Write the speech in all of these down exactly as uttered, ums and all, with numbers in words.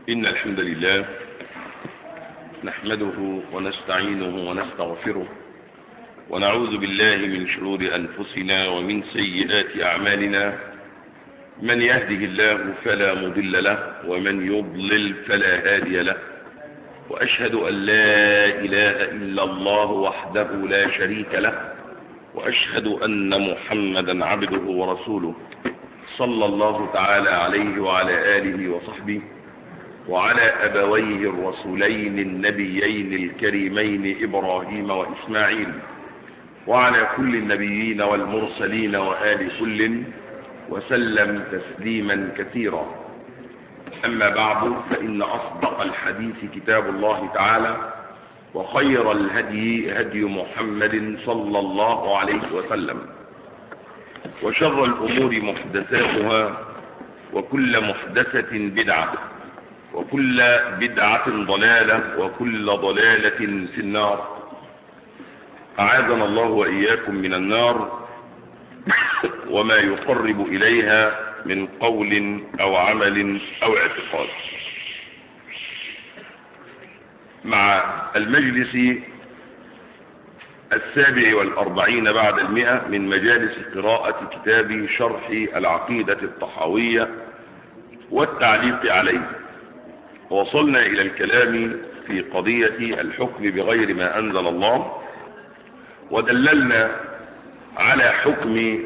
إن الحمد لله نحمده ونستعينه ونستغفره ونعوذ بالله من شرور أنفسنا ومن سيئات أعمالنا. من يهده الله فلا مضل له ومن يضلل فلا هادي له، وأشهد أن لا إله إلا الله وحده لا شريك له، وأشهد أن محمدا عبده ورسوله صلى الله تعالى عليه وعلى آله وصحبه وعلى أبويه الرسولين النبيين الكريمين إبراهيم وإسماعيل وعلى كل النبيين والمرسلين وآل كل وسلم تسليما كثيرا. أما بعد، فإن أصدق الحديث كتاب الله تعالى، وخير الهدي هدي محمد صلى الله عليه وسلم، وشر الأمور محدثاتها، وكل محدثة بدعة، وكل بدعة ضلالة، وكل ضلالة في النار. أعاذنا الله وإياكم من النار وما يقرب إليها من قول أو عمل أو اعتقاد. مع المجلس السابع والأربعين بعد المئة من مجالس قراءة كتاب شرح العقيدة الطحاوية والتعليق عليه، وصلنا إلى الكلام في قضية الحكم بغير ما أنزل الله، ودللنا على حكم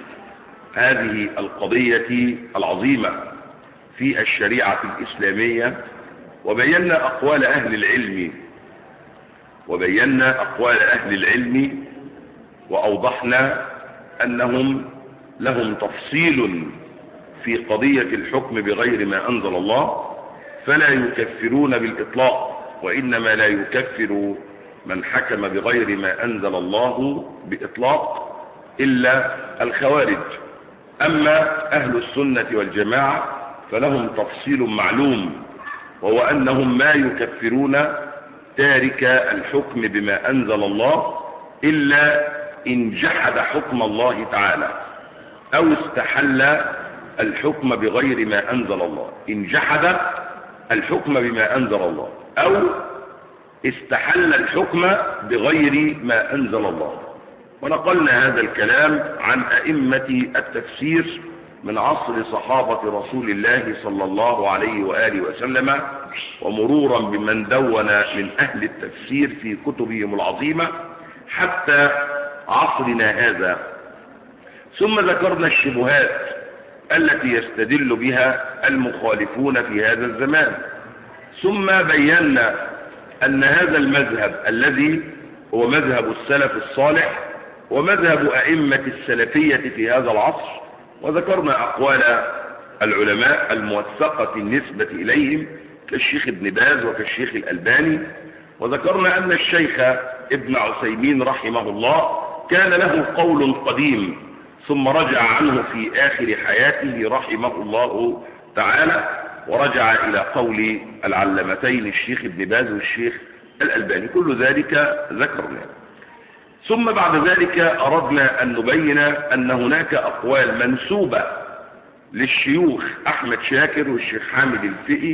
هذه القضية العظيمة في الشريعة الإسلامية، وبينا أقوال أهل العلم وبينا أقوال أهل العلم وأوضحنا أنهم لهم تفصيل في قضية الحكم بغير ما أنزل الله، فلا يكفرون بالإطلاق، وإنما لا يكفر من حكم بغير ما أنزل الله بإطلاق إلا الخوارج. أما أهل السنة والجماعة فلهم تفصيل معلوم، وهو أنهم ما يكفرون تارك الحكم بما أنزل الله إلا إن جحد حكم الله تعالى أو استحل الحكم بغير ما أنزل الله. إن جحد الحكم بما أنزل الله أو استحل الحكم بغير ما أنزل الله. ونقلنا هذا الكلام عن أئمة التفسير من عصر صحابة رسول الله صلى الله عليه وآله وسلم، ومرورا بمن دون من أهل التفسير في كتبهم العظيمة حتى عصرنا هذا. ثم ذكرنا الشبهات التي يستدل بها المخالفون في هذا الزمان، ثم بينا أن هذا المذهب الذي هو مذهب السلف الصالح ومذهب أئمة السلفية في هذا العصر، وذكرنا أقوال العلماء الموثقة النسبة إليهم كالشيخ ابن باز وكالشيخ الألباني، وذكرنا أن الشيخ ابن عثيمين رحمه الله كان له قول قديم ثم رجع عنه في آخر حياته رحمه الله تعالى، ورجع إلى قول العلمتين الشيخ ابن باز والشيخ الألباني. كل ذلك ذكرنا. ثم بعد ذلك أردنا أن نبين أن هناك أقوال منسوبة للشيوخ أحمد شاكر والشيخ حامد الفقي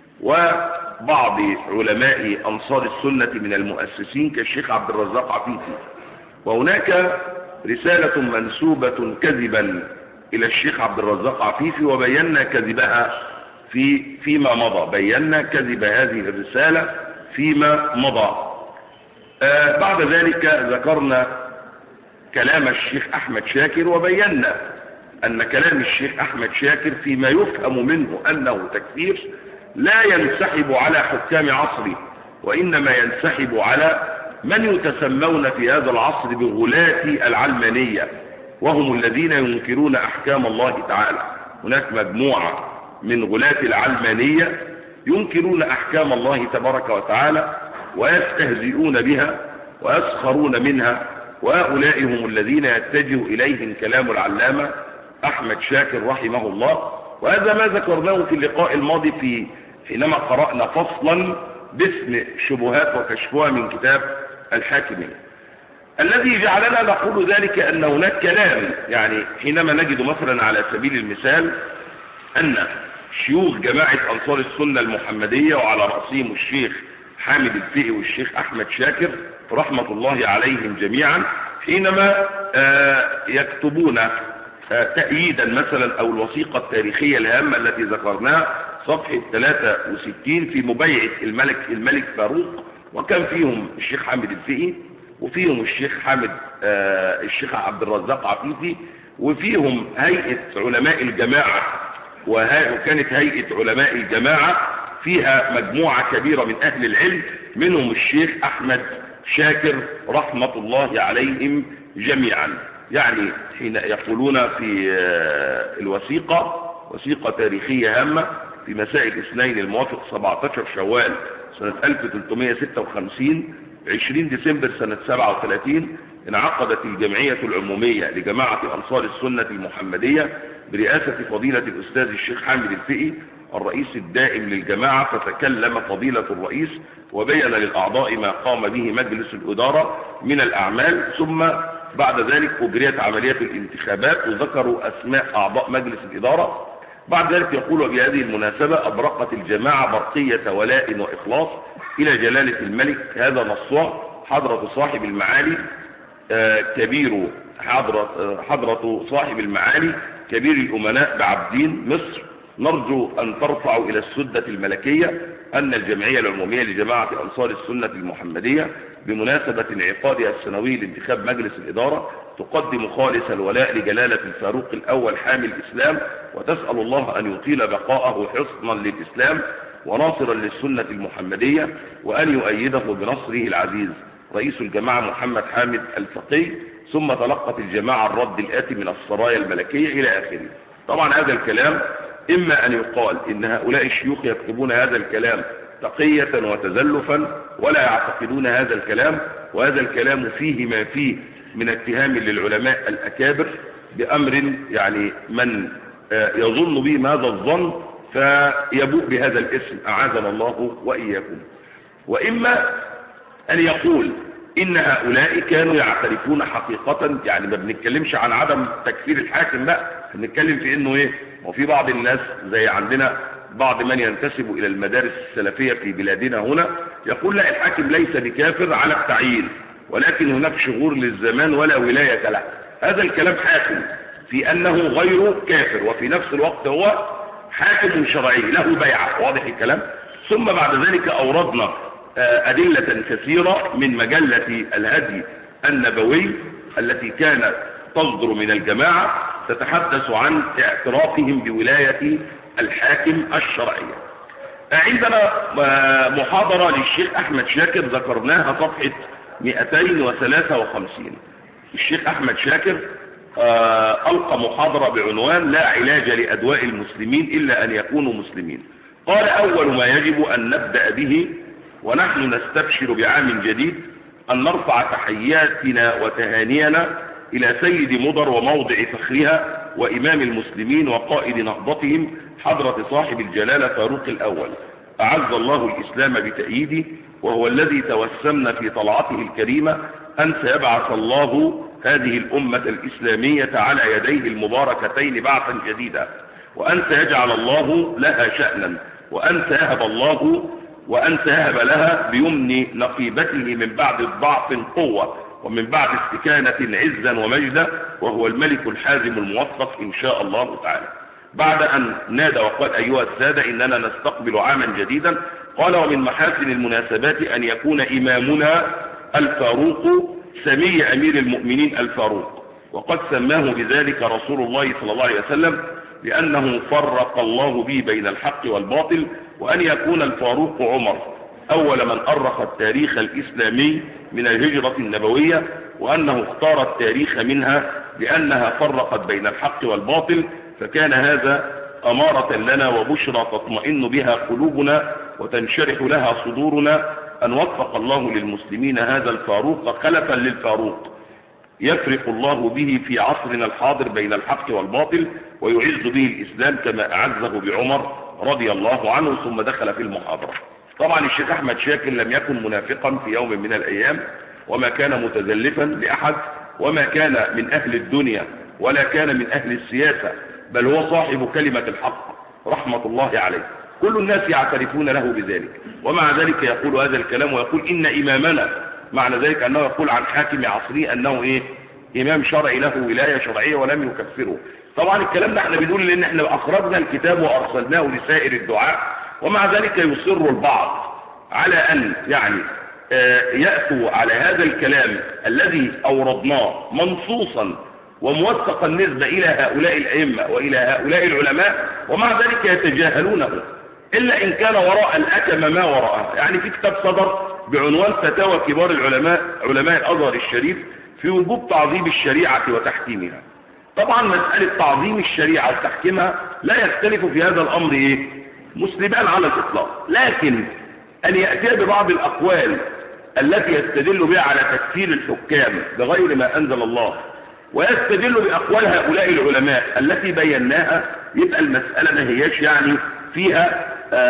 وبعض علماء أنصار السنة من المؤسسين كالشيخ عبد الرزاق عفيفي، وهناك رسالة منسوبة كذبا إلى الشيخ عبد الرزاق عفيفي، وبينا كذبها في فيما مضى. بينا كذب هذه الرسالة فيما مضى. آه بعد ذلك ذكرنا كلام الشيخ أحمد شاكر، وبينا أن كلام الشيخ أحمد شاكر فيما يفهم منه أنه تكفير لا ينسحب على حكام عصره، وإنما ينسحب على من يتسمون في هذا العصر بغلاة العلمانية، وهم الذين ينكرون أحكام الله تعالى. هناك مجموعة من غلاة العلمانية ينكرون أحكام الله تبارك وتعالى ويستهزئون بها ويسخرون منها، وهؤلاء هم الذين يتجه إليهم كلام العلامة أحمد شاكر رحمه الله. وهذا ما ذكرناه في اللقاء الماضي في حينما قرأنا فصلا باسم شبهات وكشفها من كتاب الحاكمية. الذي جعلنا نقول ذلك أن هناك كلام، يعني حينما نجد مثلا على سبيل المثال أن شيوخ جماعة أنصار السنة المحمدية، وعلى رأسهم الشيخ حامد الفقي والشيخ أحمد شاكر رحمة الله عليهم جميعا، حينما يكتبون تأييدا مثلا أو الوثيقة التاريخية الهامة التي ذكرناها صفحة ثلاثة وستين في مبايعة الملك الملك فاروق، وكان فيهم الشيخ حامد الفقي، وفيهم الشيخ حامد آه الشيخ عبد الرزاق عفيفي، وفيهم هيئة علماء الجماعة، وكانت هيئة علماء الجماعة فيها مجموعة كبيرة من أهل العلم، منهم الشيخ أحمد شاكر رحمة الله عليهم جميعا. يعني حين يقولون في آه الوثيقة، وثيقة تاريخية هامة في مساء الاثنين الموافق سبعة عشر شوال سنة ألف وثلاثمائة وستة وخمسين، عشرين ديسمبر سنة سبعة وثلاثين، انعقدت الجمعية العمومية لجماعة أنصار السنة المحمدية برئاسة فضيلة الأستاذ الشيخ حامد الفقي الرئيس الدائم للجماعة، فتكلم فضيلة الرئيس وبين للأعضاء ما قام به مجلس الإدارة من الأعمال، ثم بعد ذلك أجريت عملية الانتخابات وذكروا أسماء أعضاء مجلس الإدارة. بعد ذلك يقول بهذه المناسبة: أبرقت الجماعة برقية ولاء وإخلاص إلى جلالة الملك، هذا نصها حضرة صاحب المعالي آه كبير حضرة, آه حضرة صاحب المعالي كبير الأمناء بعبدين مصر. نرجو أن ترفعوا إلى السدة الملكية أن الجمعية العمومية لجماعة أنصار السنة المحمدية بمناسبة انعقادها السنوي لانتخاب مجلس الإدارة تقدم خالص الولاء لجلالة الفاروق الأول حامي الإسلام، وتسأل الله أن يطيل بقاءه حصنا للإسلام وناصرا للسنة المحمدية، وأن يؤيده بنصره العزيز. رئيس الجماعة محمد حامد الفقي. ثم تلقت الجماعة الرد الآتي من السرايا الملكية إلى آخره. طبعا هذا الكلام إما أن يقال إن هؤلاء الشيوخ يكتبون هذا الكلام تقية وتزلفا ولا يعتقدون هذا الكلام، وهذا الكلام فيه ما فيه من اتهام للعلماء الأكابر بأمر يعني من يظن بهم هذا الظن فيبوء بهذا الاسم، أعاذنا الله وإياكم. وإما أن يقول إن هؤلاء كانوا يعترفون حقيقة، يعني ما بنتكلمش عن عدم تكفير الحاكم بقى، بنتكلم في إنه إيه، وفي بعض الناس زي عندنا بعض من ينتسب إلى المدارس السلفية في بلادنا هنا يقول لا، الحاكم ليس بكافر على التعيين، ولكن هناك شغور للزمان ولا ولاية له. هذا الكلام حاكم في أنه غير كافر، وفي نفس الوقت هو حاكم شرعي له بيعة، واضح الكلام. ثم بعد ذلك أوردنا أدلة كثيرة من مجلة الهدي النبوي التي كانت تصدر من الجماعة تتحدث عن اعترافهم بولاية الحاكم الشرعية. عندنا محاضرة للشيخ أحمد شاكر ذكرناها صفحة مئتين وثلاثة وخمسين. الشيخ أحمد شاكر ألقى محاضرة بعنوان لا علاج لأدواء المسلمين إلا أن يكونوا مسلمين. قال: أول ما يجب أن نبدأ به ونحن نستبشر بعام جديد أن نرفع تحياتنا وتهانينا إلى سيد مضر وموضع فخرها وإمام المسلمين وقائد نهضتهم حضرة صاحب الجلالة فاروق الأول، أعز الله الإسلام بتأييده، وهو الذي توسمنا في طلعته الكريمة أن سيبعث الله هذه الأمة الإسلامية على يديه المباركتين بعثا جديدا، وأن سيجعل الله لها شأنا، وأن سيهب الله وأن سيهب لها بيمن نقيبته من بعد الضعف قوة، ومن بعد استكانة عزا ومجدا، وهو الملك الحازم الموفق إن شاء الله تعالى. بعد أن نادى وقال: أيها السادة إننا نستقبل عاما جديدا، قال: ومن محاسن المناسبات أن يكون إمامنا الفاروق سمي أمير المؤمنين الفاروق، وقد سماه بذلك رسول الله صلى الله عليه وسلم لأنه فرق الله به بين الحق والباطل، وأن يكون الفاروق عمر أول من أرخ التاريخ الإسلامي من الهجرة النبوية، وأنه اختار التاريخ منها لأنها فرقت بين الحق والباطل، فكان هذا أمارة لنا وبشرى تطمئن بها قلوبنا وتنشرح لها صدورنا أن وفق الله للمسلمين هذا الفاروق خلفا للفاروق يفرق الله به في عصرنا الحاضر بين الحق والباطل، ويعز به الإسلام كما أعزه بعمر رضي الله عنه. ثم دخل في المحاضرة. طبعا الشيخ أحمد شاكر لم يكن منافقا في يوم من الأيام، وما كان متزلفا لأحد، وما كان من أهل الدنيا ولا كان من أهل السياسة، بل هو صاحب كلمة الحق، رحمة الله عليه، كل الناس يعترفون له بذلك، ومع ذلك يقول هذا الكلام ويقول إن إمامنا، معنى ذلك أنه يقول عن حاكم عصره أنه إيه؟ إمام شرعي له ولاية شرعية ولم يكفره. طبعا الكلام ده احنا بنقول لأن احنا أخرجنا الكتاب وأرسلناه لسائر الدعاء، ومع ذلك يصر البعض على أن يعني يأتوا على هذا الكلام الذي أوردناه منصوصا وموثقا نسبة إلى هؤلاء الأئمة وإلى هؤلاء العلماء، ومع ذلك يتجاهلونه، إلا إن كان وراء الأكم ما وراءها. يعني في كتاب صدر بعنوان فتاوى كبار العلماء علماء الأزهر الشريف في وجوب تعظيم الشريعة وتحكيمها. طبعا مسألة تعظيم الشريعة وتحكيمها لا يختلف في هذا الأمر إيه؟ مسلمان على الإطلاق، لكن أن يأتي ببعض الأقوال التي يستدل بها على تكفير الحكام بغير ما أنزل الله، ويستدل بأقوال هؤلاء العلماء التي بيناها، يبقى المسألة ما هيش يعني فيها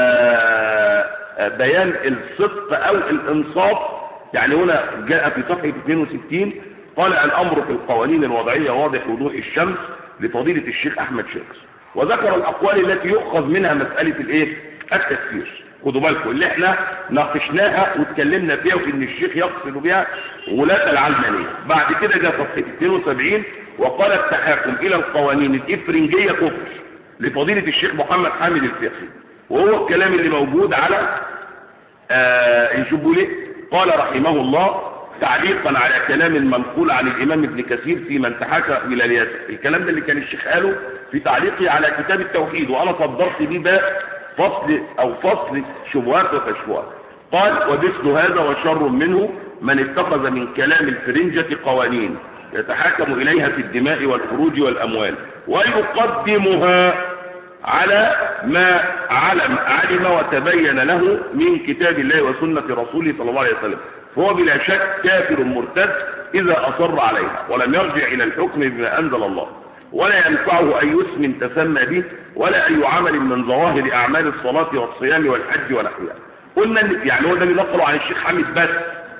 آآ آآ بيان الصدق أو الإنصاف. يعني هنا جاء في صفحة اثنين وستين قال الأمر في القوانين الوضعية واضح وضوح الشمس لفضيلة الشيخ أحمد شاكر، وذكر الأقوال التي يؤخذ منها مسألة الإيه؟ التكفير. خدوا بالكم اللي احنا ناقشناها واتكلمنا فيها وان الشيخ يقصد بها ولاة العلمانية. بعد كده جاء صفحة اثنين وسبعين وقال التحاكم الى القوانين الافرنجية كفر لفضيلة الشيخ محمد حامد الفقي، وهو الكلام اللي موجود على آه الجبولي. قال رحمه الله تعليقا على كلام المنقول عن الامام ابن كثير في من تحاكم الى الياسر، الكلام ده اللي كان الشيخ قاله في تعليقه على كتاب التوحيد، وانا صدرت بيه بقى فصل او فصل شبهات وتشبهات. قال ومثل هذا وشر منه من اتخذ من كلام الفرنجة قوانين يتحاكم اليها في الدماء والخروج والاموال ويقدمها على ما علم علم وتبين له من كتاب الله وسنة رسوله صلى الله عليه وسلم، فهو بلا شك كافر مرتد اذا اصر عليها ولم يرجع الى الحكم بما انزل الله، ولا ينفعه أي اسم تسمى به ولا أي عمل من ظواهر أعمال الصلاة والصيام والحج ونحوها. قلنا يعني هو ده اللي نقله عن الشيخ حامد بس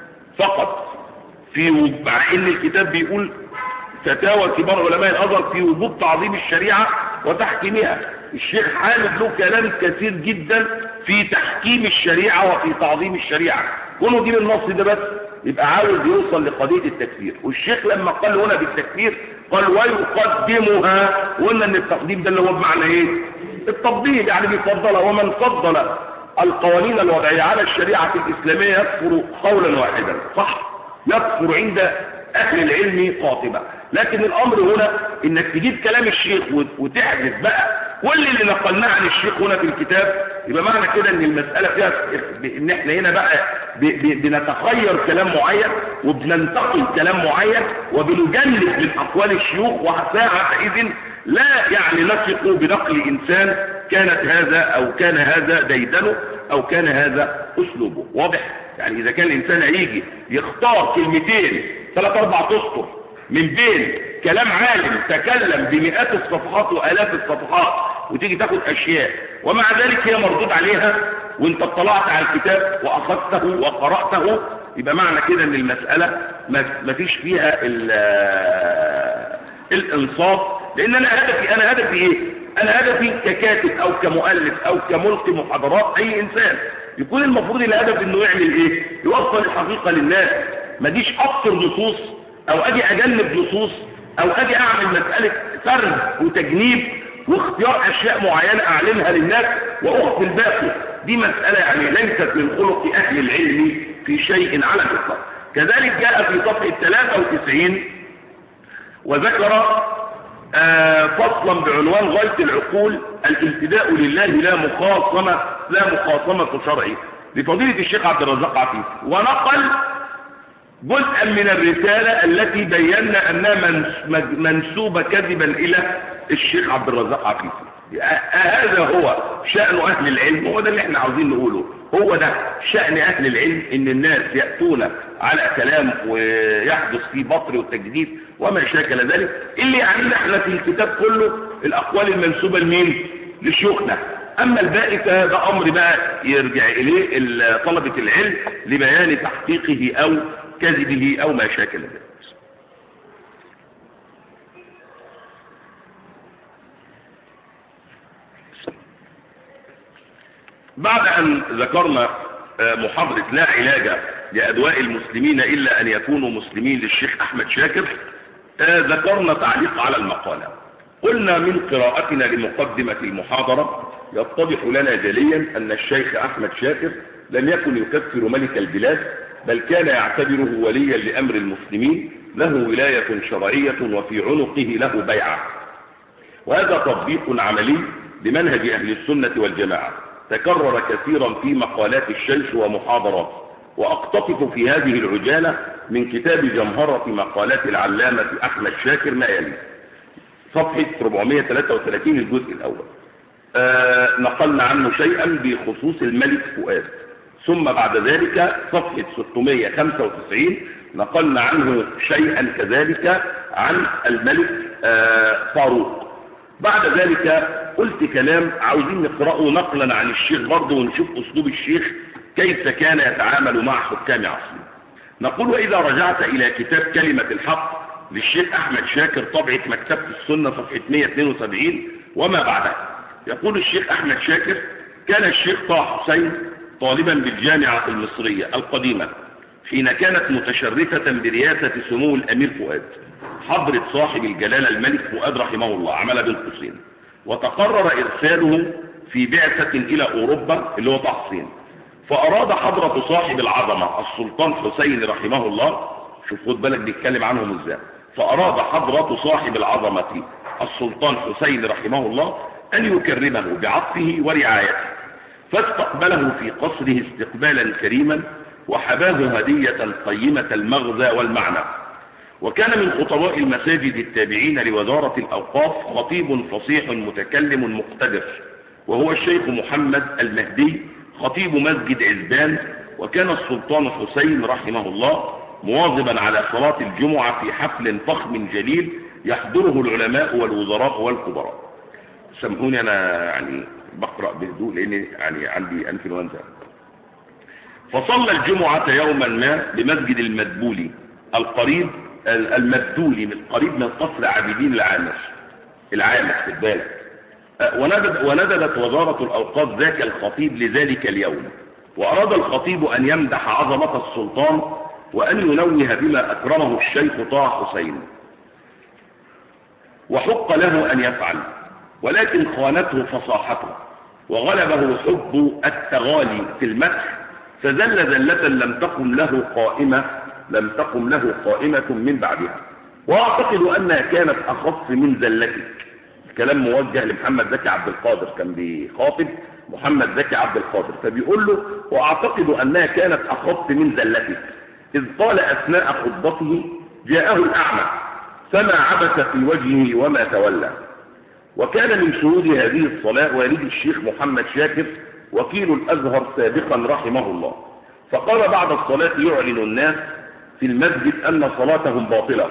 فقط، في مع إن الكتاب بيقول فتاوى كبار علماء الأزهر في وجوب تعظيم الشريعة وتحكيمها. الشيخ حامد له كلام كثير جدا في تحكيم الشريعة وفي تعظيم الشريعة، كونه دي النص ده بس يبقى عاوز يوصل لقضية التكفير. والشيخ لما قال هنا بالتكفير قال ويقدمها، وقلنا ان التقديم ده اللي هو بمعنى ايه؟ التفضيل، يعني بيفضلها. ومن فضل القوانين الوضعية على الشريعة الإسلامية يكفر قولا واحدا، صح؟ يكفر عند أهل العلم قاطبة. لكن الأمر هنا إنك تجيب كلام الشيخ وتحذف بقى كل اللي نقلناه عن الشيخ هنا في الكتاب، يبقى معنى كده إن المسألة فيها إن إحنا هنا بقى بنتخير كلام معين وبننتقل كلام معين وبنجلد من أقوال الشيوخ، وساعتئذ لا يعني نثق بنقل إنسان كانت هذا أو كان هذا ديدنه أو كان هذا أسلوبه. واضح؟ يعني إذا كان الإنسان هيجي يختار كلمتين ثلاث أربع أسطر من بين كلام عالم تكلم بمئات الصفحات وآلاف الصفحات وتيجي تاخد أشياء ومع ذلك هي مردود عليها وانت اطلعت على الكتاب وأخذته وقرأته، يبقى معنى كده ان المسألة ما فيش فيها الانصاف. لان انا هدفي انا هدفي ايه؟ انا هدفي ككاتب او كمؤلف او كملقي محاضرات اي انسان يكون المفروض الهدف انه يعمل ايه؟ يوصل الحقيقة للناس، ما جيش ابطر نصوص او اجي اجنب نصوص او اجي اعمل مسألة سرد وتجنيب واختيار اشياء معينة اعلنها للناس واخفي الباقي. دي مسألة يعني ليست من خلق اهل العلم في شيء على الاطلاق. كذلك جاء في صفحة ثلاثة وتسعين وذكر آه فصلا بعنوان غاية العقول الامتداء لله لا مخاصمة لا مخاصمة شرعي لفضيلة الشيخ عبد الرزاق عفيفي، ونقل جزءا من الرسالة التي بينا أنها منسوبة كذبا إلى الشيخ عبد الرزاق عفيفي. هذا هو شأن أهل العلم، هو ده اللي احنا عاوزين نقوله، هو ده شأن أهل العلم، إن الناس يأتون على كلام ويحدث فيه بطر وتجديد وما شاكل ذلك. اللي يعني احنا في الكتاب كله الأقوال المنسوبة لمين؟ لشيوخنا، أما الباقي فهذا أمر بقى يرجع إليه طلبة العلم لبيان تحقيقه أو كذبه أو ما شاكل ذلك. بعد أن ذكرنا محاضرة لا علاج لأدواء المسلمين إلا أن يكونوا مسلمين للشيخ أحمد شاكر، ذكرنا تعليق على المقالة. قلنا من قراءتنا لمقدمة المحاضرة يتضح لنا جليا أن الشيخ أحمد شاكر لم يكن يكفر ملك البلاد، بل كان يعتبره وليا لأمر المسلمين، له ولاية شرعية وفي عنقه له بيعة. وهذا تطبيق عملي لمنهج أهل السنة والجماعة تكرر كثيرا في مقالات الشيخ ومحاضرات، وأقتطف في هذه العجالة من كتاب جمهرة مقالات العلامة أحمد شاكر ما يلي. صفحة أربعمائة وثلاثة وثلاثين الجزء الأول. آه نقلنا عنه شيئا بخصوص الملك فؤاد، ثم بعد ذلك صفحة ستمائة وخمسة وتسعين نقلنا عنه شيئا كذلك عن الملك آه فاروق. بعد ذلك قلت كلام عاوزين نقرأه نقلا عن الشيخ برضه ونشوف أسلوب الشيخ كيف كان يتعامل مع حكام عصره. نقول: وإذا رجعت إلى كتاب كلمة الحق للشيخ أحمد شاكر طبعة مكتبة السنة صفحة مائة واثنين وسبعين وما بعدها، يقول الشيخ أحمد شاكر: كان الشيخ طه حسين طالبا بالجامعة المصرية القديمة حين كانت متشرفة برئاسة سمو الأمير فؤاد حضرة صاحب الجلالة الملك فؤاد رحمه الله عمل بالقصين، وتقرر إرساله في بعثة إلى أوروبا اللي هو طه حسين، فأراد حضرة صاحب العظمة السلطان حسين رحمه الله، شوف خد بالك بيتكلم عنهم ازاي، فأراد حضرة صاحب العظمة السلطان حسين رحمه الله أن يكرمه بعطفه ورعايته، فاستقبله في قصره استقبالا كريما وحباه هدية قيمة المغزى والمعنى. وكان من خطباء المساجد التابعين لوزارة الأوقاف خطيب فصيح متكلم مقتدر، وهو الشيخ محمد المهدي خطيب مسجد عزبان. وكان السلطان حسين رحمه الله مواظبا على صلاة الجمعة في حفل فخم جليل يحضره العلماء والوزراء والكبراء. سامحوني أنا يعني بقرأ بهدوء لأن يعني عندي انفلونزا. فصلى الجمعة يوما ما بمسجد المدبولي القريب المبدولي من قريب من قصر عابدين العامر العامر في البالغ. ونددت وزارة الأوقاف ذاك الخطيب لذلك اليوم، وأراد الخطيب أن يمدح عظمة السلطان وأن ينوه بما أكرمه الشيخ طه حسين، وحق له أن يفعل، ولكن خانته فصاحته وغلبه حب التغالي في المدح، فزل زلة لم تقم له قائمة لم تقم له قائمة من بعدها. وأعتقد أنها كانت أخف من زلتك. الكلام موجه لمحمد زكي عبد القادر، كان بيخاطب محمد زكي عبد القادر فبيقول له: وأعتقد أنها كانت أخف من زلتك، إذ قال أثناء خطبته: جاءه الأعمى فما عبث في وجهه وما تولى. وكان من شهود هذه الصلاة والد الشيخ محمد شاكر وكيل الأزهر سابقا رحمه الله، فقال بعد الصلاة يعلن الناس في المسجد أن صلاتهم باطلة،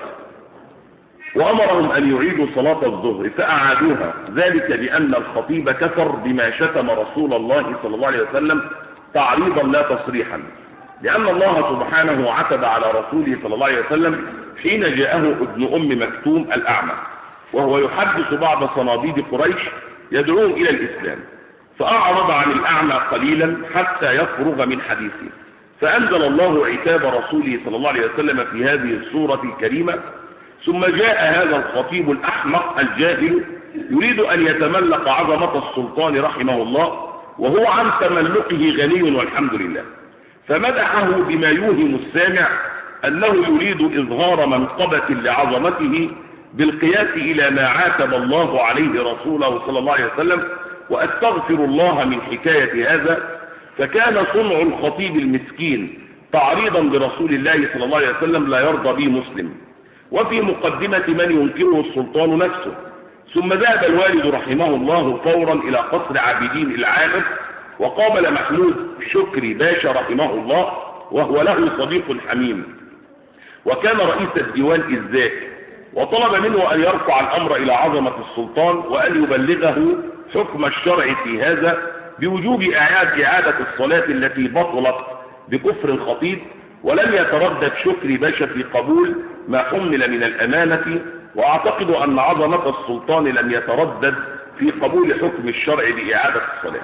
وأمرهم أن يعيدوا صلاة الظهر فأعادوها، ذلك بأن الخطيب كفر بما شتم رسول الله صلى الله عليه وسلم تعريضا لا تصريحا، لأن الله سبحانه عتب على رسوله صلى الله عليه وسلم حين جاءه ابن أم مكتوم الأعمى وهو يحدث بعض صناديد قريش يدعوهم إلى الإسلام، فأعرض عن الأعمى قليلا حتى يفرغ من حديثه، فأنزل الله عتاب رسوله صلى الله عليه وسلم في هذه السورة الكريمة: ثم جاء هذا الخطيب الأحمق الجاهل يريد أن يتملق عظمة السلطان رحمه الله وهو عن تملقه غني والحمد لله، فمدحه بما يوهم السامع أنه يريد إظهار منقبة لعظمته بالقياس إلى ما عاتب الله عليه رسوله صلى الله عليه وسلم، وأستغفر الله من حكاية هذا. فكان صنع الخطيب المسكين تعريضا برسول الله صلى الله عليه وسلم لا يرضى به مسلم، وفي مقدمة من ينكره السلطان نفسه. ثم ذهب الوالد رحمه الله فورا إلى قصر عابدين العامر، وقابل محمود شكري باشا رحمه الله وهو له صديق حميم، وكان رئيس الديوان الذاك، وطلب منه أن يرفع الأمر إلى عظمة السلطان وأن يبلغه حكم الشرع في هذا بوجوب إعادة إعادة الصلاة التي بطلت بكفر الخطيب. ولم يتردد شكري باشا في قبول ما حمل من الأمانة، وأعتقد أن عظمة السلطان لم يتردد في قبول حكم الشرع بإعادة الصلاة.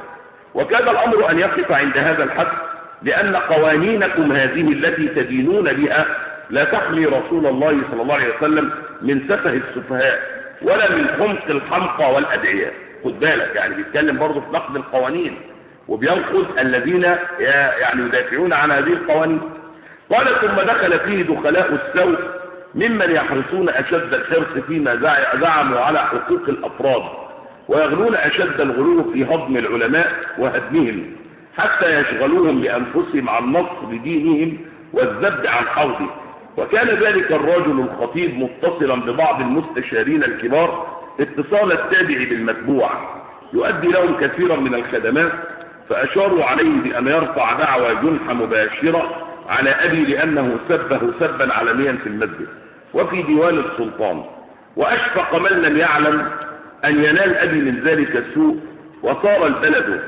وكاد الأمر أن يقف عند هذا الحد، لأن قوانينكم هذه التي تدينون بها لا تحمي رسول الله صلى الله عليه وسلم من سفه السفهاء ولا من حمق الحمقى والأدعياء. خد بالك، يعني بيتكلم برضه في نقد القوانين وبينقد الذين يعني يدافعون عن هذه القوانين. قال: ثم دخل فيه دخلاء السوء ممن يحرصون أشد الحرص فيما زعموا على حقوق الأفراد، ويغلون أشد الغلو في هضم العلماء وهدمهم حتى يشغلوهم بأنفسهم عن نصر دينهم والذب عن حوضه. وكان ذلك الرجل الخطيب متصلا ببعض المستشارين الكبار اتصال التابع بالمتبوع يؤدي لهم كثيرا من الخدمات، فأشاروا عليه بأن يرفع دعوى جنح مباشرة على أبي لأنه سبه سبا علنيا في المسجد وفي ديوان السلطان. وأشفق من لم يعلم أن ينال أبي من ذلك السوء، وصار البلد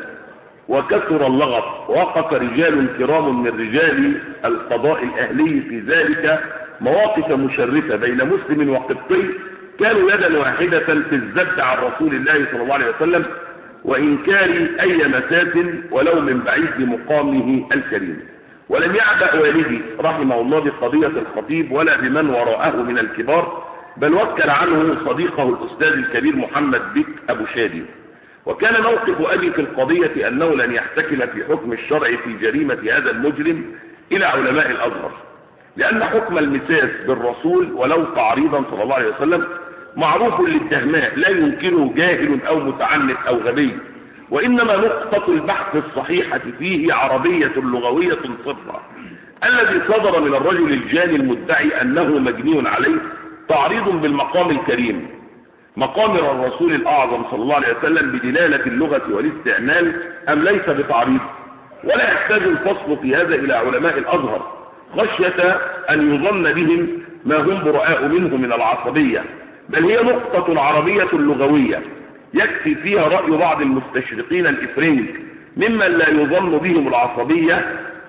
وكثر اللغط، ووقف رجال كرام من رجال القضاء الأهلي في ذلك مواقف مشرفة بين مسلم وقبطي كانوا يدا واحدة في الزد عن رسول الله صلى الله عليه وسلم وإنكار أي مساس ولو من بعيد مقامه الكريم. ولم يعبأ والدي رحمه الله بقضية الخطيب ولا بمن وراءه من الكبار، بل وكل عنه صديقه الأستاذ الكبير محمد بك أبو شادي. وكان موقف أبي في القضية أنه لن يحتكم في حكم الشرع في جريمة هذا المجرم إلى علماء الأزهر، لأن حكم المساس بالرسول ولو تعريضا صلى الله عليه وسلم معروف للتهماء لا ينكره جاهل أو متعنت أو غبي، وإنما نقطة البحث الصحيحة فيه عربية لغوية صفرة. الذي صدر من الرجل الجاني المدعي أنه مجني عليه تعريض بالمقام الكريم مقام الرسول الأعظم صلى الله عليه وسلم بدلالة اللغة والاستعمال أم ليس بتعريض، ولا يحتاج الفصل في هذا إلى علماء الأزهر خشية أن يظن بهم ما هم براء منه من العصبية، بل هي نقطة عربية لغوية يكفي فيها رأي بعض المستشرقين الإفرنج ممن لا يظن بهم العصبية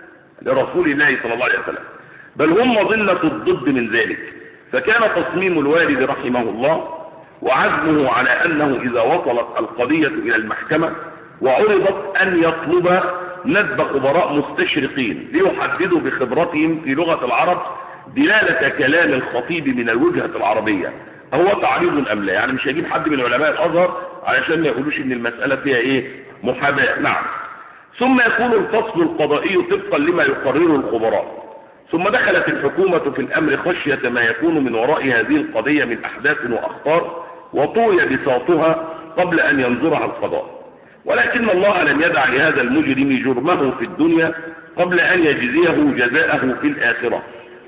لرسول الله صلى الله عليه وسلم، بل هم مظنة الضد من ذلك. فكان تصميم الوالد رحمه الله وعزمه على أنه إذا وصلت القضية إلى المحكمة وعرضت أن يطلب ندب خبراء مستشرقين ليحددوا بخبرتهم في لغة العرب دلالة كلام الخطيب من الوجهة العربية هو تعريض أم لا. يعني مش هيجيب حد من علماء الأزهر علشان ما يقولوش إن المسألة فيها إيه محاباة. نعم. ثم يكون الفصل القضائي طبقا لما يقرره الخبراء. ثم دخلت الحكومة في الأمر خشية ما يكون من وراء هذه القضية من أحداث وأخطار، وطوي بساطها قبل أن ينظرها القضاء. ولكن الله لم يدع لهذا المجرم جرمه في الدنيا قبل أن يجزيه جزاءه في الآخرة.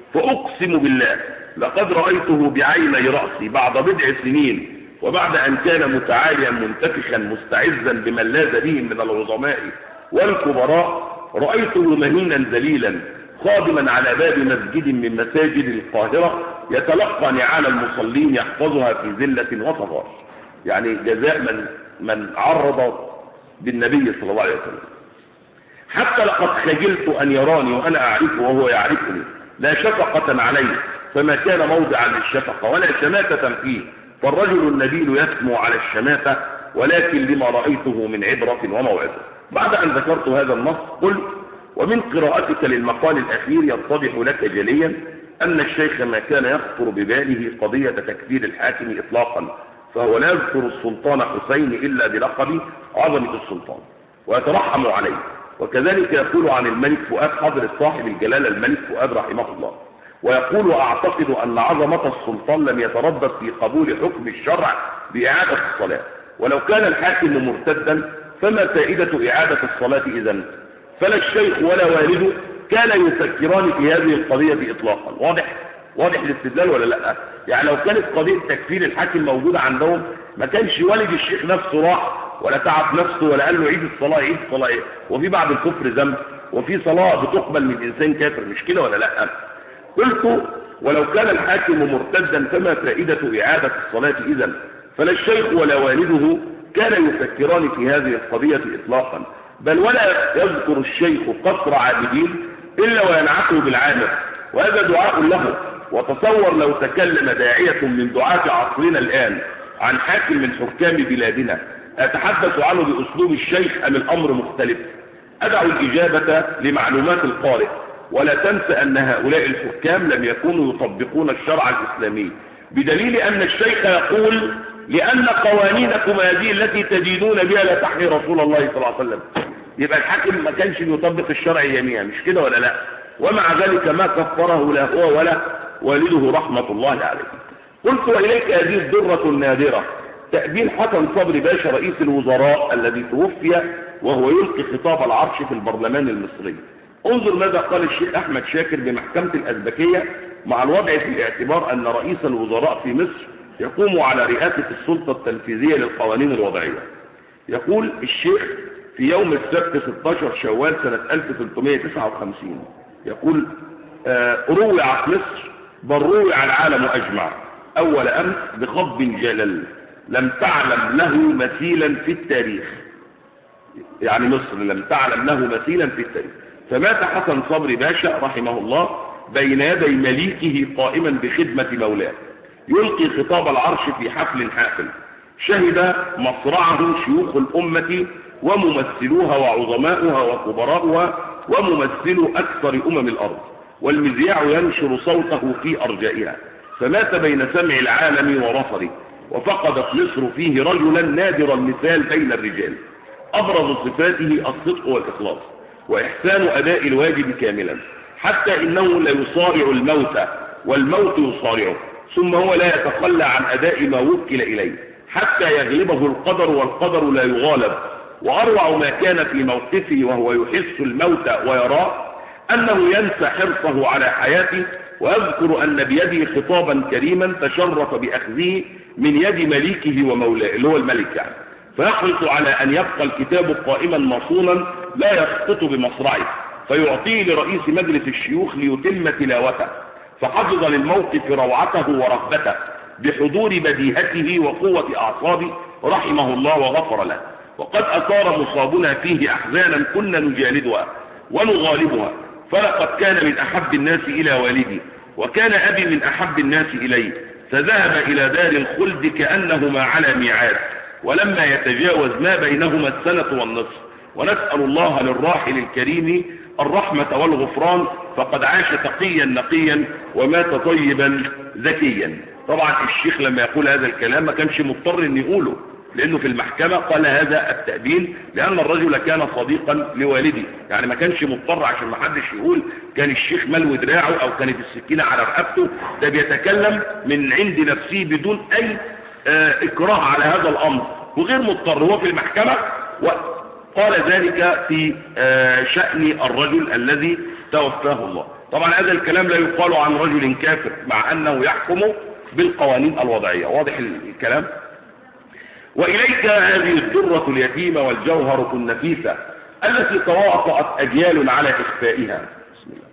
فأقسم بالله لقد رأيته بعيني رأسي بعد بضع سنين، وبعد أن كان متعاليا منتفخا مستعزا بمن لاذ بهم من العظماء والكبراء، رأيته مهينا ذليلا خادما على باب مسجد من مساجد القاهرة يتلقى نعال المصلين يحفظها في ذلة وصغار. يعني جزاء من من عرض بالنبي صلى الله عليه وسلم. حتى لقد خجلت أن يراني وأنا أعرفه وهو يعرفني، لا شفقة عليه فما كان موضعا للشفقة ولا شماتة فيه، فالرجل النبيل يسمو على الشماتة، ولكن لما رأيته من عبرة وموعظة. بعد أن ذكرت هذا النص قلت: ومن قراءتك للمقال الأخير يتضح لك جليا أن الشيخ ما كان يخطر بباله قضية تكفير الحاكم إطلاقا، فهو لا يذكر السلطان حسين إلا بلقب عظمة السلطان ويترحم عليه. وكذلك يقول عن الملك فؤاد حضرة صاحب الجلالة الملك فؤاد رحمه الله، ويقول: أعتقد أن عظمة السلطان لم يتردد في قبول حكم الشرع بإعادة الصلاة، ولو كان الحاكم مرتدا فما فائدة إعادة الصلاة إذن؟ فلا الشيخ ولا والده كان يفكران في هذه القضية إطلاقا. واضح واضح الاستدلال ولا لا؟ يعني لو كانت قضية تكفير الحاكم موجودة عندهم ما كانش والد الشيخ نفسه راح ولا تعب نفسه ولا قال له عيد الصلاة عيد الصلاة ايه، وفي بعد الكفر ذنب وفي صلاة بتقبل من إنسان كافر، مش كده ولا لا؟ قلت: ولو كان الحاكم مرتدا فما فائدة إعادة الصلاة إذن؟ فلا الشيخ ولا والده كان يفكران في هذه القضية إطلاقا، بل ولا يذكر الشيخ قصر عابدين إلا وينعته بالعامر، وهذا دعاء له. وتصور لو تكلم داعية من دعاة عصرنا الآن عن حاكم من حكام بلادنا أتحدث عنه بأسلوب الشيخ أم الأمر مختلف؟ أدع الإجابة لمعلومات القارئ، ولا تنسى أن هؤلاء الحكام لم يكونوا يطبقون الشرع الإسلامي، بدليل أن الشيخ يقول لأن قوانينكم هذه التي تدينون بها لا تحمي رسول الله صلى الله عليه وسلم. يبقى الحاكم ما كانش يطبق الشرع جميعا، مش كده ولا لا؟ ومع ذلك ما كفره لا هو ولا والده رحمة الله عليه. قلت وإليك هذه الدرة النادرة، تأبين حسن صبري باشا رئيس الوزراء الذي توفي وهو يلقي خطاب العرش في البرلمان المصري. انظر ماذا قال الشيخ أحمد شاكر بمحكمة الأزبكية مع الوضع في الاعتبار أن رئيس الوزراء في مصر يقوم على رئاسة السلطة التنفيذية للقوانين الوضعية. يقول الشيخ في يوم السبت ستة عشر شوال سنة ألف وثلاثمائة وتسعة وخمسين، يقول آه روع مصر بل روع العالم أجمع أول أمس بخض جلل لم تعلم له مثيلا في التاريخ. يعني مصر لم تعلم له مثيلا في التاريخ. فمات حسن صبري باشا رحمه الله بين يدي مليكه قائما بخدمة مولاه، يلقي خطاب العرش في حفل حافل شهد مصرعه شيوخ الأمة وممثلوها وعظماؤها وكبراؤها وممثلو أكثر أمم الأرض، والمذياع ينشر صوته في أرجائها. فمات بين سمع العالم ورفره، وفقدت مصر فيه رجلا نادر المثال بين الرجال، أبرز صفاته الصدق والإخلاص وإحسان أداء الواجب كاملا، حتى إنه لا يصارع الموت والموت يصارعه، ثم هو لا يتخلى عن أداء ما وكل إليه حتى يغلبه القدر والقدر لا يغالب. وأروع ما كان في موقفه وهو يحس الموت ويراه أنه ينسى حرصه على حياته، ويذكر أن بيده خطابا كريما تشرف بأخذه من يد مليكه ومولاه اللي هو الملك يعني، فيحرص على أن يبقى الكتاب قائما مصونا لا يسقط بمصرعه، فيعطيه لرئيس مجلس الشيوخ ليتم تلاوته، فحفظ للموقف روعته ورغبته بحضور بديهته وقوة أعصابه رحمه الله وغفر له. وقد أثار مصابنا فيه أحزانا كنا نجالدها ونغالبها، فلقد كان من أحب الناس إلى والدي، وكان أبي من أحب الناس إلي، فذهب إلى دار الخلد كأنهما على ميعاد، ولما يتجاوز ما بينهما السنة والنصف. ونسأل الله للراحل الكريم الرحمة والغفران، فقد عاش تقيا نقيا ومات طيبا ذكيا. طبعا الشيخ لما يقول هذا الكلام ما كانش مضطر ان يقوله، لانه في المحكمة قال هذا التأبين لان الرجل كان صديقا لوالدي، يعني ما كانش مضطر عشان ما حدش يقول كان الشيخ ملو دراعه او كانت السكينة على رقبته. ده بيتكلم من عند نفسه بدون اي آه اكراه على هذا الامر وغير مضطر، هو في المحكمة وقال ذلك في آه شأن الرجل الذي توفاه الله. طبعا هذا الكلام لا يقال عن رجل كافر مع انه يحكم بالقوانين الوضعية. واضح الكلام؟ وإليك هذه الدرة اليتيمة والجوهرة النفيسة التي تواطأت أجيال على إخفائها. بسم الله.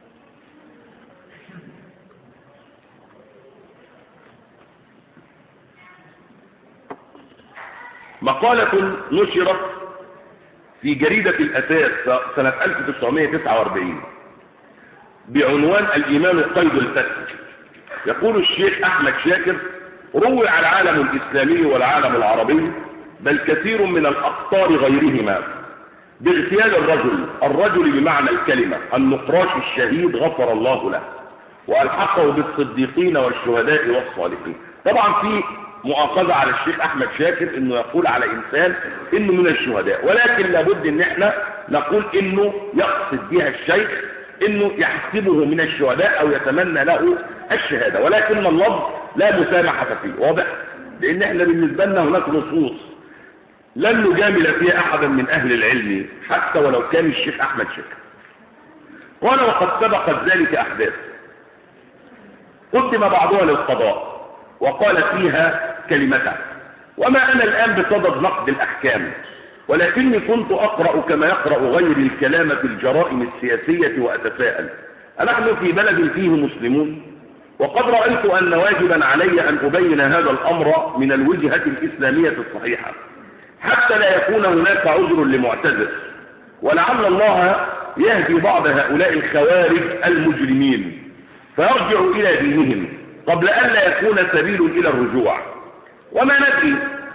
مقالة نشرت في جريدة الأساس سنة ألف وتسعمائة وتسعة وأربعين بعنوان الإمام قيد الفتح. يقول الشيخ أحمد شاكر: روع العالم الإسلامي والعالم العربي بل كثير من الأقطار غيرهما باغتيال الرجل الرجل بمعنى الكلمة النقراش الشهيد غفر الله له، وألحقه بالصديقين والشهداء والصالحين. طبعا في مؤاخذة على الشيخ أحمد شاكر انه يقول على انسان انه من الشهداء، ولكن لابد ان احنا نقول انه يقصد بها الشيخ انه يحسبه من الشهداء او يتمنى له الشهادة، ولكن اللفظ لا مسامحة فيه. واضح؟ لان احنا بالنسبة لنا هناك نصوص لن نجامل فيها احدا من اهل العلم حتى ولو كان الشيخ احمد شاكر. قال: وقد سبقت ذلك احداث قدم بعضها للقضاء وقال فيها كلمته، وما انا الان بصدد نقد الاحكام، ولكني كنت اقرأ كما يقرأ غيري الكلام في الجرائم السياسية واتساءل: أنحن في بلد فيه مسلمون؟ وقد رأيت أن واجبا علي أن أبين هذا الأمر من الوجهة الإسلامية الصحيحة حتى لا يكون هناك عذر لمعتذر، ولعل الله يهدي بعض هؤلاء الخوارج المجرمين فيرجعوا إلى دينهم قبل أن لا يكون سبيل إلى الرجوع. وما ندري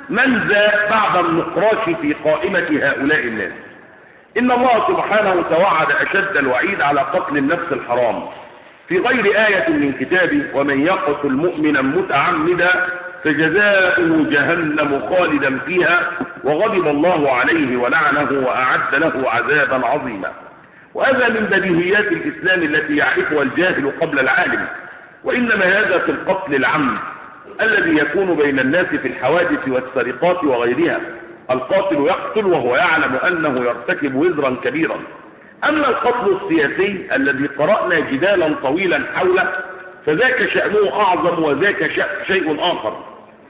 منزى بعد النقراش في قائمة هؤلاء الناس. إن الله سبحانه توعد أشد الوعيد على قتل النفس الحرام في غير آية من كتابه: ومن يقتل مؤمنا متعمدا فجزاؤه جهنم خالدا فيها وغضب الله عليه ولعنه وأعد له عذابا عظيما. وهذا من بديهيات الإسلام التي يعرفها الجاهل قبل العالم، وإنما هذا في القتل العمد الذي يكون بين الناس في الحوادث والسرقات وغيرها. القاتل يقتل وهو يعلم أنه يرتكب وزرا كبيرا. أما القتل السياسي الذي قرأنا جدالا طويلا حوله فذاك شأنه أعظم، وذاك شيء آخر.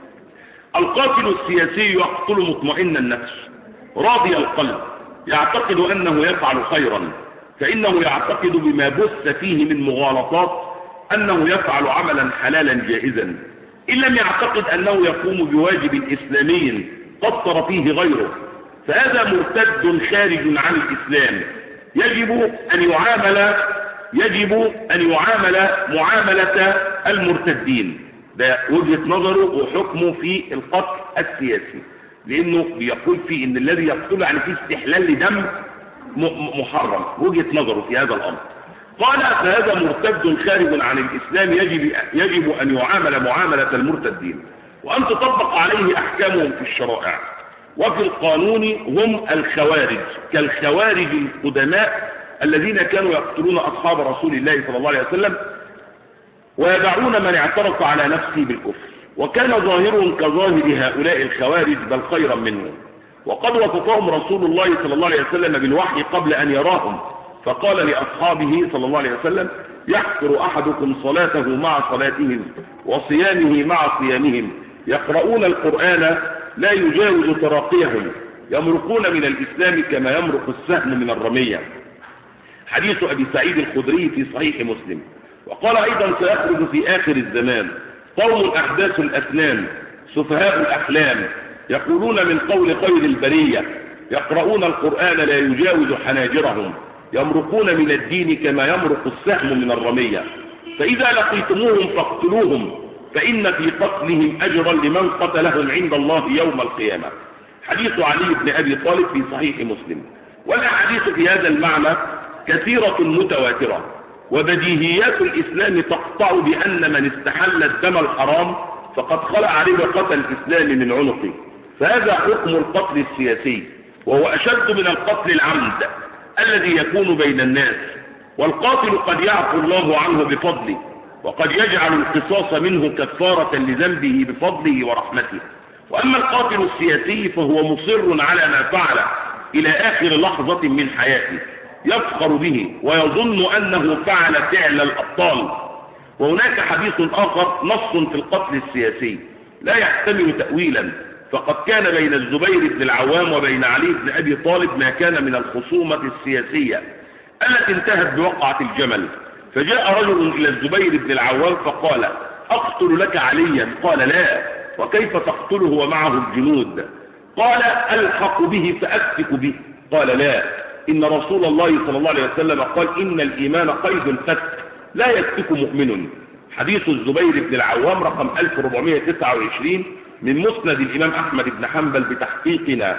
القاتل السياسي يقتل مطمئن النفس راضي القلب، يعتقد أنه يفعل خيرا، فإنه يعتقد بما بث فيه من مغالطات أنه يفعل عملا حلالا جائزا، إن لم يعتقد أنه يقوم بواجب إسلامي قصر فيه غيره، فهذا مرتد خارج عن الإسلام. يجب أن يعامل يجب أن يعامل معاملة المرتدين. ده وجهة نظره وحكمه في القتل السياسي، لأنه بيقول فيه إن الذي يقتل يعني فيه استحلال لدم محرم. وجهة نظره في هذا الأمر. قال فهذا مرتد خارج عن الإسلام، يجب يجب أن يعامل معاملة المرتدين، وأن تطبق عليه أحكامهم في الشرائع وفي القانون. هم الخوارج كالخوارج القدماء الذين كانوا يقتلون أصحاب رسول الله صلى الله عليه وسلم ويدعون من اعترف على نفسه بالكفر، وكان ظاهرهم كظاهر هؤلاء الخوارج بل خيرا منهم. وقد وصفهم رسول الله صلى الله عليه وسلم بالوحي قبل أن يراهم، فقال لأصحابه صلى الله عليه وسلم: يحقر أحدكم صلاته مع صلاتهم وصيامه مع صيامهم، يقرؤون القرآن لا يجاوز تراقيهم، يمرقون من الإسلام كما يمرق السهم من الرمية. حديث أبي سعيد الخدري في صحيح مسلم. وقال أيضا: سيخرج في آخر الزمان قوم أحداث الأسنان سفهاء الأحلام، يقولون من قول خير البرية، يقرؤون القرآن لا يجاوز حناجرهم، يمرقون من الدين كما يمرق السهم من الرمية، فإذا لقيتموهم فاقتلوهم، فإن في قتلهم أجرا لمن قتلهم عند الله يوم القيامة. حديث علي بن أبي طالب في صحيح مسلم. والأحاديث في هذا المعنى كثيرة متواترة، وبديهيات الإسلام تقطع بأن من استحل الدم الحرام فقد خلع ربقة الإسلام من عنقه. فهذا حكم القتل السياسي، وهو أشد من القتل العمد الذي يكون بين الناس. والقاتل قد يعفو الله عنه بفضله، وقد يجعل القصاص منه كفارة لذنبه بفضله ورحمته. وأما القاتل السياسي فهو مصر على ما فعل إلى آخر لحظة من حياته، يفخر به ويظن أنه فعل فعل الأبطال. وهناك حديث آخر نص في القتل السياسي لا يحتمل تأويلا، فقد كان بين الزبير بن العوام وبين علي بن أبي طالب ما كان من الخصومة السياسية التي انتهت بوقعة الجمل. فجاء رجل إلى الزبير بن العوام فقال: أقتل لك عليا؟ قال: لا. وكيف تقتله ومعه الجنود؟ قال: ألحق به فأفتك به. قال: لا، إن رسول الله صلى الله عليه وسلم قال: إن الإيمان قيد الفتك لا يفتك مؤمن. حديث الزبير بن العوام رقم ألف وأربعمائة وتسعة وعشرين من مسند الإمام أحمد بن حنبل بتحقيقنا.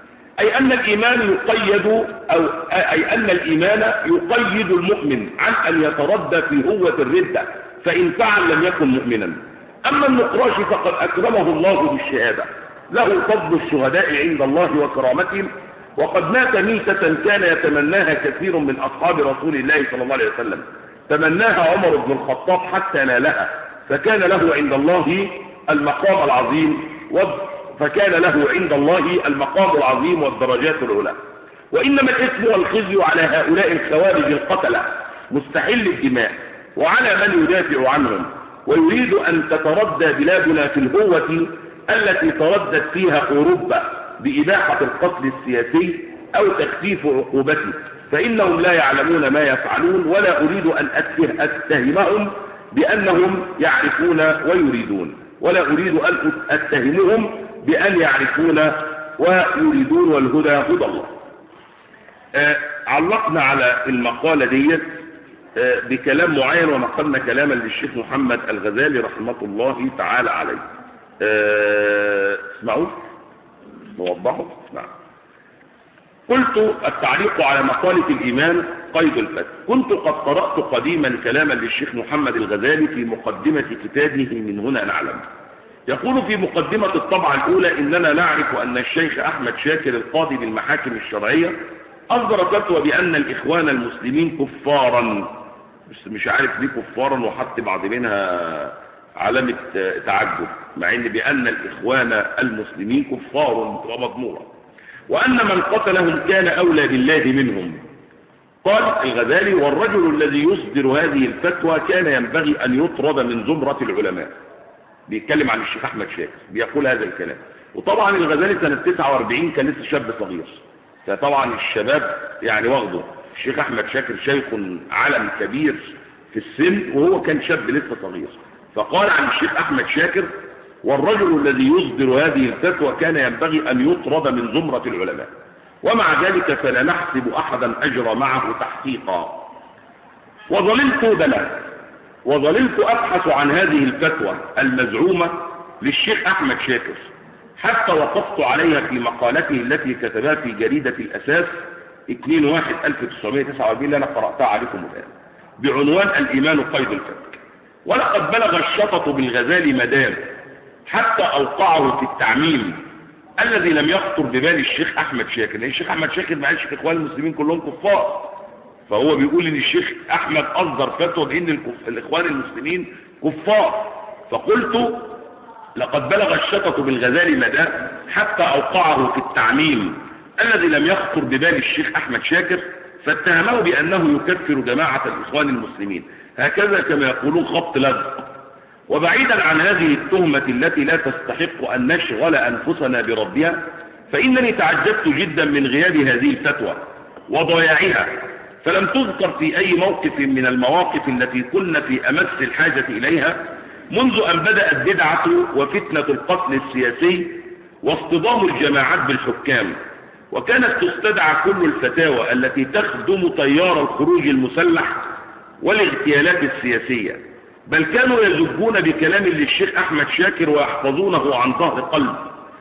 أي أن الإيمان يقيد أو أي أن الإيمان يقيد المؤمن عن أن يتردى في هوة الردة، فإن فعل لم يكن مؤمنا. أما النقراش فقد أكرمه الله بالشهادة، له فضل الشهداء عند الله وكرامتهم، وقد مات ميتة كان يتمناها كثير من أصحاب رسول الله صلى الله عليه وسلم. تمناها عمر بن الخطاب حتى نالها، فكان له عند الله المقام العظيم فكان له عند الله المقام العظيم والدرجات العلى. وإنما الإثم والخزي على هؤلاء الخوارج القتلة مستحل الدماء، وعلى من يدافع عنهم ويريد أن تتردى بلادنا في الهوة التي تردت فيها أوروبا بإباحة القتل السياسي أو تخفيف عقوبته، فإنهم لا يعلمون ما يفعلون، ولا أريد أن أتهمهم بأنهم يعرفون ويريدون، ولا أريد أن أتهمهم بأن يعرفون ويريدون، والهدى هدى الله. آه علقنا على المقالة دي آه بكلام معين، ونقلنا كلاما للشيخ محمد الغزالي رحمة الله تعالى عليه. آه اسمعوا. نوضحه. نعم. قلت التعليق على مقالة الإيمان قيد الفتح. كنت قد قرأت قديما كلاما للشيخ محمد الغزالي في مقدمة كتابه من هنا نعلم. يقول في مقدمة الطبعة الأولى: إننا نعرف أن الشيخ أحمد شاكر القاضي بالمحاكم الشرعية أصدر فتوى بأن الإخوان المسلمين كفارا، بس مش عارف ليه كفارا وحط بعض منها علامة تعجب، مع ان بأن الإخوان المسلمين كفار ومضمورة، وأن من قتلهم كان أولى بالله منهم. قال الغزالي: والرجل الذي يصدر هذه الفتوى كان ينبغي أن يطرد من زمرة العلماء. بيتكلم عن الشيخ أحمد شاكر، بيقول هذا الكلام. وطبعا الغزالي سنة تسعة وأربعين كان لسه شاب صغير، فطبعا الشباب يعني واخده. الشيخ أحمد شاكر شيخ علم كبير في السن وهو كان شاب لسه صغير، فقال عن الشيخ أحمد شاكر: والرجل الذي يصدر هذه الفتوى كان ينبغي أن يطرد من زمرة العلماء، ومع ذلك فلا نحسب أحدا أجرى معه تحقيقا. وظللت بلى وظللت أبحث عن هذه الفتوى المزعومة للشيخ أحمد شاكر حتى وقفت عليها في مقالته التي كتبها في جريدة الأساس اثنين واحد ألف وتسعمائة وتسعة وأربعين اللي أنا قرأتها عليكم الآن بعنوان الإيمان قيد الفتك. ولقد بلغ الشطط بالغزال مدام حتى أوقعه في التعميم الذي لم يخطر ببال الشيخ أحمد شاكر، لأن الشيخ أحمد شاكر ما قالش الإخوان المسلمين كلهم كفار، فهو بيقول إن الشيخ أحمد أصدر فتوى بأن الإخوان المسلمين كفار. فقلت: لقد بلغ الشطط بالغزال مدى حتى أوقعه في التعميم الذي لم يخطر ببال الشيخ أحمد شاكر، فاتهمه بأنه يكفر جماعة الإخوان المسلمين، هكذا كما يقولون خبط لزق. وبعيدا عن هذه التهمة التي لا تستحق أن نشغل أنفسنا بردها، فإنني تعجبت جدا من غياب هذه الفتوى وضياعها، فلم تذكر في أي موقف من المواقف التي كنا في أمس الحاجة إليها منذ أن بدأت بدعة وفتنة القتل السياسي واصطدام الجماعات بالحكام. وكانت تستدعى كل الفتاوى التي تخدم تيار الخروج المسلح والاغتيالات السياسية، بل كانوا يزجون بكلام للشيخ أحمد شاكر ويحفظونه عن ظهر قلب،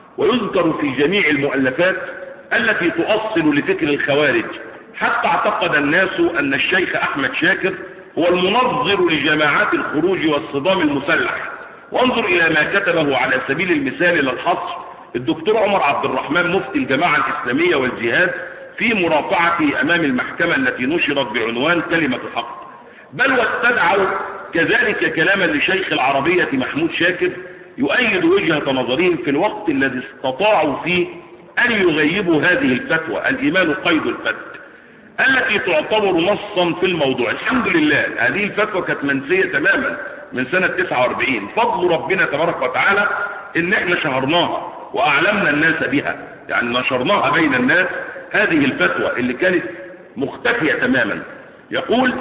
ويذكر في جميع المؤلفات التي تؤصل لفكر الخوارج، حتى اعتقد الناس أن الشيخ أحمد شاكر هو المنظر لجماعات الخروج والصدام المسلح. وانظر إلى ما كتبه على سبيل المثال للحصر الدكتور عمر عبد الرحمن مفتي الجماعة الإسلامية والجهاد في مرافعته أمام المحكمة التي نشرت بعنوان كلمة الحق. بل واستدعوا كذلك كلاما لشيخ العربية محمود شاكر يؤيد وجهة نظرهم في الوقت الذي استطاعوا فيه أن يغيبوا هذه الفتوى الإيمان قيد الفتوى التي تعتبر نصا في الموضوع. الحمد لله هذه الفتوى كانت منسية تماما من سنة تسعة وأربعين، فضل ربنا تبارك وتعالى إن احنا شهرناها وأعلمنا الناس بها، يعني نشرناها بين الناس هذه الفتوى اللي كانت مختفية تماما. يقول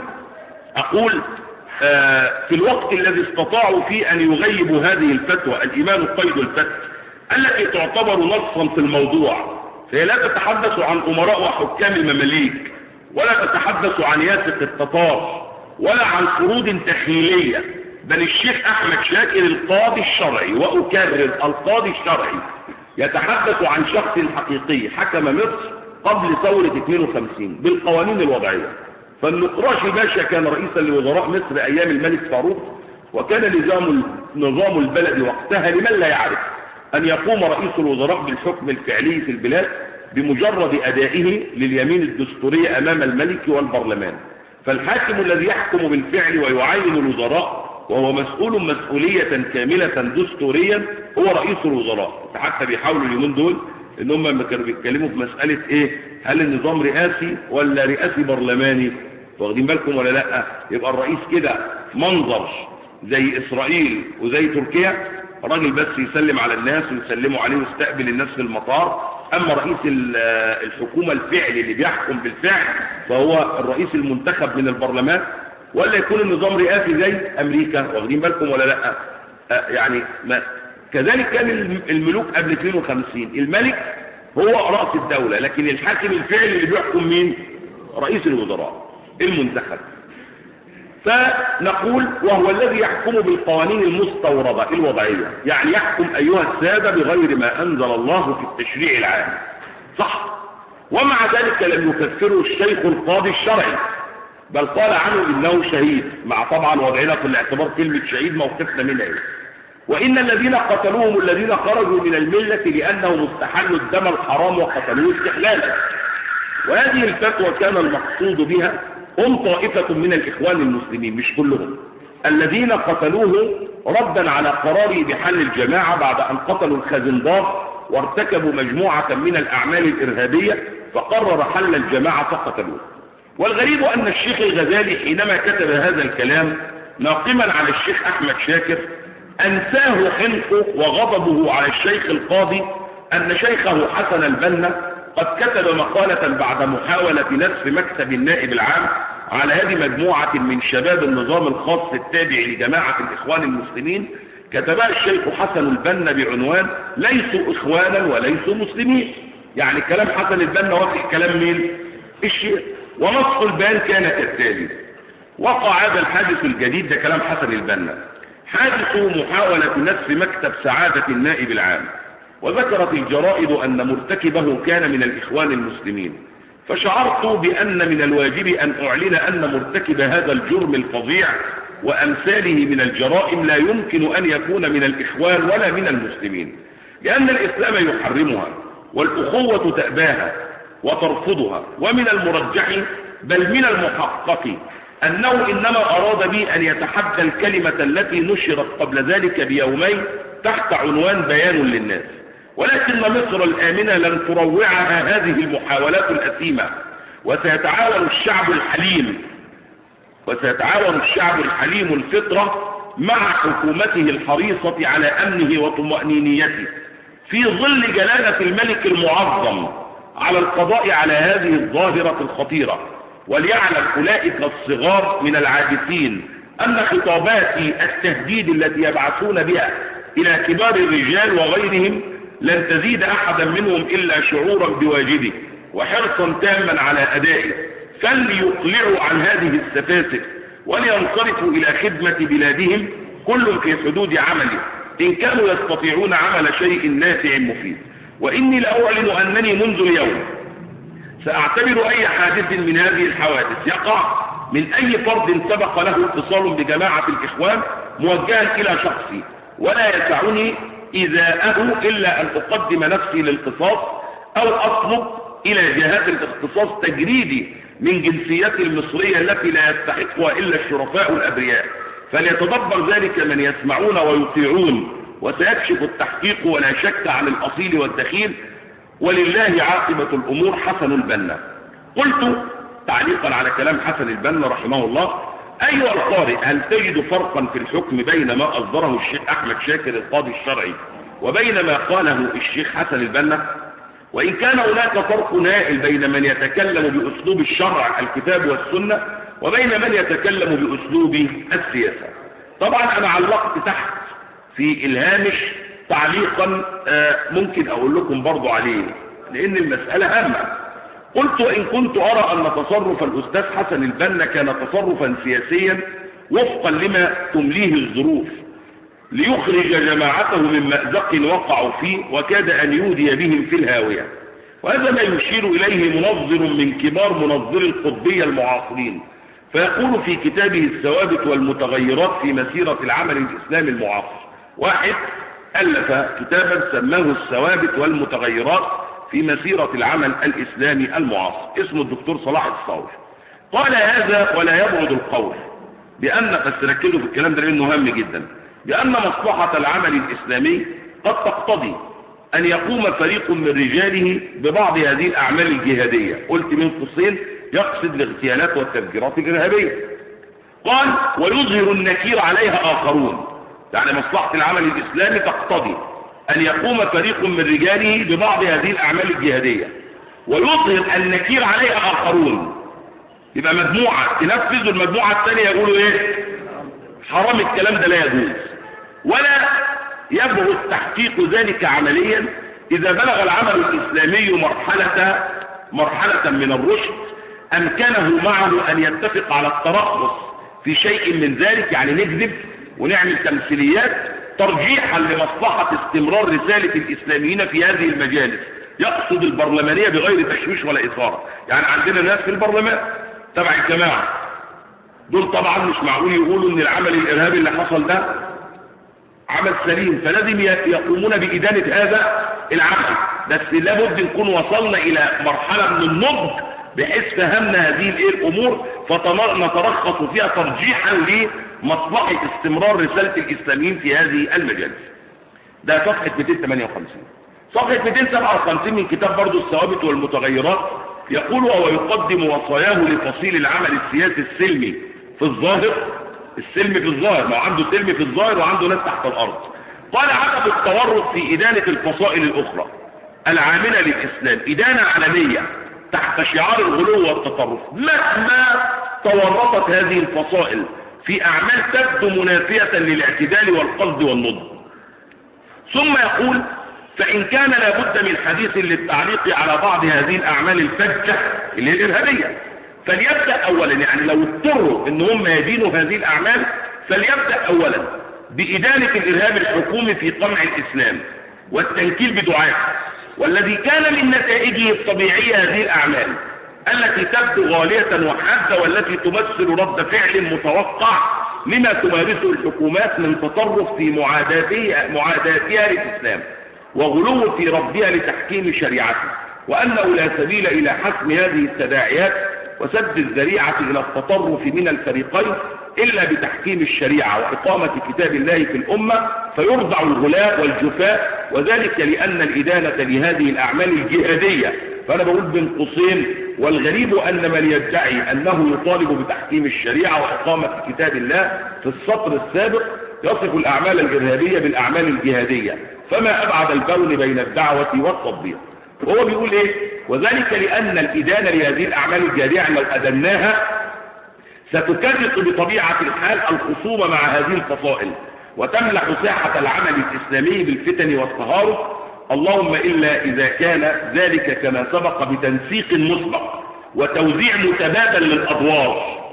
أقول آه في الوقت الذي استطاعوا فيه أن يغيبوا هذه الفتوى الإيمان قيد الفتوى التي تعتبر نصا في الموضوع، فهي لا تتحدث عن أمراء وحكام المماليك، ولا تتحدث عن ياسق التتار، ولا عن فروض تخيلية، بل الشيخ أحمد شاكر القاضي الشرعي، وأكرر القاضي الشرعي، يتحدث عن شخص حقيقي حكم مصر قبل ثورة اثنين وخمسين بالقوانين الوضعية. فالنقراشي باشا كان رئيسا لوزراء مصر أيام الملك فاروق، وكان نظام نظام البلد وقتها لمن لا يعرف أن يقوم رئيس الوزراء بالحكم الفعلي في البلاد بمجرد أدائه لليمين الدستورية أمام الملك والبرلمان. فالحاكم الذي يحكم بالفعل ويعين الوزراء وهو مسؤول مسؤولية كاملة دستوريا هو رئيس الوزراء. حتى بيحاولوا اليومين دول ان هم لما كانوا بيتكلموا في مسألة ايه، هل النظام رئاسي ولا رئاسي برلماني، واخدين بالكم ولا لا؟ يبقى الرئيس كده منظر زي اسرائيل وزي تركيا، راجل بس يسلم على الناس ويسلموا عليه ويستقبل الناس في المطار. اما رئيس الحكومة الفعلي اللي بيحكم بالفعل فهو الرئيس المنتخب من البرلمان، ولا يكون النظام رئاسي زي امريكا، واخدين بالكم ولا لا؟ آه يعني ما كذلك كان الملوك قبل اثنين وخمسين الملك هو رأس الدولة، لكن الحاكم الفعلي اللي بيحكم مين؟ رئيس الوزراء المنتخب. فنقول وهو الذي يحكم بالقوانين المستوردة الوضعية، يعني يحكم أيها السادة بغير ما أنزل الله في التشريع العام، صح؟ ومع ذلك لم يكفره الشيخ القاضي الشرعي، بل قال عنه إنه شهيد، مع طبعا وضعنا في الاعتبار كلمة شهيد موقفنا منها إيه؟ وإن الذين قتلوهم الذين خرجوا من الملة لأنهم استحلوا الدم الحرام وقتلوه استحلالا. وهذه الفتوى كان المقصود بها هم طائفة من الإخوان المسلمين، مش كلهم، الذين قتلوه ردا على قراره بحل الجماعة بعد أن قتلوا الخزندار وارتكبوا مجموعة من الأعمال الإرهابية، فقرر حل الجماعة فقتلوه. والغريب أن الشيخ الغزالي حينما كتب هذا الكلام ناقما على الشيخ أحمد شاكر أنساه حنقه وغضبه على الشيخ القاضي أن شيخه حسن البنا قد كتب مقالة بعد محاولة نسف مكتب النائب العام على يد مجموعة من شباب النظام الخاص التابع لجماعة الإخوان المسلمين، كتبها الشيخ حسن البنا بعنوان ليسوا إخوانا وليسوا مسلمين. يعني كلام حسن البنا وفق كلام مين؟ الشيخ. ونص البيان كان كالتالي: وقع هذا الحادث الجديد، ده كلام حسن البنا، حادث محاولة نسف مكتب سعادة النائب العام، وذكرت الجرائد أن مرتكبه كان من الإخوان المسلمين، فشعرت بأن من الواجب أن أعلن أن مرتكب هذا الجرم الفظيع وأمثاله من الجرائم لا يمكن أن يكون من الإخوان ولا من المسلمين، لأن الإسلام يحرمها والأخوة تأباها وترفضها، ومن المرجح بل من المحقق أنه إنما أراد بي أن يتحدى الكلمة التي نشرت قبل ذلك بيومين تحت عنوان بيان للناس. ولكن مصر الآمنة لن تروعها هذه المحاولات الأثيمة، وسيتعاون الشعب الحليم وسيتعاون الشعب الحليم الفطرة مع حكومته الحريصة على أمنه وطمأنينيته في ظل جلالة الملك المعظم على القضاء على هذه الظاهرة الخطيرة. وليعلم أولئك الصغار من العابثين أن خطابات التهديد التي يبعثون بها إلى كبار الرجال وغيرهم لن تزيد أحدا منهم إلا شعورا بواجبه وحرصا تاما على أدائه، فليقلعوا عن هذه السفاسف ولينصرفوا إلى خدمة بلادهم كل في حدود عمله إن كانوا يستطيعون عمل شيء نافع مفيد. وإني لأعلن أنني منذ اليوم سأعتبر أي حادث من هذه الحوادث يقع من أي فرد سبق له اتصال بجماعة الإخوان موجها إلى شخصي، ولا يسعني إذاءه إلا أن أقدم نفسي للقصاص أو أطلب إلى جهات الاختصاص تجريدي من جنسيتي المصرية التي لا يستحقها إلا الشرفاء الأبرياء. فليتدبر ذلك من يسمعون ويطيعون، وسيكشف التحقيق ولا شك عن الأصيل والدخيل، ولله عاقبة الأمور. حسن البنا. قلت تعليقا على كلام حسن البنا رحمه الله: أيها القارئ، هل تجد فرقا في الحكم بين ما أصدره الشيخ أحمد شاكر القاضي الشرعي وبين ما قاله الشيخ حسن البنا؟ وإن كان هناك فرق نائل بين من يتكلم بأسلوب الشرع الكتاب والسنة وبين من يتكلم بأسلوب السياسة. طبعا أنا علقت تحت في الهامش تعليقا ممكن أقول لكم برضو عليه لأن المسألة هامة. قلت: وإن كنت أرى أن تصرف الأستاذ حسن البنا كان تصرفا سياسيا وفقا لما تمليه الظروف ليخرج جماعته من مأزق وقعوا فيه وكاد أن يودي بهم في الهاوية، وهذا ما يشير إليه منظر من كبار منظري القطبية المعاصرين، فيقول في كتابه الثوابت والمتغيرات في مسيرة العمل الإسلامي المعاصر. واحد ألف كتابا سماه الثوابت والمتغيرات في مسيرة العمل الإسلامي المعاصر، اسمه الدكتور صلاح الصاوي. قال هذا ولا يبعد القول بأن، بس ركزوا في الكلام ده لأنه هام جدا، بأن مصلحة العمل الإسلامي قد تقتضي أن يقوم فريق من رجاله ببعض هذه الأعمال الجهادية. قلت من قصين يقصد الاغتيالات والتفجيرات الإرهابية. قال: ويظهر النكير عليها آخرون، يعني مصلحة العمل الإسلامي تقتضي أن يقوم فريق من رجاله ببعض هذه الأعمال الجهادية ويظهر النكير عليها آخرون، يبقى مجموعة تنفذ والمجموعة الثانية يقولوا إيه؟ حرام، الكلام ده لا يجوز. ولا يبعد تحقيق ذلك عمليا إذا بلغ العمل الإسلامي مرحلة مرحلة من الرشد أمكنه معه أن يتفق على الترخص في شيء من ذلك، يعني نكذب ونعمل تمثيليات ترجيحا لمصلحة استمرار رسالة الإسلاميين في هذه المجالس، يقصد البرلمانية بغير تشويش ولا إثارة. يعني عندنا ناس في البرلمان تبع الجماعة، دول طبعا مش معقول يقولوا ان العمل الإرهابي اللي حصل ده عمل سليم، فلازم يقومون بإدانة هذا العمل. بس لابد نكون وصلنا إلى مرحلة من النضج بحيث فهمنا هذه الأمور فنترخص فيها ترجيحا لمصلحة استمرار رسالة الإسلاميين في هذه المجالس. ده صفحة مئتين وثمانية وخمسين. صفحة مئتين وسبعة وخمسين من كتاب برضو الثوابت والمتغيرات يقول: وهو يقدم وصاياه لتفصيل العمل السياسي السلمي في الظاهر. السلم في الظاهر، ما عنده سلم في الظاهر وعنده ناس تحت الأرض. قال: عدم التورط في إدانة الفصائل الأخرى العاملة للإسلام إدانة علنية تحت شعار الغلو والتطرف، مهما تورطت هذه الفصائل في أعمال تبدو منافية للاعتدال والقصد والنضج. ثم يقول: فإن كان لابد من حديث للتعليق على بعض هذه الأعمال الفجة اللي هي الإرهابية، فليبدأ أولا، يعني لو اضطروا ان هم يدينوا هذه الأعمال فليبدأ أولا بإدانة الإرهاب الحكومي في قمع الإسلام والتنكيل بدعائه، والذي كان من نتائجه الطبيعية هذه الأعمال التي تبدو غالية وحادة، والتي تمثل رد فعل متوقع لما تمارسه الحكومات من تطرف في معاداتها, معاداتها للإسلام وغلو في رفضها لتحكيم شريعته، وأنه لا سبيل إلى حسم هذه التداعيات وسد الذريعة إلى التطرف من الفريقين إلا بتحكيم الشريعة وإقامة كتاب الله في الأمة، فيرضع الغلاء والجفاء، وذلك لأن الإدانة لهذه الأعمال الجهادية. فأنا بقول بين قوسين: والغريب أن من يدعي أنه يطالب بتحكيم الشريعة وإقامة كتاب الله في السطر السابق يصف الأعمال الإرهابية بالأعمال الجهادية، فما أبعد البون بين الدعوة والتطبيق. وهو بيقول إيه؟ وذلك لأن الإدانة لهذه الأعمال الجهادية لو أدناها ستكرس بطبيعة الحال الخصومة مع هذه الفصائل وتملح ساحة العمل الإسلامي بالفتن والتهارب، اللهم إلا إذا كان ذلك كما سبق بتنسيق مسبق وتوزيع متبادل للأدوار،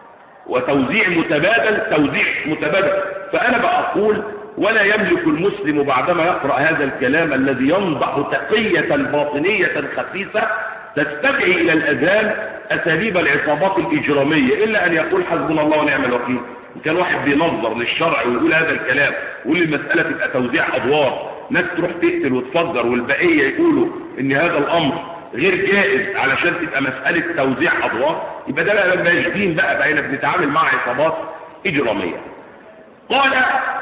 وتوزيع متبادل توزيع متبادل. فأنا بقول: ولا يملك المسلم بعدما يقرأ هذا الكلام الذي ينضح تقية باطنية خسيسة تستدعي إلى الأذهان أساليب العصابات الإجرامية إلا أن يقول حسبنا الله ونعم الوكيل. إن كان واحد بينظر للشرع ويقول هذا الكلام ويقول المسألة تبقى توزيع أدوار، ناس تروح تقتل وتفجر والبقية يقولوا إن هذا الأمر غير جائز علشان تبقى مسألة توزيع أدوار، يبقى ده لما يجدين بقى بقينا بنتعامل مع عصابات إجرامية. قال: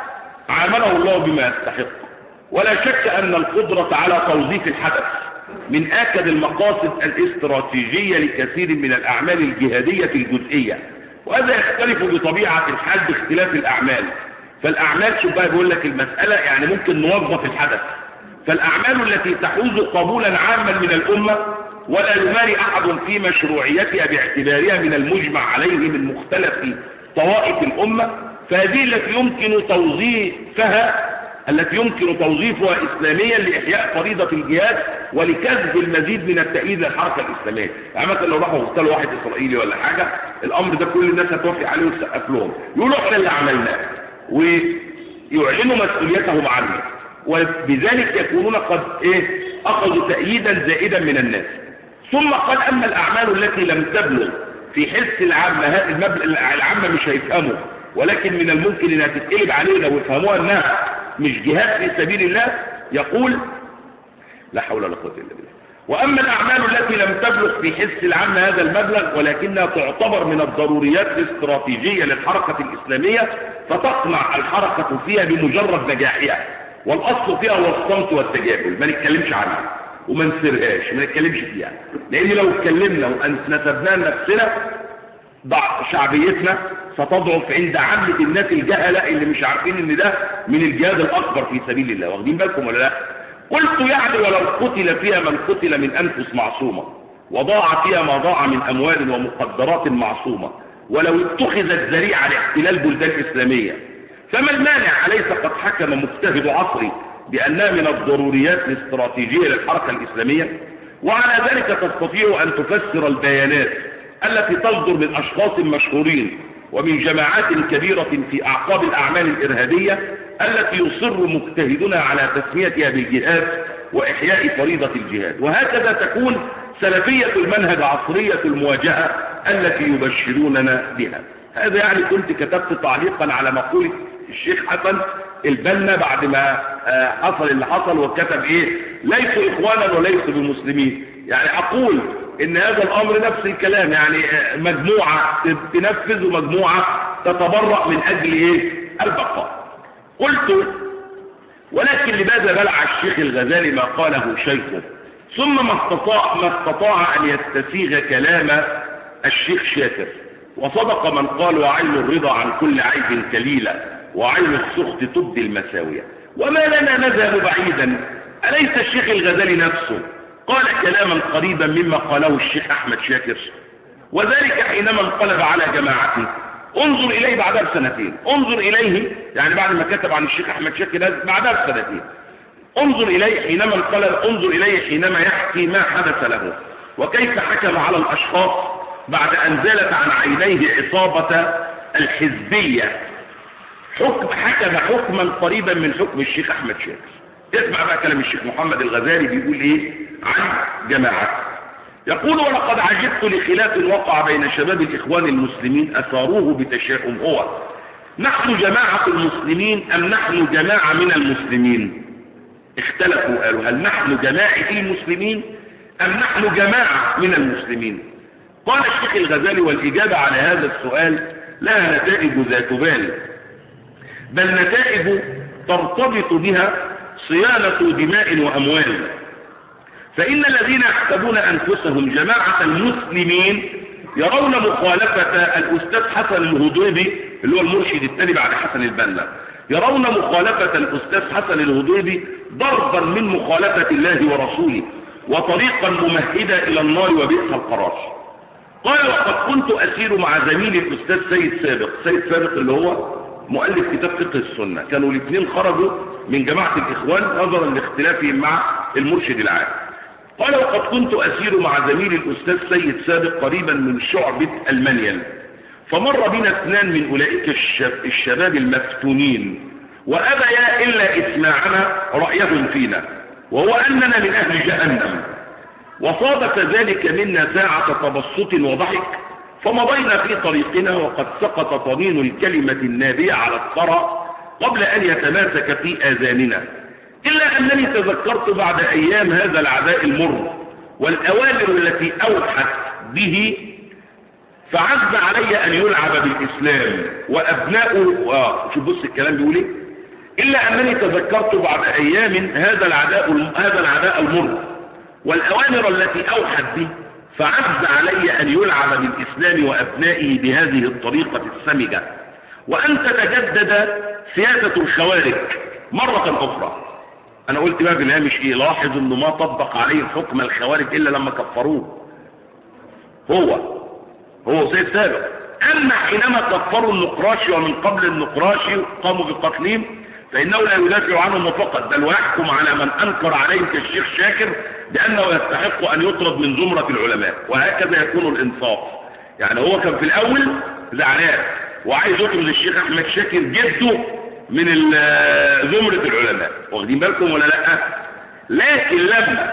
عامله الله بما يستحق. ولا شك أن القدرة على توظيف الحدث من آكد المقاصد الاستراتيجية لكثير من الأعمال الجهادية الجزئية، وهذا يختلف بطبيعة الحال باختلاف الأعمال. فالأعمال شبه بيقول لك المسألة يعني ممكن نوظف الحدث، فالأعمال التي تحوز قبولا عاما من الأمة ولا يماري أحد في مشروعيتها باعتبارها من المجمع عليه من مختلف طوائف الأمة، فهذه التي يمكن توظيفها التي يمكن توظيفها إسلاميا لإحياء فريضة الجهاد ولكسب المزيد من التأييد للحركة الإسلامية. يعني مثلا لو راحوا اغتالوا واحد إسرائيلي ولا حاجة، الأمر ده كل الناس هتوافق عليه وتسقف لهم، يقولوا احنا اللي عملناه ويعلنوا مسؤوليتهم عنه، وبذلك يكونون قد ايه أخذوا تأييدا زائدا من الناس. ثم قال: أما الأعمال التي لم تبلغ في حس العامة، العامة مش هيفهموا، ولكن من الممكن انها تتقلب علينا ويفهموها انها مش جهاد في سبيل الله، يقول: لا حول ولا قوة الا بالله. واما الاعمال التي لم تبلغ في حس العام هذا المبلغ ولكنها تعتبر من الضروريات الاستراتيجية للحركة الاسلامية، فتقنع الحركة فيها بمجرد نجاحها، والاصل فيها هو الصمت والتجاهل، ما نتكلمش عنها وما نسرهاش، ما نتكلمش فيها، لان لو اتكلمنا ونسبناها لنفسنا ضعف شعبيتنا ستضعف عند عامة الناس الجهلة اللي مش عارفين ان ده من الجهاد الاكبر في سبيل الله. واخدين بالكم ولا لا؟ قلت: يعني ولو قتل فيها من قتل من انفس معصومة، وضاع فيها ما ضاع من اموال ومقدرات معصومة، ولو اتخذت ذريعة لاحتلال بلدان اسلامية، فما المانع؟ أليس قد حكم مجتهد عصري بانها من الضروريات الاستراتيجية للحركة الاسلامية؟ وعلى ذلك تستطيع ان تفسر البيانات التي تصدر من أشخاص مشهورين ومن جماعات كبيرة في أعقاب الأعمال الإرهابية التي يصر مجتهدون على تسميتها بالجهاد وإحياء فريضة الجهاد. وهكذا تكون سلفية المنهج عصرية المواجهة التي يبشروننا بها. هذا يعني كنت كتبت تعليقا على مقولة الشيخ حسن البنا بعد ما حصل اللي حصل، وكتب ايه؟ ليسوا اخوانا وليسوا بمسلمين. يعني اقول ان هذا الامر نفس الكلام، يعني مجموعة تنفذ ومجموعة تتبرأ من اجل ايه؟ البقاء. قلت ولكن لماذا بلع الشيخ الغزالي ما قاله شيخه ثم ما استطاع, ما استطاع ان يستسيغ كلام الشيخ شاكر؟ وصدق من قال وعين الرضا عن كل عيب كليلة وعين السخط تبدي المساوية. وما لنا نذهب بعيدا، أليس الشيخ الغزالي نفسه قال كلاما قريبا مما قاله الشيخ أحمد شاكر؟ وذلك حينما انقلب على جماعته. انظر إليه بعدها بسنتين، انظر إليه يعني بعد ما كتب عن الشيخ أحمد شاكر بعدها بسنتين، انظر إليه حينما انقلب، انظر إليه حينما يحكي ما حدث له وكيف حكم على الأشخاص بعد أن زالت عن عينيه عصابة الحزبية. حكم حكم حكما قريبا من حكم الشيخ أحمد شاكر. اسمع بقى كلام الشيخ محمد الغزالي بيقول ايه عن جماعته. يقول ولقد عجبت لخلاف وقع بين شباب الإخوان المسلمين أثاروه بتشاؤم. هو نحن جماعة المسلمين أم نحن جماعة من المسلمين؟ اختلفوا قالوا هل نحن جماعة المسلمين أم نحن جماعة من المسلمين؟ قال الشيخ الغزالي والإجابة على هذا السؤال لها نتائج ذات بال، بل نتائج ترتبط بها صيانة دماء وأموال. فإن الذين يحسبون أنفسهم جماعة المسلمين يرون مخالفة الأستاذ حسن الهضيبي اللي هو المرشد الثاني بعد حسن البنا، يرون مخالفة الأستاذ حسن الهضيبي ضربا من مخالفة الله ورسوله وطريقا ممهدا إلى النار وبئس القرار. قال وقد كنت أسير مع زميلي الأستاذ سيد سابق، سيد سابق اللي هو مؤلف كتاب فقه السنة، كانوا الاثنين خرجوا من جماعة الإخوان نظرا لاختلافهم مع المرشد العام. قال وقد كنت أسير مع زميلي الأستاذ سيد سابق قريبا من شعبة المنيل، فمر بنا اثنان من أولئك الشباب المفتونين وأبيا إلا إسماعنا رأيهم فينا، وهو أننا من أهل جهنم. وصادف ذلك منا ساعة تبسط وضحك، فمضينا في طريقنا وقد سقط طنين الكلمة النابية على الثرى قبل أن يتماسك في آذاننا، إلا أنني تذكرت بعد أيام هذا العداء المر والأوامر التي أوحت به، فعز علي أن يلعب بالإسلام وأبناؤه. آه شوف بص الكلام بيقول إيه، إلا أنني تذكرت بعد أيام هذا العداء هذا العداء المر والأوامر التي أوحت به، فعز علي أن يلعب بالإسلام وأبنائه بهذه الطريقة السمجة، وأن تتجدد سياسة الخوارج مرة أخرى. أنا قلت بقى في الهامش إيه، لاحظ إنه ما طبق عليه حكم الخوارج إلا لما كفروه هو هو سيد سابق. أما حينما كفروا النقراشي ومن قبل النقراشي قاموا بقتلهم فإنه لا يدافع عنهم فقط، بل ويحكم على من أنكر عليهم كالشيخ شاكر بأنه يستحق أن يطرد من زمرة العلماء، وهكذا يكون الإنصاف. يعني هو كان في الأول زعلان وعايز يطرد الشيخ أحمد شاكر جده من زمرة العلماء، واخدين بالكم ولا لا؟ لكن لما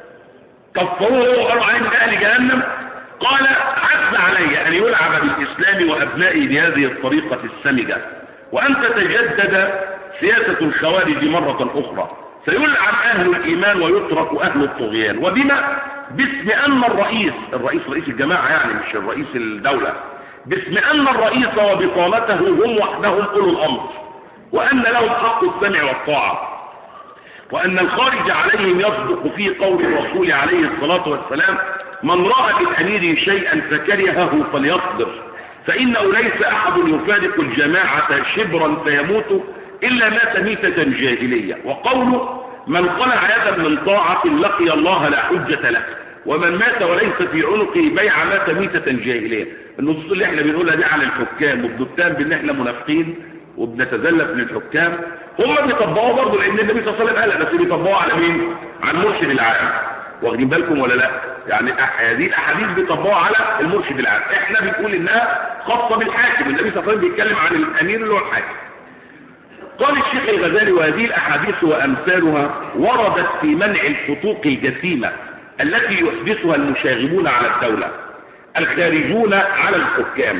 كفروه وقالوا عليه من أهل جهنم قال عز علي أن يلعب بالإسلام وأبنائي بهذه الطريقة السمجة، وأن تتجدد سياسة الخوارج مرة أخرى، فيلعب أهل الإيمان ويترك أهل الطغيان. وبما باسم أن الرئيس الرئيس رئيس الجماعة يعني مش الرئيس الدولة، باسم أن الرئيس وبطانته هم وحدهم أولو الأمر، وأن لهم حق السمع والطاعة، وأن الخارج عليهم يصدق في قول الرسول عليه الصلاة والسلام من رأى بالأمير شيئا فكرهه فليصبر، فإنه ليس أحد يفارق الجماعة شبرا فيموت إلا مات ميتة جاهلية، وقوله من قلع يدا من طاعة لقي الله لا حجة له، ومن مات وليس في عنقه بيع مات ميتة جاهلية. النصوص اللي احنا بنقولها دي على الحكام وبنتهم بان احنا منافقين وبنتزلف للحكام، هم بيطبقوا برضه لان النبي صلى الله عليه وسلم قال، بس بيطبقوا على مين؟ على المرشد العام، واخدين بالكم ولا لا؟ يعني هذه الاحاديث بيطبقوها على المرشد العام، احنا بنقول انها خاصه بالحاكم. النبي صلى الله عليه وسلم بيتكلم عن الامير اللي هو الحاكم. قال الشيخ الغزالي: وهذه الاحاديث وامثالها وردت في منع الفتوق الجسيمه التي يحدثها المشاغبون على الدوله الخارجون على الحكام.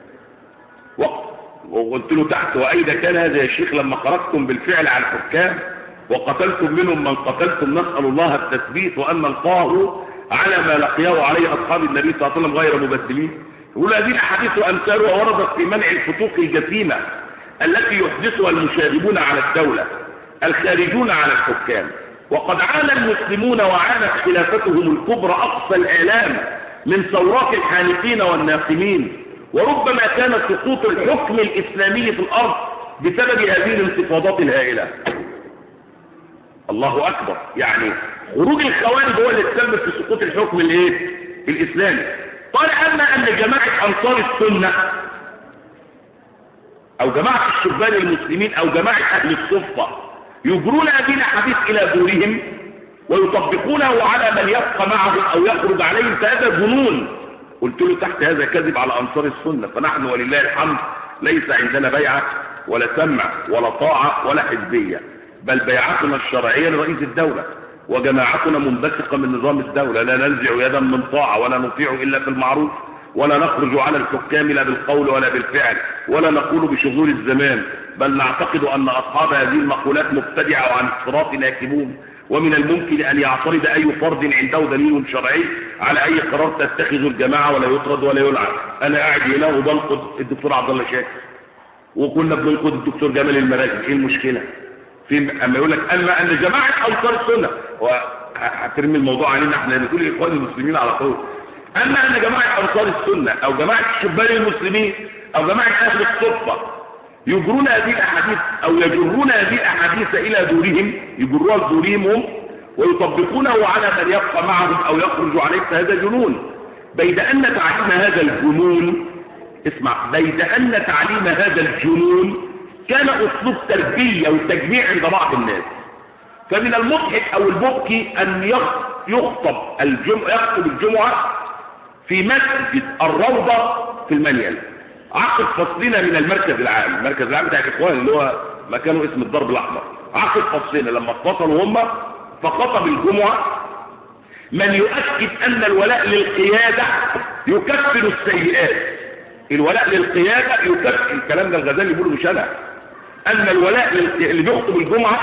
وقلت له تحت: واين كان هذا يا شيخ لما خرجتم بالفعل على الحكام وقتلتم منهم من قتلتم، نسال الله التثبيت وان نلقاه على ما لقيه عليه اصحاب النبي صلى الله عليه وسلم غير مبدلين. يقول: هذه الاحاديث وامثالها وردت في منع الفتوق الجسيمه التي يحدثها المشاغبون على الدوله الخارجون على الحكام، وقد عانى المسلمون وعانت خلافتهم الكبرى اقصى الالام من ثورات الحانقين والناقمين، وربما كان سقوط الحكم الاسلامي في الارض بسبب هذه الانتفاضات الهائله. الله اكبر، يعني خروج الخوارج هو اللي تسبب في سقوط الحكم الايه الاسلامي. قال: اما ان جماعه انصار السنه او جماعه الشبان المسلمين او جماعه اهل الصفه يجرون هذه الاحاديث الى دورهم ويطبقونه على من يبقى معهم او يخرج عليهم فهذا جنون. قلت له تحت: هذا كذب على انصار السنه، فنحن ولله الحمد ليس عندنا بيعه ولا سمع ولا طاعه ولا حزبيه، بل بيعتنا الشرعيه لرئيس الدوله، وجماعتنا منبثقه من نظام الدوله، لا ننزع يدا من طاعه ولا نطيع الا في المعروف، ولا نخرج على الحكام لا بالقول ولا بالفعل، ولا نقول بشذور الزمان، بل نعتقد ان اصحاب هذه المقولات مبتدعه وعن الصراط ناكبون، ومن الممكن ان يعترض اي فرد عنده دليل شرعي على اي قرار تتخذ الجماعه ولا يطرد ولا يلعن. انا قاعد هنا وبنقد الدكتور عبد الله شاكر، وكنا بننقد الدكتور جمال المراكب، ايه المشكله؟ في اما يقول لك اما ان جماعه انصار السنه، وهترمي الموضوع علينا احنا نقول الاخوان المسلمين على طول، اما ان جماعه انصار السنه او جماعه الشبان المسلمين او جماعه اهل الصفه يجرون هذه الاحاديث او يجرون هذه الاحاديث الى دورهم، يجروها لدورهم هم ويطبقونه على من يبقى معهم او يخرج عليه، فهذا جنون. بيد ان تعليم هذا الجنون، اسمع، بيد ان تعليم هذا الجنون كان اسلوب تربيه وتجميع عند بعض الناس. فمن المضحك او المبكي ان يخطب الجمعه يخطب الجمعه في مسجد الروضه في المنيل عقب فصلنا من المركز العام، المركز العام بتاع الاخوان اللي هو مكانه اسم الضرب الاحمر، عقب فصلنا لما اتصلوا هم فخطب الجمعه من يؤكد ان الولاء للقياده يكفر السيئات. الولاء للقياده يكفر، الكلام ده الغزالي بيقوله مش انا، ان الولاء للقيادة اللي بيخطب الجمعه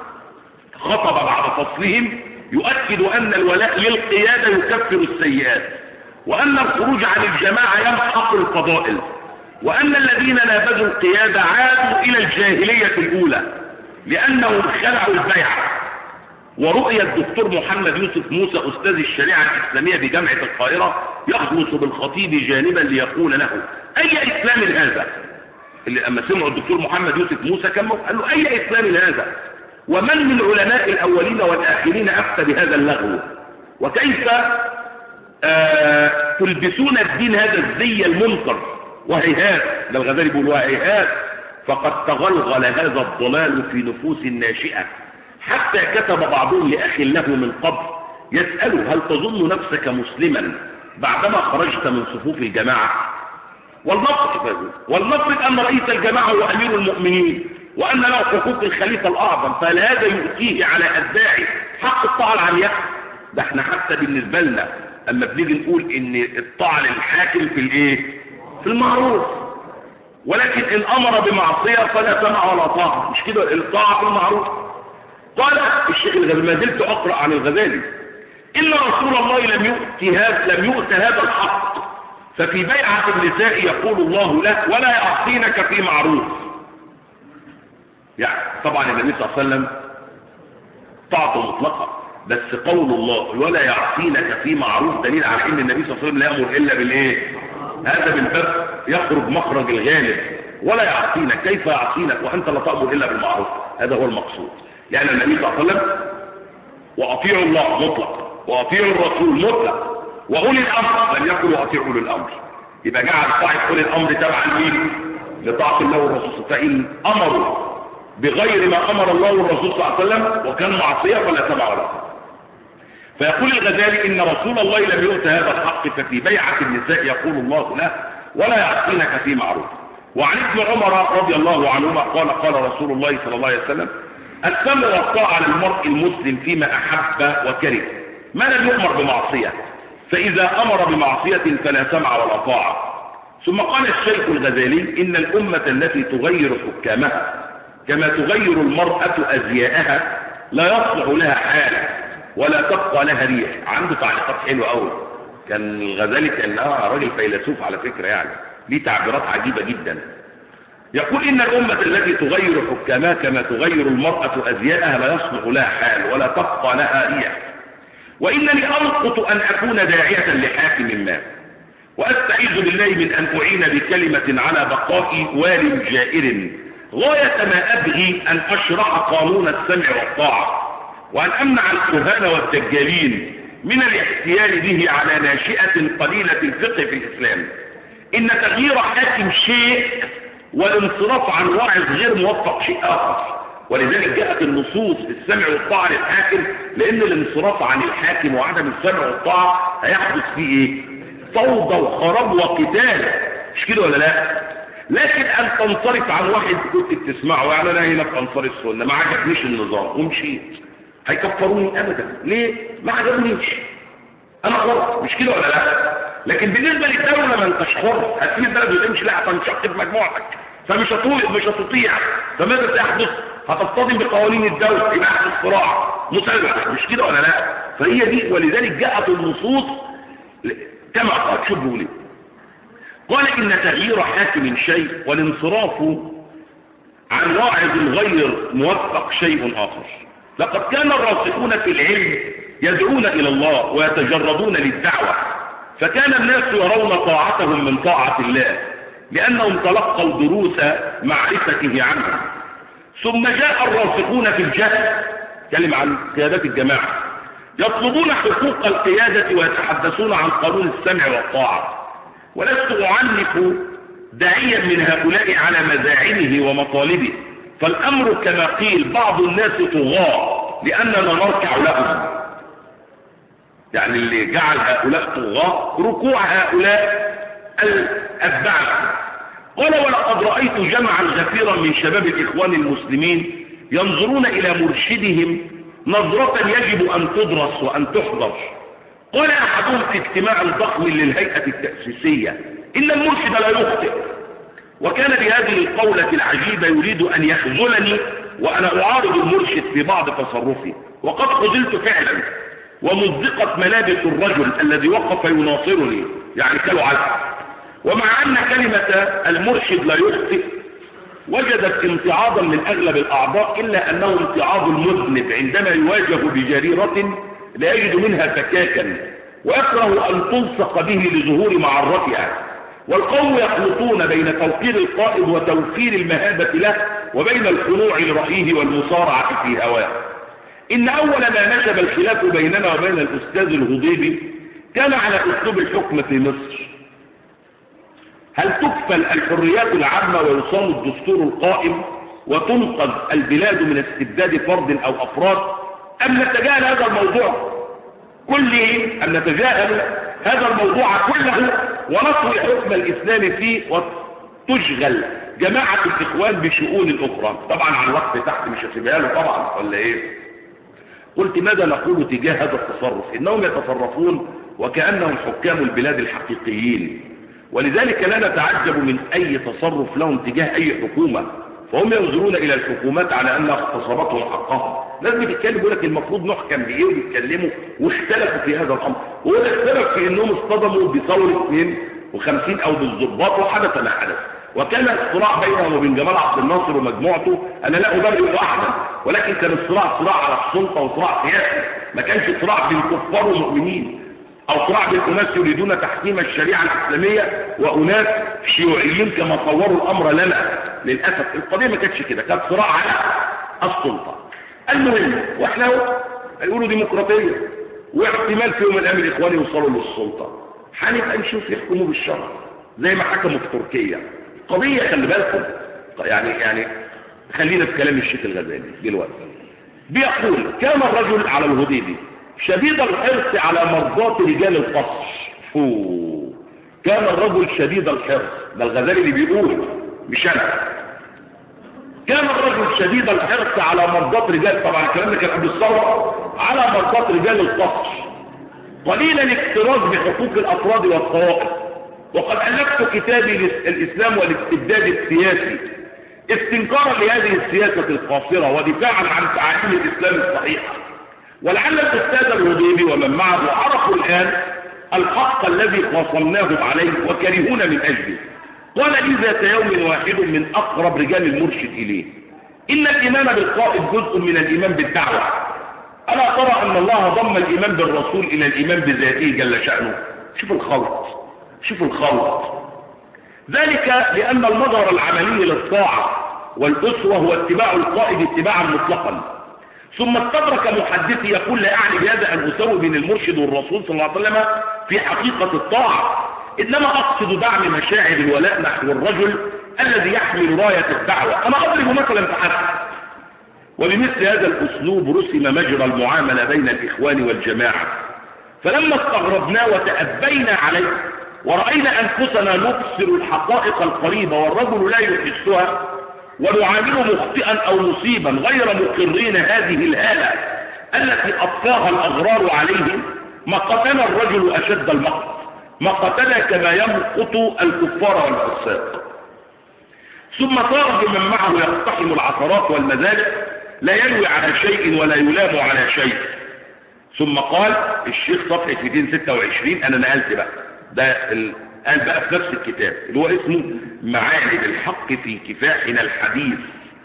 خطب بعد فصلهم يؤكد ان الولاء للقياده يكفر السيئات، وان الخروج عن الجماعه يمحق الفضائل، وان الذين نابذوا القياده عادوا الى الجاهليه الاولى لانهم خلعوا البيعه. ورؤية الدكتور محمد يوسف موسى أستاذ الشريعة الإسلامية بجامعة القاهرة يخلص بالخطيب جانبا ليقول له: أي إسلام هذا؟ اللي أما سمعوا الدكتور محمد يوسف موسى كان قال له: أي إسلام هذا؟ ومن من علماء الأولين والآخرين أفتى بهذا اللغو؟ وكيف آه تلبسون الدين هذا الزي المنكر؟ وهيهات، ده الغزالي بيقول وهيهات، فقد تغلغل هذا الضلال في نفوس الناشئة، حتى كتب بعضهم لأخ له من قبل يسأله: هل تظن نفسك مسلما بعدما خرجت من صفوف الجماعة؟ والنفرض والنفرض أن رئيس الجماعة هو أمير المؤمنين وأن له حقوق الخليفة الأعظم، فهل هذا يؤتيه على أتباعه حق الطاعة العمياء؟ ده احنا حتى بالنسبة لنا أما بنيجي نقول إن الطاعة للحاكم في الإيه؟ في المعروف، ولكن إن أمر بمعصية فلا سمع ولا طاعة، مش كده؟ الطاعة في المعروف. قال الشيخ الغزالي: ما زلت أقرأ عن الغزالي: إن رسول الله لم يؤت هذا لم يؤت هذا الحق، ففي بيعة النساء يقول الله له: ولا يعصينك في معروف. يعني طبعا النبي صلى الله عليه وسلم طاعته مطلقة، بس قول الله ولا يعصينك في معروف دليل على ان النبي صلى الله عليه وسلم لا يأمر الا بالايه؟ هذا من باب يخرج مخرج الغالب، ولا يعصينك، كيف يعصينك وانت لا تأمر الا بالمعروف؟ هذا هو المقصود. يعني النبي صلى الله عليه وسلم واطيعوا الله مطلق واطيعوا الرسول مطلق واولي الامر لم يقل واطيعوا اولي الامر، يبقى جعل طاعه اولي الامر تبعا لمين؟ لطاعه الله والرسول. فان امروا بغير ما امر الله والرسول صلى الله عليه وسلم وكان معصيه فلا تبع ولا طاعه. فيقول الغزالي إن رسول الله لم يؤت هذا الحق، ففي بيعة النساء يقول الله له ولا يعصينك في معروف. وعن ابن عمر رضي الله عنهما قال قال رسول الله صلى الله عليه وسلم السمع والطاعة للمرء المسلم فيما أحب وكره ما لم يؤمر بمعصية، فإذا أمر بمعصية فلا سمع ولا طاعة. ثم قال الشيخ الغزالي إن الأمة التي تغير حكامها كما تغير المرأة أزياءها لا يصلح لها حال ولا تبقى لها ريح. عنده تعليقات حلوة أوي، كان الغزالي كأنها راجل فيلسوف على فكرة، يعني ليه تعبيرات عجيبة جدا. يقول إن الأمة التي تغير حكامها كما تغير المرأة أزياءها لا يصلح لها حال ولا تبقى لها ريح، وإنني أنقط أن أكون داعية لحاكم ما، وأستعيذ بالله من أن أعين بكلمة على بقاء وال جائر، غاية ما أبغي أن أشرح قانون السمع والطاعة، وأن أمنع الكهان والدجالين من الاحتيال به على ناشئة قليلة الفقه في الإسلام. إن تغيير حاكم شيء والانصراف عن واعظ غير موفق شيء آخر، ولذلك جاءت النصوص بالسمع والطاعة للحاكم، لأن الانصراف عن الحاكم وعدم السمع والطاعة هيحدث فيه إيه؟ فوضى وخراب وقتال، مش كده ولا لا؟ لكن أن تنصرف عن واحد كنت بتسمعه، يعني أنا هنا في أنصار السنة ما عجبنيش النظام ومشيت، هيكفروني أبدا. ليه؟ ما عجبنيش، أنا غلط، مش كده ولا لا؟ لكن بالنسبة للدولة ما انتش حر، هتسيب البلد وتمشي، لا هتنشق بمجموعتك، فمش هتطيع مش هتطيع، فماذا سيحدث؟ هتصطدم بقوانين الدولة، يبقى يحدث صراع مسلح، مش كده ولا لا؟ فهي دي، ولذلك جاءت النصوص كما قال. شو بيقول لي؟ قال إن تغيير حاكم شيء والانصراف عن واعظ غير موفق شيء آخر. لقد كان الراسخون في العلم يدعون إلى الله ويتجردون للدعوة، فكان الناس يرون طاعتهم من طاعة الله لأنهم تلقوا دروس معرفته عنه. ثم جاء الراسخون في الجهل، كلم عن قيادات الجماعة، يطلبون حقوق القيادة ويتحدثون عن قانون السمع والطاعة. ولست أعنف داعيا من هؤلاء على مزاعمه ومطالبه، فالأمر كما قيل بعض الناس طغاة لأننا نركع لهم، يعني اللي جعل هؤلاء طغاة ركوع هؤلاء الأتباع. قال ولقد رأيت جمعا غفيرا من شباب الإخوان المسلمين ينظرون إلى مرشدهم نظرة يجب أن تدرس وأن تحضر. قال أحدهم في اجتماع ضخم للهيئة التأسيسية إن المرشد لا يخطئ، وكان بهذه القولة العجيبة يريد أن يخذلني وأنا أعارض المرشد في بعض تصرفي، وقد خذلت فعلا ومزقت ملابس الرجل الذي وقف يناصرني، يعني كانوا على. ومع أن كلمة المرشد لا يخطئ وجدت امتعاضا من أغلب الأعضاء، إلا أنه امتعاض المذنب عندما يواجه بجريرة لا يجد منها فكاكا ويكره أن تلصق به لظهور معرتها. والقوم يخلطون بين توقير القائد وتوفير المهابة له وبين الخضوع لرأيه والمصارعة في هواه. إن أول ما نشب الخلاف بيننا وبين الأستاذ الهضيبي كان على أسلوب الحكم في مصر. هل تكفل الحريات العامة ويصان الدستور القائم وتنقذ البلاد من استبداد فرد أو أفراد، أم نتجاهل هذا الموضوع كله أم نتجاهل هذا الموضوع كله ونطوي حكم الإسلام فيه وتشغل جماعة الإخوان بشؤون الأخرى؟ طبعا على الوقت تحت مش هسيبها له طبعا، ولا إيه؟ قلت ماذا نقول تجاه هذا التصرف؟ إنهم يتصرفون وكأنهم حكام البلاد الحقيقيين، ولذلك لا نتعجب من أي تصرف لهم تجاه أي حكومة، فهم ينظرون إلى الحكومات على أنها اغتصبتهم حقهم. لازم يتكلموا يقول لك المفروض نحكم بإيه ويتكلموا، واختلفوا في هذا الأمر، وهو ده السبب في أنهم اصطدموا بثورة اثنين وخمسين أو بالضباط وحدث ما حدث. وكان الصراع بينهم وبين جمال عبد الناصر ومجموعته، أنا لا أبرئ أحدا، ولكن كان الصراع صراع على السلطة وصراع سياسي، ما كانش صراع بين كفار ومؤمنين أو صراع بين أناس يريدون تحكيم الشريعة الإسلامية وأناس شيوعيين كما صوروا الأمر لنا. للأسف القضية ما كانتش كده، كانت صراع على السلطة. المهم واحنا هيقولوا ديمقراطية واحتمال في يوم من الأيام الإخوان يوصلوا للسلطة، هنبقى نشوف يحكموا بالشرع زي ما حكموا في تركيا. قضية خلي بالكم، يعني يعني خلينا في كلام الشيخ الغزالي دلوقتي. بيقول كان الرجل على الهضيبي شديد الحرص على مرضاة رجال القصر. فوه. كان الرجل شديد الحرص، ده الغزالي اللي بيقول مش انا. كان الرجل شديد الحرص على مرضاة رجال، طبعا الكلام ده كان قبل الثورة، على مرضاة رجال القصر، قليلا الاكتراث بحقوق الافراد والطوائف. وقد الفت كتابي الاسلام والاستبداد السياسي استنكارا لهذه السياسة القاصرة ودفاعا عن تعاليم الاسلام الصحيحة. ولعل الاستاذ الهضيبي ومن معه عرفوا الان الحق الذي خاصمناهم عليه وكرهونا من اجله. قال لي ذات يوم واحد من اقرب رجال المرشد اليه: ان الايمان بالقائد جزء من الايمان بالدعوة. الا ترى ان الله ضم الايمان بالرسول الى الايمان بذاته جل شأنه؟ شوف الخلط، شوف الخلط. ذلك لان المظهر العملي للطاعة والاسوة هو اتباع القائد اتباعا مطلقا. ثم استدرك محدثي يقول: لا اعني بهذا ان اسوي بين المرشد والرسول صلى الله عليه وسلم في حقيقة الطاعة، انما اقصد دعم مشاعر الولاء نحو الرجل الذي يحمل راية الدعوة. انا اضرب مثلا فحسب. وبمثل هذا الاسلوب رسم مجرى المعاملة بين الاخوان والجماعة. فلما استغربنا وتأبينا عليه ورأينا انفسنا نبصر الحقائق القريبة والرجل لا يحسها ونعامله مخطئا او مصيبا غير مقرين هذه الهالة التي اطفاها الاغرار عليهم، مقتنا الرجل اشد المقت، مقتنا كما يمقت الكفار والفساق. ثم صار بمن معه يقتحم العثرات والمزارع لا ينوي على شيء ولا يلام على شيء. ثم قال الشيخ صفحة مئتين وستة وعشرين، انا نقلت بقى ده ال... قال بقى في نفس الكتاب اللي هو اسمه معالم الحق في كفاحنا الحديث.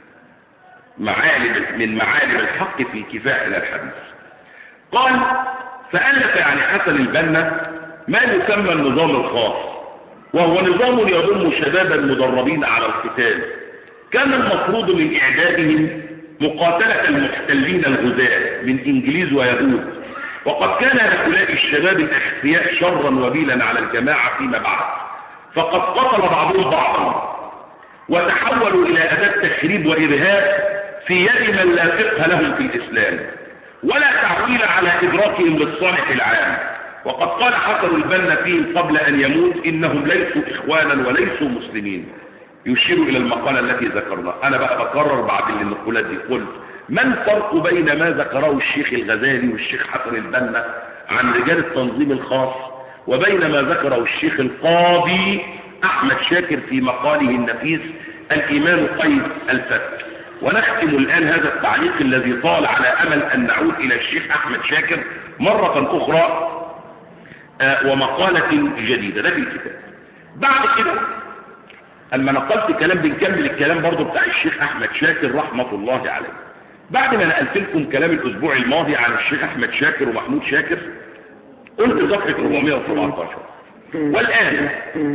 معالم من معالم الحق في كفاحنا الحديث. قال: فألف يعني حسن البنا ما يسمى النظام الخاص، وهو نظام يضم شبابا مدربين على القتال، كان المفروض من إعدادهم مقاتلة المحتلين الغزاة من إنجليز ويهود. وقد كان هؤلاء الشباب الأخفياء شرا وبيلا على الجماعة فيما بعد، فقد قتل بعضهم بعضا وتحولوا إلى أداة تخريب وإرهاب في يد من لا فقه لهم في الإسلام ولا تعويل على إدراكهم للصالح العام. وقد قال حسن البنا فيهم قبل أن يموت: إنهم ليسوا إخوانا وليسوا مسلمين، يشير إلى المقالة التي ذكرنا. أنا بقى بكرر بعد النقولات دي، قلت: ما الفرق بين ما ذكره الشيخ الغزالي والشيخ حسن البنا عن رجال التنظيم الخاص وبين ما ذكره الشيخ القاضي أحمد شاكر في مقاله النفيس الإيمان قيد الفتح؟ ونختم الآن هذا التعليق الذي طال على أمل أن نعود إلى الشيخ أحمد شاكر مرة أخرى آه ومقالة جديدة. ده في الكتاب. بعد كده أما نقلت كلام بنكمل الكلام برضو بتاع الشيخ أحمد شاكر رحمة الله عليه. بعد ما نقلت لكم كلام الأسبوع الماضي عن الشيخ أحمد شاكر ومحمود شاكر، قلت صفحة أربعمائة وسبعة عشر. والآن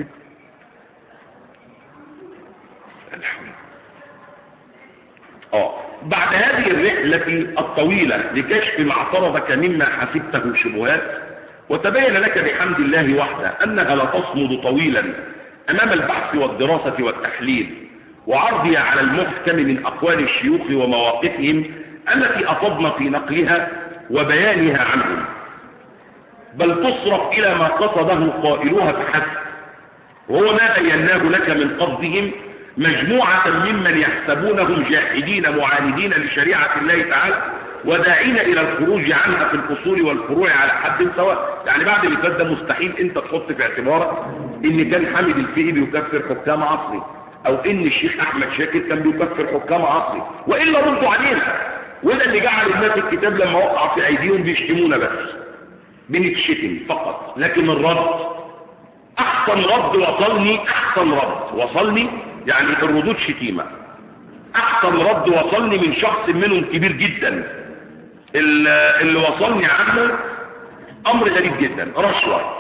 آه بعد هذه الرحلة الطويلة لكشف ما اعترضك مما حسبته شبهات، وتبين لك بحمد الله وحده أنها لا تصمد طويلا أمام البحث والدراسة والتحليل وعرضها على المحكم من أقوال الشيوخ ومواقفهم التي أفضنا في نقلها وبيانها عنهم، بل تصرف إلى ما قصده قائلوها فحسب، وهو ما بيناه لك من قصدهم مجموعة ممن يحسبونهم جاحدين معاندين لشريعة الله تعالى وداعين إلى الخروج عنها في الأصول والفروع على حد سواء. يعني بعد اللي فات ده مستحيل أنت تحط في اعتبارك إن كان حامد الفقي بيكفر حكام عصري أو إن الشيخ أحمد شاكر كان بيكفر حكام عصري، وإلا ردوا علينا. وده اللي جعل الناس الكتاب لما وقع في أيديهم بيشتمونا بس، بنتشتم فقط. لكن الرد أحسن رد وصلني، أحسن رد وصلني يعني الردود شتيمة. أحسن رد وصلني من شخص منهم كبير جدا، اللي وصلني عنه أمر غريب جدا. رشوة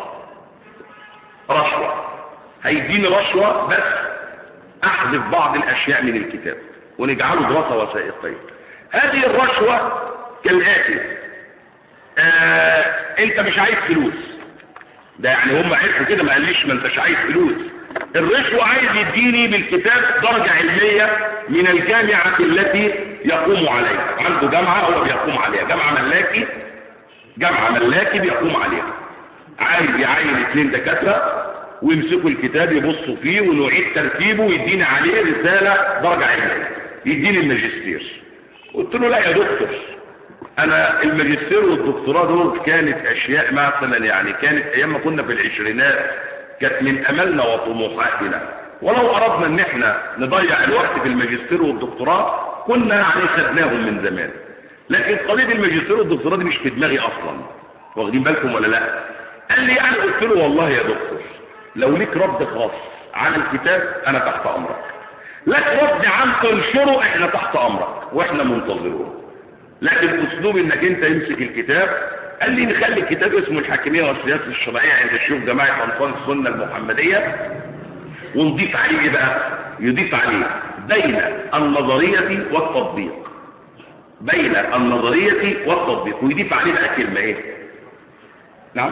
رشوة هيديني رشوة بس أحذف بعض الأشياء من الكتاب ونجعله دراسة وثائقية. هذه الرشوة كالآتي: آه أنت مش عايز فلوس، ده يعني هم عرفوا كده، ما قاليش ما أنتش عايز فلوس. الرشوة عايز يديني بالكتاب درجة علمية من الجامعة التي يقوم عليها، عنده جامعة هو بيقوم عليها، جامعة ملاكي جامعة ملاكي بيقوم عليها، عايز يعين اثنين دكاترة ويمسكوا الكتاب يبصوا فيه ونعيد ترتيبه ويديني عليه رسالة درجة علمية، يديني الماجستير. قلت له لا يا دكتور، انا الماجستير والدكتوراه دول كانت اشياء مثلا يعني كانت ايام ما كنا في العشرينات، كانت من املنا وطموحاتنا، ولو اردنا ان احنا نضيع الوقت في الماجستير والدكتوراه كنا يعني خدناهم من زمان، لكن قضيه الماجستير والدكتوراه دي مش في دماغي اصلا، واخدين بالكم ولا لا؟ قال لي يعني، قلت له والله يا دكتور لو ليك رد خاص عن الكتاب انا تحت امرك، لك رد عن تنشره احنا تحت امرك واحنا منتظرون، لكن اسلوب انك انت يمسك الكتاب. قال لي نخلي الكتاب اسمه الحاكميه والسياسه الشرعيه عند الشيوخ جماعه انصار السنه المحمديه، ونضيف عليه ايه بقى؟ يضيف عليه بين النظريه والتطبيق، بين النظريه والتطبيق، ويضيف عليه بقى كلمه ايه؟ نعم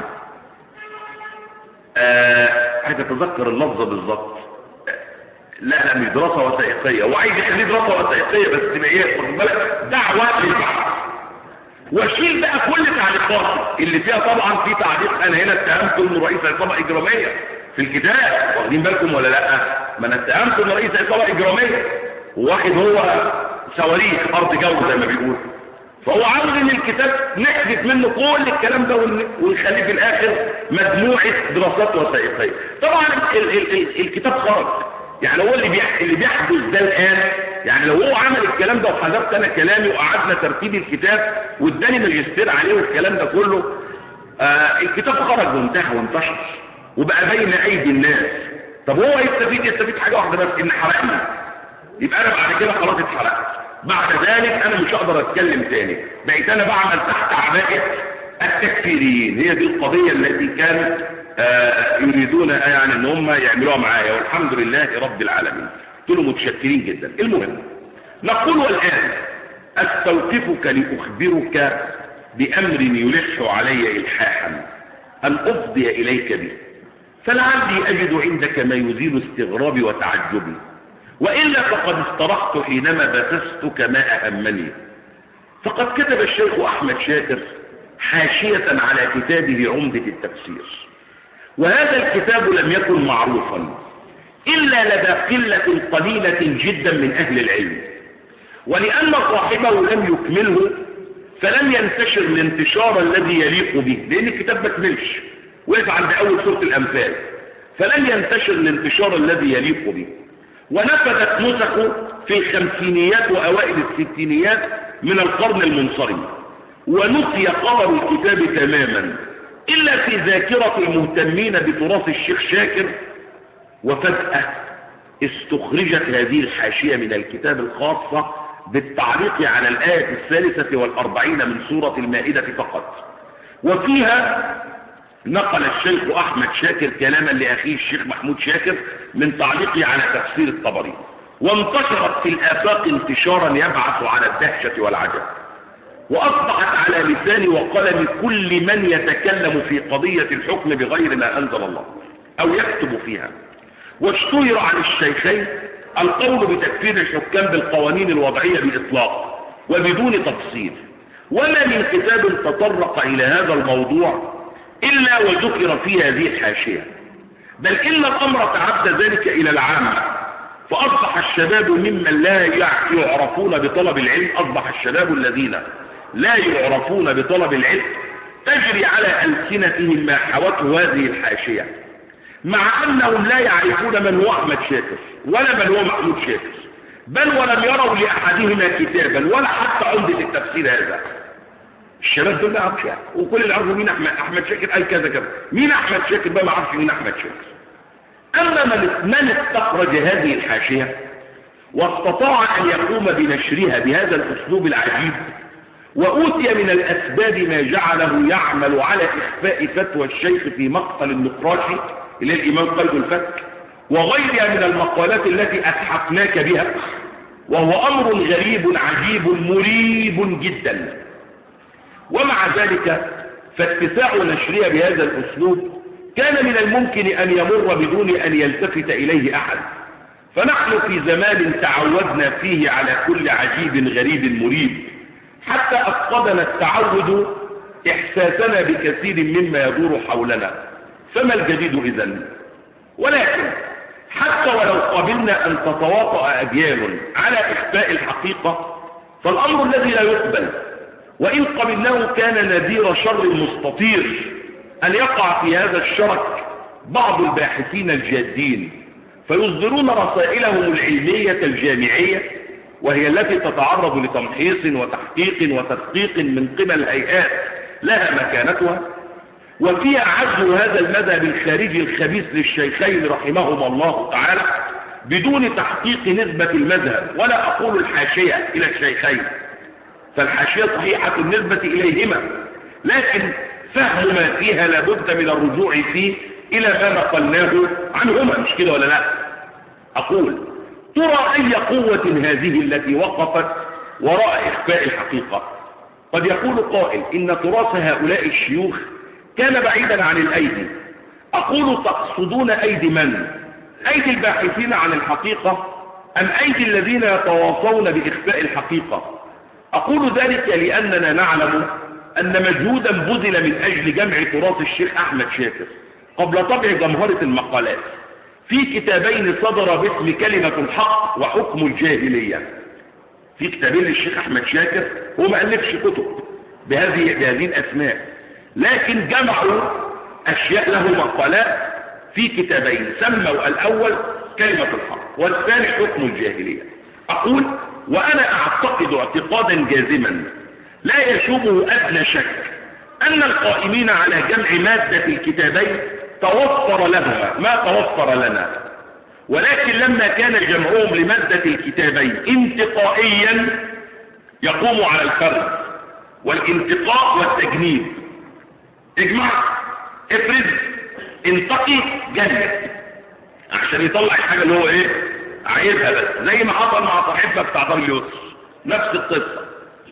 آه عايز اتذكر اللفظه بالظبط. لا لا مش دراسه وثائقيه، وعايز يخليه دراسه وثائقيه بس تبقى ايه؟ واخد بالك؟ دعوه للبحث، واشيل بقى كل تعليقاتي اللي فيها. طبعا في تعليق انا هنا اتهمت انه رئيس عصابه اجراميه في الكتاب، واخدين بالكم ولا لا؟ ما انا اتهمت انه رئيس عصابه اجراميه، وواحد هو صواريخ ارض جو زي ما بيقول، فهو عاوز ان الكتاب نحذف منه كل الكلام ده ونخليه في الاخر مجموعه دراسات وثائقيه. طبعا ال ال ال الكتاب خرج، يعني هو اللي بيح اللي بيحدث ده الان، يعني لو هو عمل الكلام ده وحذفت انا كلامي وقعدنا ترتيب الكتاب واداني ماجستير عليه والكلام ده كله، آه الكتاب خرج وانتهى وانتشر وبقى بين ايدي الناس. طب هو يستفيد يستفيد حاجه واحده بس، ان حرقني، يبقى انا بعد كده خلاص اتحرقت، بعد ذلك انا مش هقدر اتكلم تاني، بقيت انا بعمل تحت عباءه التكفيريين. هي دي القضيه التي كانت آه يريدون يعني ان هم يعملوها معايا، والحمد لله رب العالمين. قلت له متشكرين جدا. المهم نقول والان استوقفك لاخبرك بامر يلح علي الحاحا ان افضي اليك به، فلعلي اجد عندك ما يزيل استغرابي وتعجبي، وإلا فقد استرحت حينما بثثتك ما أهمني. فقد كتب الشيخ أحمد شاكر حاشية على كتابه عمدة التفسير، وهذا الكتاب لم يكن معروفا إلا لدى قلة قليلة جدا من أهل العلم، ولأن صاحبه لم يكمله فلم ينتشر الانتشار الذي يليق به، لأن الكتاب ما كملش، وقف عند أول سورة الأنفال، فلم ينتشر الانتشار الذي يليق به، ونفذت نسخه في الخمسينيات وأوائل الستينيات من القرن المنصرم، ونسي خبر الكتاب تماما إلا في ذاكرة المهتمين بتراث الشيخ شاكر. وفجأة استخرجت هذه الحاشية من الكتاب الخاصة بالتعليق على الآية الثالثة والأربعين من سورة المائدة فقط، وفيها نقل الشيخ أحمد شاكر كلاما لأخيه الشيخ محمود شاكر من تعليقه على تفسير الطبري، وانتشرت في الآفاق انتشارا يبعث على الدهشة والعجب، وأصبحت على لسان وقلم كل من يتكلم في قضية الحكم بغير ما أنزل الله أو يكتب فيها. واشتهر عن الشيخين القول بتكفير الحكام بالقوانين الوضعية بإطلاق وبدون تفصيل، وما من كتاب تطرق إلى هذا الموضوع إلا وذكر في هذه الحاشية، بل إن الأمر تعدى ذلك إلى العامة، فأصبح الشباب ممن لا يعرفون بطلب العلم، أصبح الشباب الذين لا يعرفون بطلب العلم تجري على ألسنتهم ما حوته هذه الحاشية، مع أنهم لا يعرفون من هو أحمد شاكر ولا من هو محمود شاكر، بل ولم يروا لأحدهما كتابا ولا حتى عمدة التفسير هذا. الشباب دول ما يعرفش يعني، وكل اللي عرفوا مين احمد احمد شاكر قال كذا كذا، مين احمد شاكر بقى ما عرفش مين احمد شاكر. اما من من استخرج هذه الحاشيه واستطاع ان يقوم بنشرها بهذا الاسلوب العجيب، واوتي من الاسباب ما جعله يعمل على اخفاء فتوى الشيخ في مقتل النقراشي الى الامام قلب الفك وغيرها من المقالات التي اتحفناك بها، وهو امر غريب عجيب مريب جدا. ومع ذلك فاتساع نشرها بهذا الأسلوب كان من الممكن أن يمر بدون أن يلتفت إليه أحد، فنحن في زمان تعودنا فيه على كل عجيب غريب مريب، حتى أفقدنا التعود إحساسنا بكثير مما يدور حولنا، فما الجديد إذن؟ ولكن حتى ولو قبلنا أن تتواطأ أجيال على إخفاء الحقيقة فالأمر الذي لا يقبل، وإن قبلناه كان نذير شر مستطير أن يقع في هذا الشرك بعض الباحثين الجادين فيصدرون رسائلهم العلمية الجامعية، وهي التي تتعرض لتمحيص وتحقيق وتدقيق من قبل هيئات لها مكانتها، وفيها عزو هذا المذهب الخارجي الخبيث للشيخين رحمهما الله تعالى بدون تحقيق نسبة المذهب، ولا أقول الحاشية إلى الشيخين، فالحاشية صحيحة النسبة إليهما، لكن فهم ما فيها لابد من الرجوع فيه إلى ما نقلناه عنهما، مش كده ولا لا؟ أقول ترى أي قوة هذه التي وقفت وراء إخفاء الحقيقة؟ قد يقول قائل إن تراث هؤلاء الشيوخ كان بعيدا عن الأيدي. أقول تقصدون أيدي من؟ أيدي الباحثين عن الحقيقة أم أيدي الذين يتواصون بإخفاء الحقيقة؟ أقول ذلك لأننا نعلم أن مجهودا بذل من أجل جمع تراث الشيخ أحمد شاكر قبل طبع جمهرة المقالات في كتابين صدر باسم كلمة الحق وحكم الجاهلية. في كتابين للشيخ أحمد شاكر، هو ما ألفش كتب بهذه بهذه الأسماء، لكن جمعوا أشياء له مقالات في كتابين سموا الأول كلمة الحق والثاني حكم الجاهلية. أقول وأنا أعتقد اعتقادا جازما لا يشوبه أدنى شك أن القائمين على جمع مادة الكتابين توفر لهما ما توفر لنا، ولكن لما كان جمعهم لمادة الكتابين انتقائيا يقوم على الفرد والانتقاء والتجنيد. اجمع، افرد، انتقي، جنب، عشان يطلع الحاجة اللي هو ايه عايزها، بس زي ما حصل مع صاحبنا بتاع دار اليسر نفس القصة،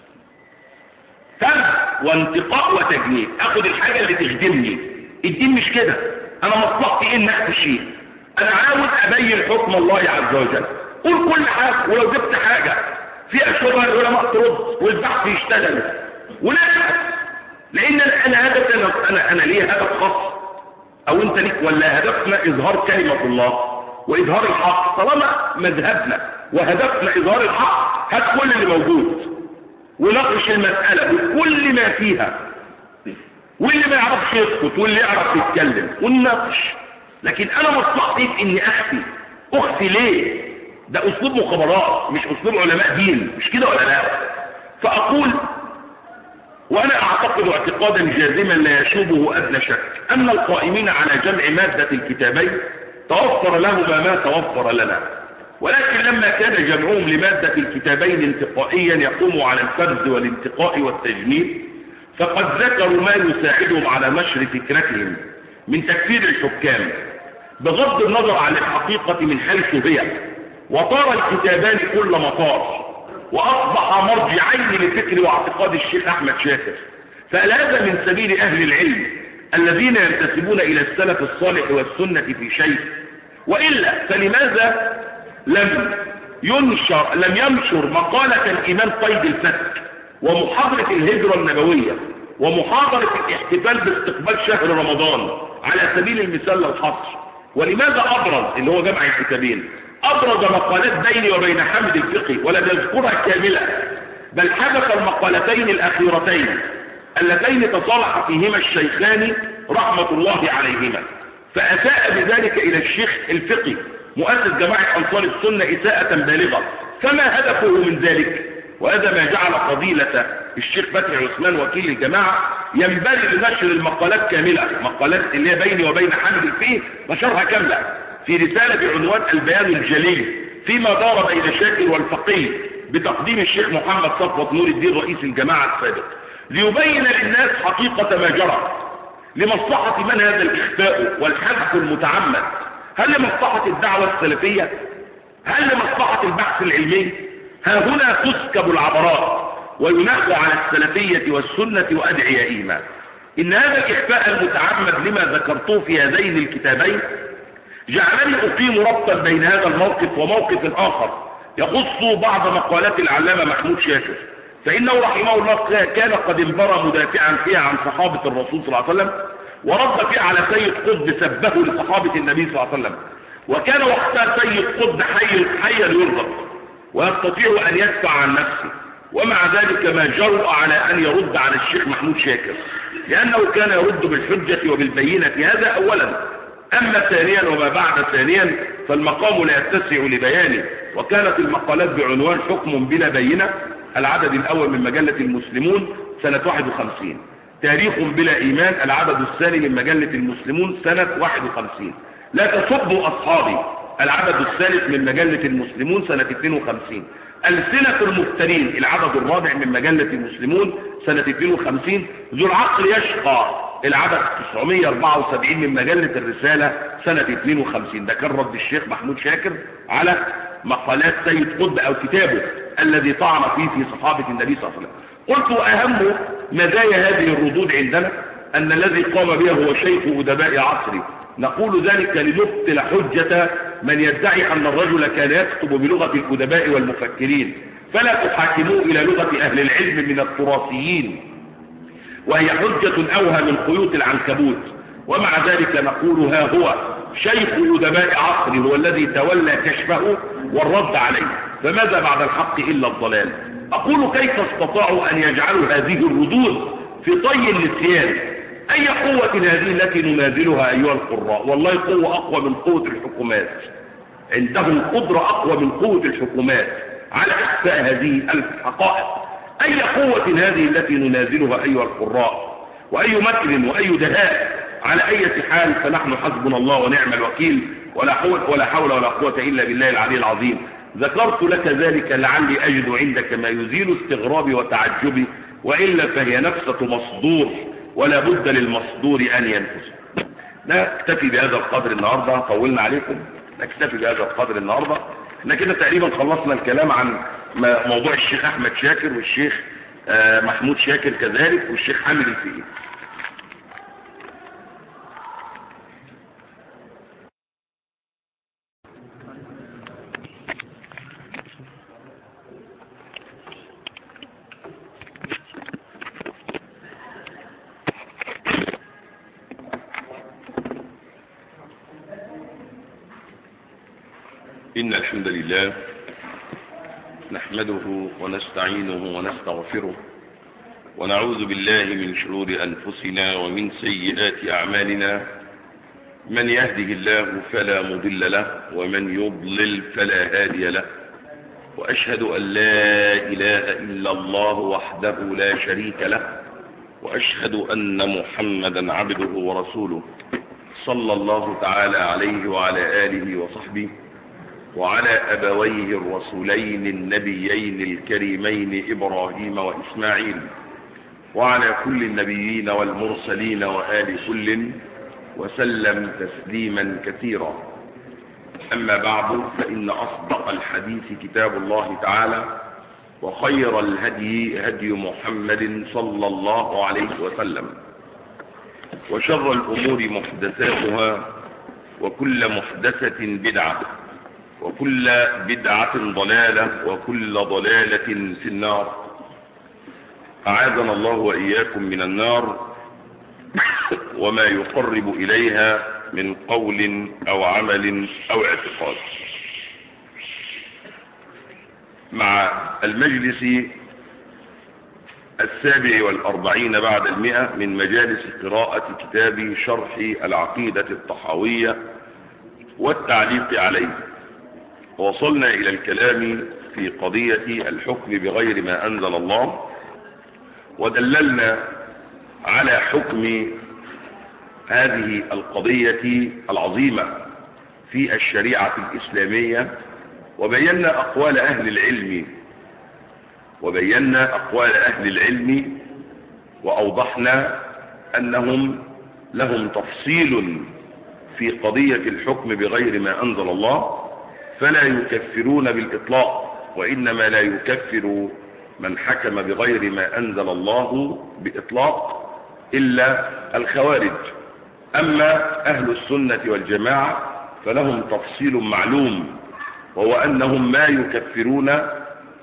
فرد وانتقاء وتجنيد. اخد الحاجة اللي تخدمني. الدين مش كده، انا مصلحتي ايه ان اخد شيء، انا عاوز ابين حكم الله عز وجل. قول كل حاجة، ولو جبت حاجة فيها شبهة العلماء ترد والبحث يشتغل ونبحث، لان انا هدف انا انا, أنا ليه هدف خاص او انت ليك، ولا هدفنا اظهار كلمة الله واظهار الحق؟ طالما مذهبنا وهدفنا اظهار الحق هات كل اللي موجود ونقش المسألة بكل ما فيها، واللي ما يعرفش يسكت واللي يعرف يتكلم ونناقش. لكن انا مصلحتي في اني اخفي. اخفي ليه؟ ده اسلوب مخابرات مش اسلوب علماء دين، مش كده ولا لا؟ فاقول وانا اعتقد اعتقادا جازما لا يشوبه ادنى شك ان القائمين على جمع مادة الكتابين توفر لهما ما توفر لنا، ولكن لما كان جمعهم لمادة الكتابين انتقائيا يقوم على الفرز والانتقاء والتجنيد، فقد ذكروا ما يساعدهم على نشر فكرتهم من تكفير الحكام بغض النظر عن الحقيقة من حيث هي، وطار الكتابان كل مطار وأصبح مرجعين لفكر واعتقاد الشيخ أحمد شاكر. فهل هذا من سبيل أهل العلم الذين ينتسبون إلى السلف الصالح والسنة في شيء؟ وإلا فلماذا لم ينشر لم ينشر مقالة الإمام قيد الفتك ومحاضرة الهجرة النبوية ومحاضرة الاحتفال باستقبال شهر رمضان على سبيل المثال للحصر؟ ولماذا أبرز اللي هو جمع الكتابين أبرز مقالات بيني وبين حامد الفقي ولم يذكرها كاملة، بل حذف المقالتين الأخيرتين اللتين تصالح فيهما الشيخان رحمة الله عليهما، فأساء بذلك إلى الشيخ الفقي مؤسس جماعة أنصار السنة إساءة بالغة. فما هدفه من ذلك؟ وهذا ما جعل فضيلة الشيخ فتحي عثمان وكيل الجماعة ينبغي لنشر المقالات كاملة، مقالات اللي هي بيني وبين حامد الفقي نشرها كاملة في رسالة بعنوان البيان الجليل فيما دار بين شاكر والفقيه بتقديم الشيخ محمد صفوت نور الدين رئيس الجماعة السابق، ليبين للناس حقيقة ما جرى لمصلحة من هذا الإخفاء والحذف المتعمد. هل لمصلحة الدعوة السلفية؟ هل لمصلحة البحث العلمي؟ ها هنا تسكب العبرات وينهى على السلفية والسنة وأدعيائهما. إن هذا الإخفاء المتعمد لما ذكرته في هذين الكتابين جعلني أقيم ربطا بين هذا الموقف وموقف آخر يخص بعض مقالات العلامة محمود شاكر فإنه رحمه الله كان قد انبرى مدافعا فيها عن صحابة الرسول صلى الله عليه وسلم، ورد فيها على سيد قطب سبه لصحابة النبي صلى الله عليه وسلم، وكان وقتها سيد قطب حي حيا يرزق ويستطيع أن يدفع عن نفسه، ومع ذلك ما جرؤ على أن يرد على الشيخ محمود شاكر، لأنه كان يرد بالحجة وبالبينة، هذا أولا. أما ثانيا وما بعد ثانيا فالمقام لا يتسع لبيانه، وكانت المقالات بعنوان حكم بلا بينة، العدد الأول من مجلة المسلمون سنة واحد وخمسين، تاريخ بلا إيمان العدد الثاني من مجلة المسلمون سنة واحد وخمسين، لا تسبوا أصحابي العدد الثالث من مجلة المسلمون سنة اثنين وخمسين، ألسنة المفترين العدد الرابع من مجلة المسلمون سنة اثنين وخمسين، ذو العقل يشقى العدد تسعمائة وأربعة وسبعين من مجلة الرسالة سنة اثنين وخمسين. ده كان رد الشيخ محمود شاكر على مقالات سيد قطب أو كتابه الذي طعن فيه في صحابة النبي صلى الله عليه وسلم. قلت وأهم مزايا هذه الردود عندنا أن الذي قام بها هو شيخ أدباء عصره، نقول ذلك لنبطل حجة من يدعي أن الرجل كان يكتب بلغة الأدباء والمفكرين، فلا تحاكموا إلى لغة أهل العلم من التراثيين، وهي حجة أوهى من خيوط العنكبوت. ومع ذلك نقول ها هو شيخ أدباء عصره هو الذي تولى كشفه والرد عليه، فماذا بعد الحق إلا الضلال؟ أقول كيف استطاعوا أن يجعلوا هذه الردود في طي النسيان؟ أي قوة هذه التي ننازلها أيها القراء؟ والله قوة أقوى من قوة الحكومات، عندهم قدرة أقوى من قوة الحكومات على إخفاء هذه الحقائق. أي قوة هذه التي ننازلها أيها القراء؟ وأي مكر وأي دهاء؟ على أي حال فنحن حسبنا الله ونعم الوكيل، ولا حول ولا حول ولا قوة إلا بالله العلي العظيم. ذكرت لك ذلك لعلي أجد عندك ما يزيل استغرابي وتعجبي، وإلا فهي نفسة مصدور ولا بد للمصدور أن ينفس. نكتفي بهذا القدر النهاردة، طولنا عليكم، نكتفي بهذا القدر النهاردة. احنا كده تقريبا خلصنا الكلام عن موضوع الشيخ أحمد شاكر والشيخ محمود شاكر كذلك والشيخ حامد الفقي. إن الحمد لله نحمده ونستعينه ونستغفره ونعوذ بالله من شرور أنفسنا ومن سيئات أعمالنا، من يهده الله فلا مضل له ومن يضلل فلا هادي له، وأشهد أن لا إله إلا الله وحده لا شريك له، وأشهد أن محمدا عبده ورسوله صلى الله تعالى عليه وعلى آله وصحبه وعلى أبويه الرسولين النبيين الكريمين إبراهيم وإسماعيل، وعلى كل النبيين والمرسلين وآل كل وسلم تسليما كثيرا. أما بعد، فإن أصدق الحديث كتاب الله تعالى، وخير الهدي هدي محمد صلى الله عليه وسلم، وشر الأمور محدثاتها، وكل محدثة بدعة، وكل بدعة ضلالة، وكل ضلالة في النار. أعاذنا الله وإياكم من النار وما يقرب إليها من قول أو عمل أو اعتقاد. مع المجلس السابع والأربعين بعد المئة من مجالس قراءة كتاب شرح العقيدة الطحاوية والتعليق عليه، وصلنا إلى الكلام في قضية الحكم بغير ما أنزل الله، ودللنا على حكم هذه القضية العظيمة في الشريعة الإسلامية، وبينا أقوال أهل العلم وبينا أقوال أهل العلم وأوضحنا أنهم لهم تفصيل في قضية الحكم بغير ما أنزل الله، فلا يكفرون بالإطلاق، وإنما لا يكفر من حكم بغير ما أنزل الله بإطلاق إلا الخوارج. أما أهل السنة والجماعة فلهم تفصيل معلوم، وهو أنهم ما يكفرون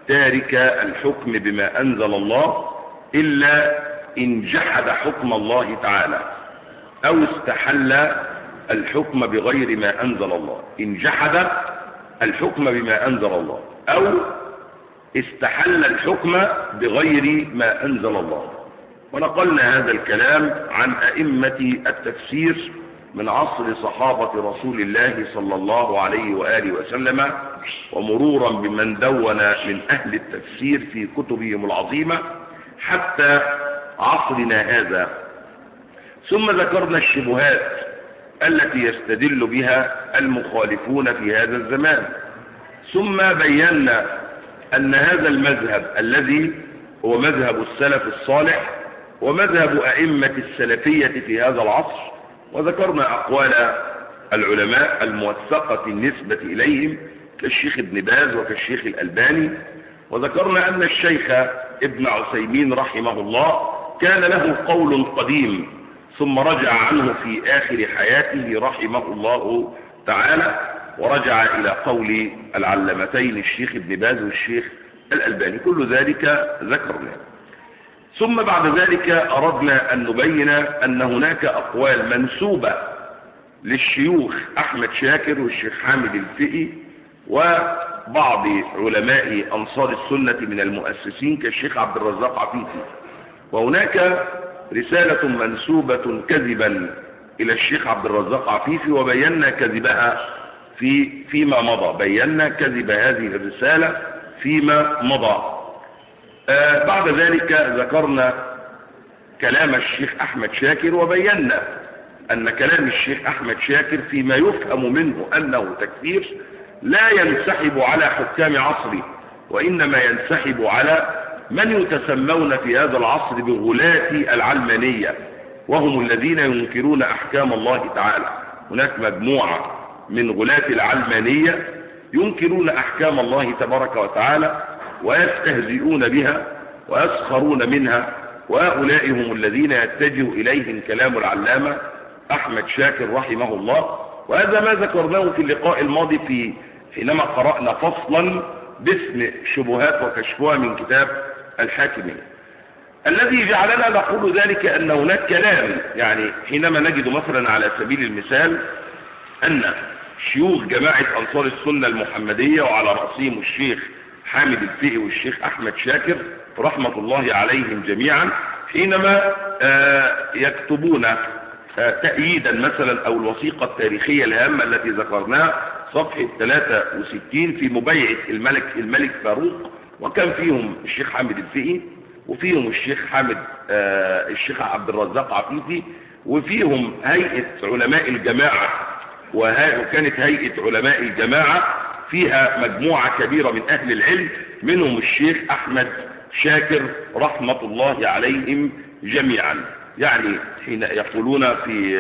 تارك الحكم بما أنزل الله إلا إن جحد حكم الله تعالى أو استحل الحكم بغير ما أنزل الله. إن جحد الحكم بما أنزل الله أو استحل الحكم بغير ما أنزل الله. ونقلنا هذا الكلام عن أئمة التفسير من عصر صحابة رسول الله صلى الله عليه وآله وسلم، ومرورا بمن دون من أهل التفسير في كتبهم العظيمة حتى عصرنا هذا. ثم ذكرنا الشبهات التي يستدل بها المخالفون في هذا الزمان، ثم بينا أن هذا المذهب الذي هو مذهب السلف الصالح ومذهب أئمة السلفية في هذا العصر، وذكرنا أقوال العلماء الموثقة النسبة إليهم كالشيخ ابن باز وكالشيخ الألباني، وذكرنا أن الشيخ ابن عثيمين رحمه الله كان له قول قديم ثم رجع عنه في آخر حياته رحمه الله تعالى، ورجع إلى قول العلمتين الشيخ ابن باز والشيخ الألباني. كل ذلك ذكرنا. ثم بعد ذلك أردنا أن نبين أن هناك أقوال منسوبة للشيوخ أحمد شاكر والشيخ حامد الفقي وبعض علماء أنصار السنة من المؤسسين كالشيخ عبد الرزاق عفيفي، وهناك رسالة منسوبة كذبا إلى الشيخ عبد الرزاق عفيفي وبينا كذبها في فيما مضى. بينا كذب هذه الرسالة فيما مضى. آه بعد ذلك ذكرنا كلام الشيخ أحمد شاكر وبينا أن كلام الشيخ أحمد شاكر فيما يفهم منه أنه تكفير لا ينسحب على حكام عصره، وإنما ينسحب على من يتسمون في هذا العصر بغلاة العلمانية، وهم الذين ينكرون أحكام الله تعالى. هناك مجموعة من غلاة العلمانية ينكرون أحكام الله تبارك وتعالى ويستهزئون بها ويسخرون منها، وهؤلاء هم الذين يتجه إليهم كلام العلامة أحمد شاكر رحمه الله. وهذا ما ذكرناه في اللقاء الماضي في حينما قرأنا فصلا باسم شبهات وكشفها من كتاب الحاكمية. الذي جعلنا نقول ذلك أن هناك كلام، يعني حينما نجد مثلا على سبيل المثال أن شيوخ جماعة أنصار السنة المحمدية وعلى رأسهم الشيخ حامد الفقي والشيخ أحمد شاكر رحمة الله عليهم جميعا، حينما يكتبون تأييدا مثلا أو الوثيقة التاريخية الهامة التي ذكرناها صفحة ثلاثة وستين في مبايعة الملك الملك فاروق، وكان فيهم الشيخ حامد الفقي وفيهم الشيخ حامد آه الشيخ عبد الرزاق عفيفي وفيهم هيئة علماء الجماعة، وكانت هيئة علماء الجماعة فيها مجموعة كبيرة من أهل العلم منهم الشيخ أحمد شاكر رحمة الله عليهم جميعا. يعني حين يقولون في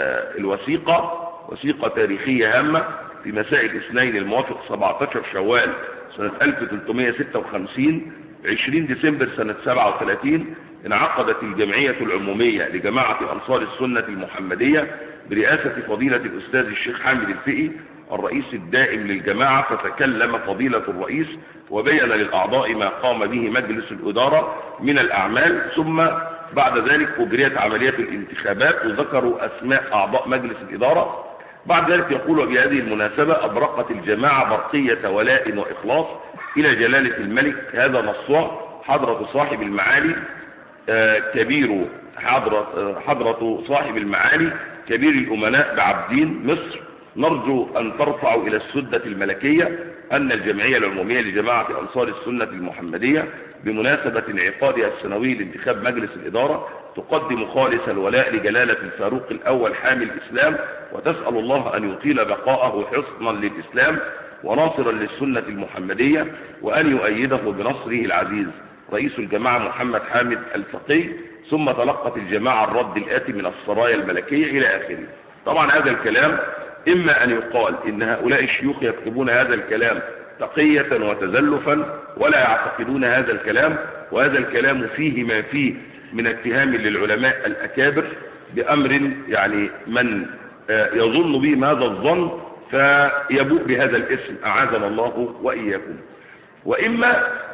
الوثيقة وثيقة تاريخية هامة في مساء الاثنين الموافق سبعة عشر شوال سنة ألف وثلاثمائة وستة وخمسين عشرين ديسمبر سنة سبعة وثلاثين انعقدت الجمعية العمومية لجماعة أنصار السنة المحمدية برئاسة فضيلة الأستاذ الشيخ حامد الفقي الرئيس الدائم للجماعة، فتكلم فضيلة الرئيس وبين للأعضاء ما قام به مجلس الإدارة من الأعمال. ثم بعد ذلك أجريت عملية الانتخابات وذكروا أسماء أعضاء مجلس الإدارة. بعد ذلك يقول بهذه المناسبة أبرقت الجماعة برقية ولاء وإخلاص إلى جلالة الملك، هذا نصها حضرة صاحب المعالي آه كبير حضرة, آه حضرة صاحب المعالي كبير الأمناء بعبدين مصر، نرجو أن ترفعوا إلى السدة الملكية أن الجمعية العمومية لجماعة أنصار السنة المحمدية بمناسبة انعقادها السنوي لانتخاب مجلس الإدارة تقدم خالص الولاء لجلالة الفاروق الأول حامي الإسلام، وتسأل الله أن يطيل بقاءه حصنا للإسلام وناصرا للسنة المحمدية، وأن يؤيده بنصره العزيز. رئيس الجماعة محمد حامد الفقي. ثم تلقت الجماعة الرد الآتي من السرايا الملكية إلى آخره. طبعا هذا الكلام إما أن يقال إن هؤلاء الشيوخ يكتبون هذا الكلام تقية وتزلفا ولا يعتقدون هذا الكلام، وهذا الكلام فيه ما فيه من اتهام للعلماء الأكابر بأمر يعني من يظن بهم هذا الظن فيبوء بهذا الاسم أعاذنا الله وإياكم. وإما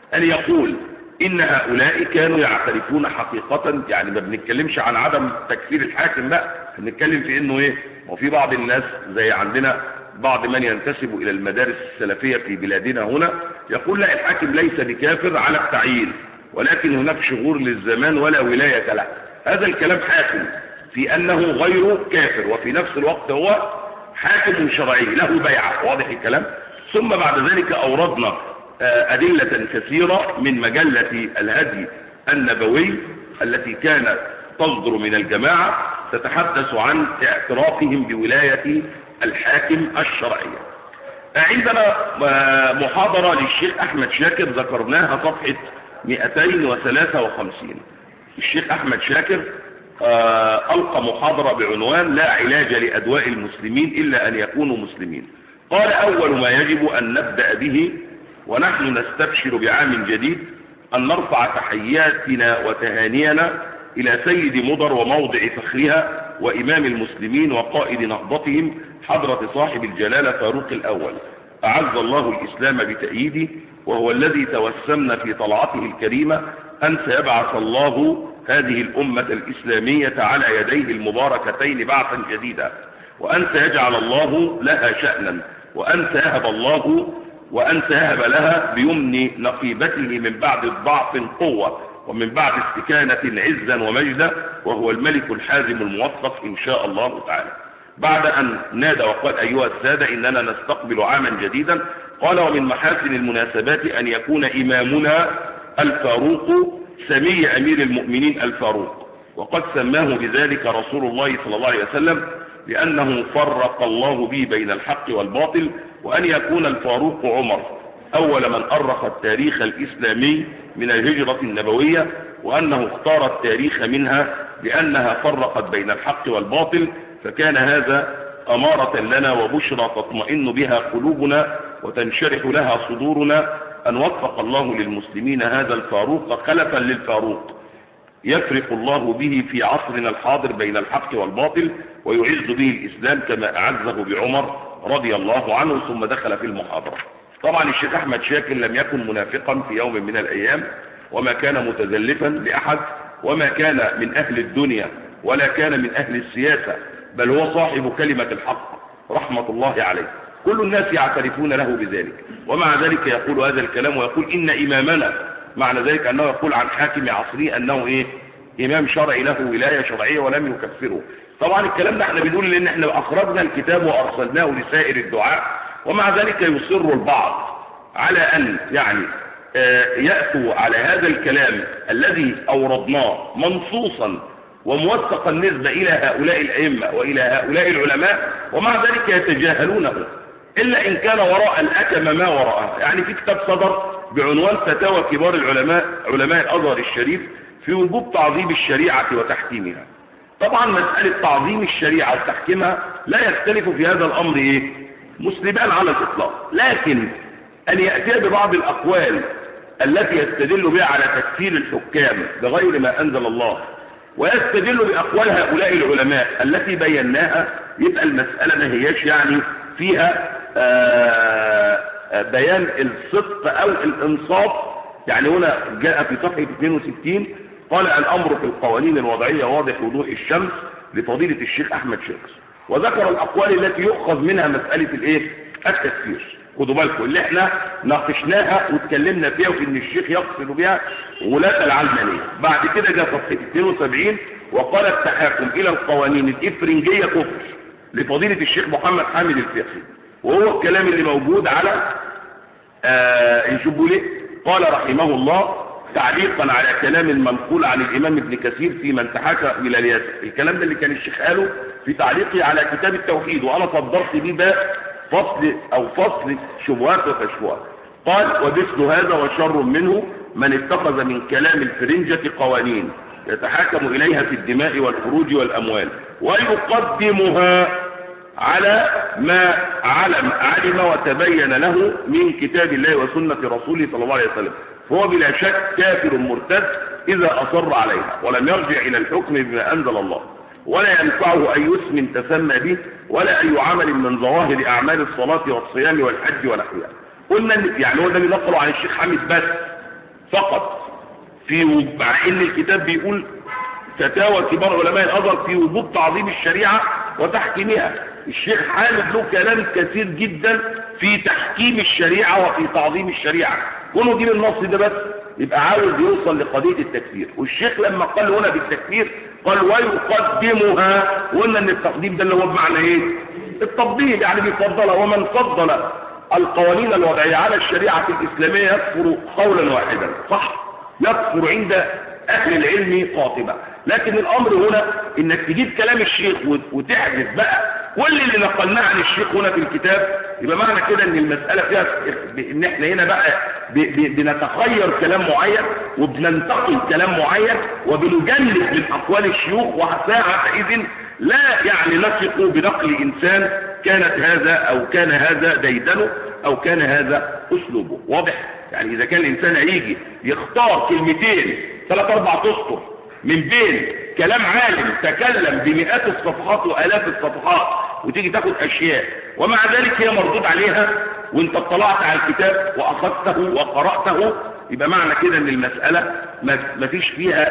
أن يقول إن هؤلاء كانوا يعترفون حقيقة، يعني ما بنتكلمش عن عدم تكفير الحاكم بقى، بنتكلم في إنه إيه، وفي بعض الناس زي عندنا بعض من ينتسب إلى المدارس السلفية في بلادنا هنا يقول لا الحاكم ليس بكافر على التعيين، ولكن هناك شغور للزمان ولا ولاية له. هذا الكلام حاكم في أنه غير كافر، وفي نفس الوقت هو حاكم شرعي له بيعة. واضح الكلام؟ ثم بعد ذلك أوردنا أدلة كثيرة من مجلة الهدي النبوي التي كانت تصدر من الجماعة تتحدث عن اعترافهم بولاية الحاكم الشرعية. عندنا محاضرة للشيخ أحمد شاكر ذكرناها صفحة مئتين وثلاثة وخمسين. الشيخ أحمد شاكر ألقى محاضرة بعنوان لا علاج لأدواء المسلمين إلا أن يكونوا مسلمين. قال أول ما يجب أن نبدأ به ونحن نستبشر بعام جديد أن نرفع تحياتنا وتهانينا إلى سيد مضر وموضع فخرها وإمام المسلمين وقائد نهضتهم حضرة صاحب الجلالة فاروق الأول، أعز الله الإسلام بتأييده، وهو الذي توسمنا في طلعته الكريمة أن سيبعث الله هذه الأمة الإسلامية على يديه المباركتين بعثا جديدا، وأن سيجعل الله لها شأنا، وأن سيهب الله وأن سيهب لها بيمن نقيبته من بعد الضعف قوة، ومن بعد استكانة عزا ومجدا، وهو الملك الحازم الموفق إن شاء الله تعالى. بعد أن نادى وقال أيها السادة إننا نستقبل عاما جديدا، قال ومن محاسن المناسبات أن يكون إمامنا الفاروق سمي أمير المؤمنين الفاروق، وقد سماه بذلك رسول الله صلى الله عليه وسلم لأنه فرق الله به بين الحق والباطل، وأن يكون الفاروق عمر أول من أرخ التاريخ الإسلامي من الهجرة النبوية، وأنه اختار التاريخ منها لأنها فرقت بين الحق والباطل، فكان هذا أمارة لنا وبشرى تطمئن بها قلوبنا وتنشرح لها صدورنا أن وفق الله للمسلمين هذا الفاروق خلفا للفاروق يفرق الله به في عصرنا الحاضر بين الحق والباطل، ويعز به الإسلام كما أعزه بعمر رضي الله عنه. ثم دخل في المحاضرة. طبعا الشيخ أحمد شاكر لم يكن منافقا في يوم من الأيام، وما كان متزلفا لأحد، وما كان من أهل الدنيا ولا كان من أهل السياسة، بل هو صاحب كلمة الحق رحمة الله عليه، كل الناس يعترفون له بذلك، ومع ذلك يقول هذا الكلام ويقول إن إمامنا، معنى ذلك أنه يقول عن حاكم عصره أنه إيه؟ إمام شرعي له ولاية شرعية ولم يكفره. طبعا الكلام ده احنا بنقول لأن احنا أخرجنا الكتاب وأرسلناه لسائر الدعاء، ومع ذلك يصر البعض على أن يعني يأتوا على هذا الكلام الذي أوردناه منصوصا وموثقا النسبة إلى هؤلاء الأئمة وإلى هؤلاء العلماء، ومع ذلك يتجاهلونه، إلا إن كان وراء الأكم ما وراءه. يعني في كتاب صدر بعنوان فتاوى كبار العلماء علماء الأزهر الشريف في وجوب تعظيم الشريعة وتحكيمها. طبعا مسألة تعظيم الشريعة وتحكيمها لا يختلف في هذا الأمر إيه؟ مسلمان على الإطلاق، لكن أن يأتي ببعض الأقوال التي يستدل بها على تكفير الحكام بغير ما أنزل الله، ويستدل بأقوال هؤلاء العلماء التي بيناها، يبقى المسألة ما هياش يعني فيها بيان الصدق أو الإنصاف. يعني هنا جاء في صفحة اثنين وستين قال الأمر في القوانين الوضعية واضح وضوح الشمس لفضيلة الشيخ أحمد شاكر، وذكر الأقوال التي يؤخذ منها مسألة الإيه؟ التكفير. خدوا بالكم اللي احنا ناقشناها واتكلمنا فيها، وفي ان الشيخ يقصد بها ولاة العلمانية. بعد كده جاء صفحة اثنين وسبعين وقال التحاكم إلى القوانين الإفرنجية كفر لفضيلة الشيخ محمد حامد الفقي، وهو الكلام اللي موجود على آه الجبولي. قال رحمه الله تعليقا على كلام المنقول عن الإمام ابن كثير في من تحاكم إلى الياسر، الكلام ده اللي كان الشيخ قاله في تعليقه على كتاب التوحيد، وأنا صدرت به باب فصل أو فصل شبهات وتشبهات. قال ومثل هذا وشر منه من اتخذ من كلام الفرنجة قوانين يتحاكم إليها في الدماء والفروج والأموال، ويقدمها على ما علم, علم وتبين له من كتاب الله وسنة رسوله صلى الله عليه وسلم، فهو بلا شك كافر مرتد إذا أصر عليها ولم يرجع إلى الحكم بما أنزل الله، ولا ينفعه أي اسم تسمى به ولا أي عمل من ظواهر أعمال الصلاة والصيام والحج ونحوها. قلنا يعني هو ده بنقله عن الشيخ حامد بس، فقط في، مع ان الكتاب بيقول فتاوى كبار علماء الازهر في وجوب تعظيم الشريعه وتحكيمها. الشيخ حامد له كلام كثير جدا في تحكيم الشريعه وفي تعظيم الشريعه، كونه دي النص ده بس يبقى عاوز يوصل لقضيه التكفير. والشيخ لما قال هنا بالتكفير قال ويقدمها، وقلنا ان التقديم ده اللي هو بمعنى ايه؟ التفضيل، يعني بيفضلها. ومن فضل القوانين الوضعيه على الشريعه الاسلاميه يكفر قولا واحدا، صح؟ يكفر عند اهل العلم قاطبة. لكن الامر هنا انك تجيب كلام الشيخ وتحدث بقى كل اللي نقلناه عن الشيخ هنا في الكتاب، يبقى معنى كده ان المسألة فيها ان احنا هنا بقى بنتخير كلام معين وبننتقل كلام معين وبنجلد من اقوال الشيوخ، وساعتئذ لا يعني نثق بنقل انسان كانت هذا او كان هذا ديدنه او كان هذا اسلوبه. واضح؟ يعني اذا كان الانسان هيجي يختار كلمتين ثلاث اربع اسطر من بين كلام عالم تكلم بمئات الصفحات والاف الصفحات وتيجي تاخد اشياء ومع ذلك هي مردود عليها وانت اطلعت على الكتاب واخذته وقرأته، يبقى معنى كده ان المسألة ما فيش فيها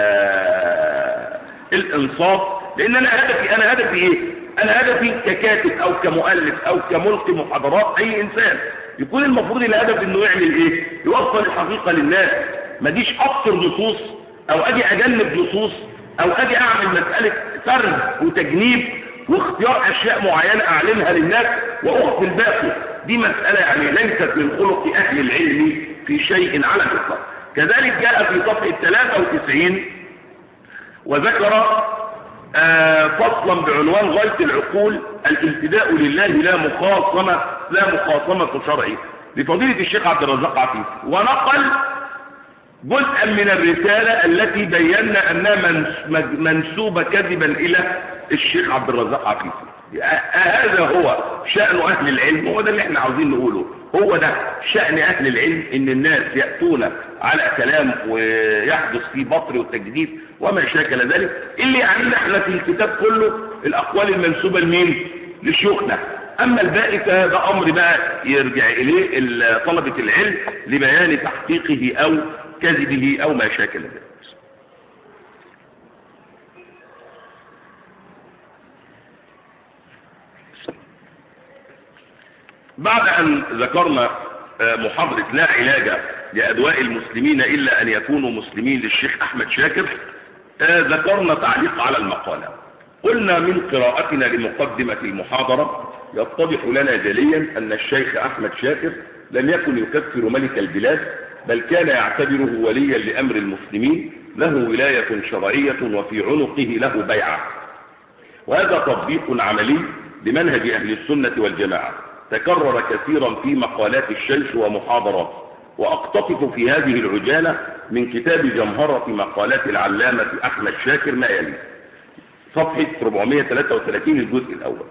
الانصاف. لان انا هدفي انا هدفي ايه؟ انا هدفي ككاتب او كمؤلف او كملقي محاضرات اي انسان يكون المفروض الهدف انه يعمل ايه؟ يوصل الحقيقة للناس. ما ديش اكثر نصوص او اجي اجنب نصوص او اجي اعمل مسألة سرد وتجنيب واختيار اشياء معينة اعلنها للناس واخفي الباقي. دي مسألة يعني ليست من خلق اهل العلم في شيء على الاطلاق. كذلك جاء في صفحة ثلاثة وتسعين وذكر آه فصلا بعنوان غاية العقول الالتداء لله لا مخاصمة لا مخاصمة شرعي لفضيلة الشيخ عبد الرزاق عفيفي، ونقل جزءا من الرسالة التي بينا أنها منسوبة كذبا إلى الشيخ عبد الرزاق عفيفي. هذا هو شأن أهل العلم، هو ده اللي احنا عاوزين نقوله، هو ده شأن أهل العلم، إن الناس يأتون على كلام ويحدث فيه بطر وتجديد وما شاكل ذلك. اللي يعني احنا في الكتاب كله الأقوال المنسوبة لمين؟ لشيوخنا. أما الباقي فهذا أمر بقى يرجع إليه طلبة العلم لبيان تحقيقه أو كذبه أو ما شاكل ذلك. بعد أن ذكرنا محاضرة لا علاج لأدواء المسلمين إلا أن يكونوا مسلمين للشيخ أحمد شاكر، ذكرنا تعليق على المقالة. قلنا من قراءتنا لمقدمة المحاضرة يتضح لنا جليا أن الشيخ أحمد شاكر لم يكن يكفر ملك البلاد، بل كان يعتبره وليا لأمر المسلمين له ولاية شرعية وفي عنقه له بيعة. وهذا تطبيق عملي لمنهج أهل السنة والجماعة تكرر كثيرا في مقالات الشيخ ومحاضراته. وأقتطف في هذه العجالة من كتاب جمهرة مقالات العلامة أحمد شاكر ما يلي: صفحة أربعمائة وثلاثة وثلاثين الجزء الأول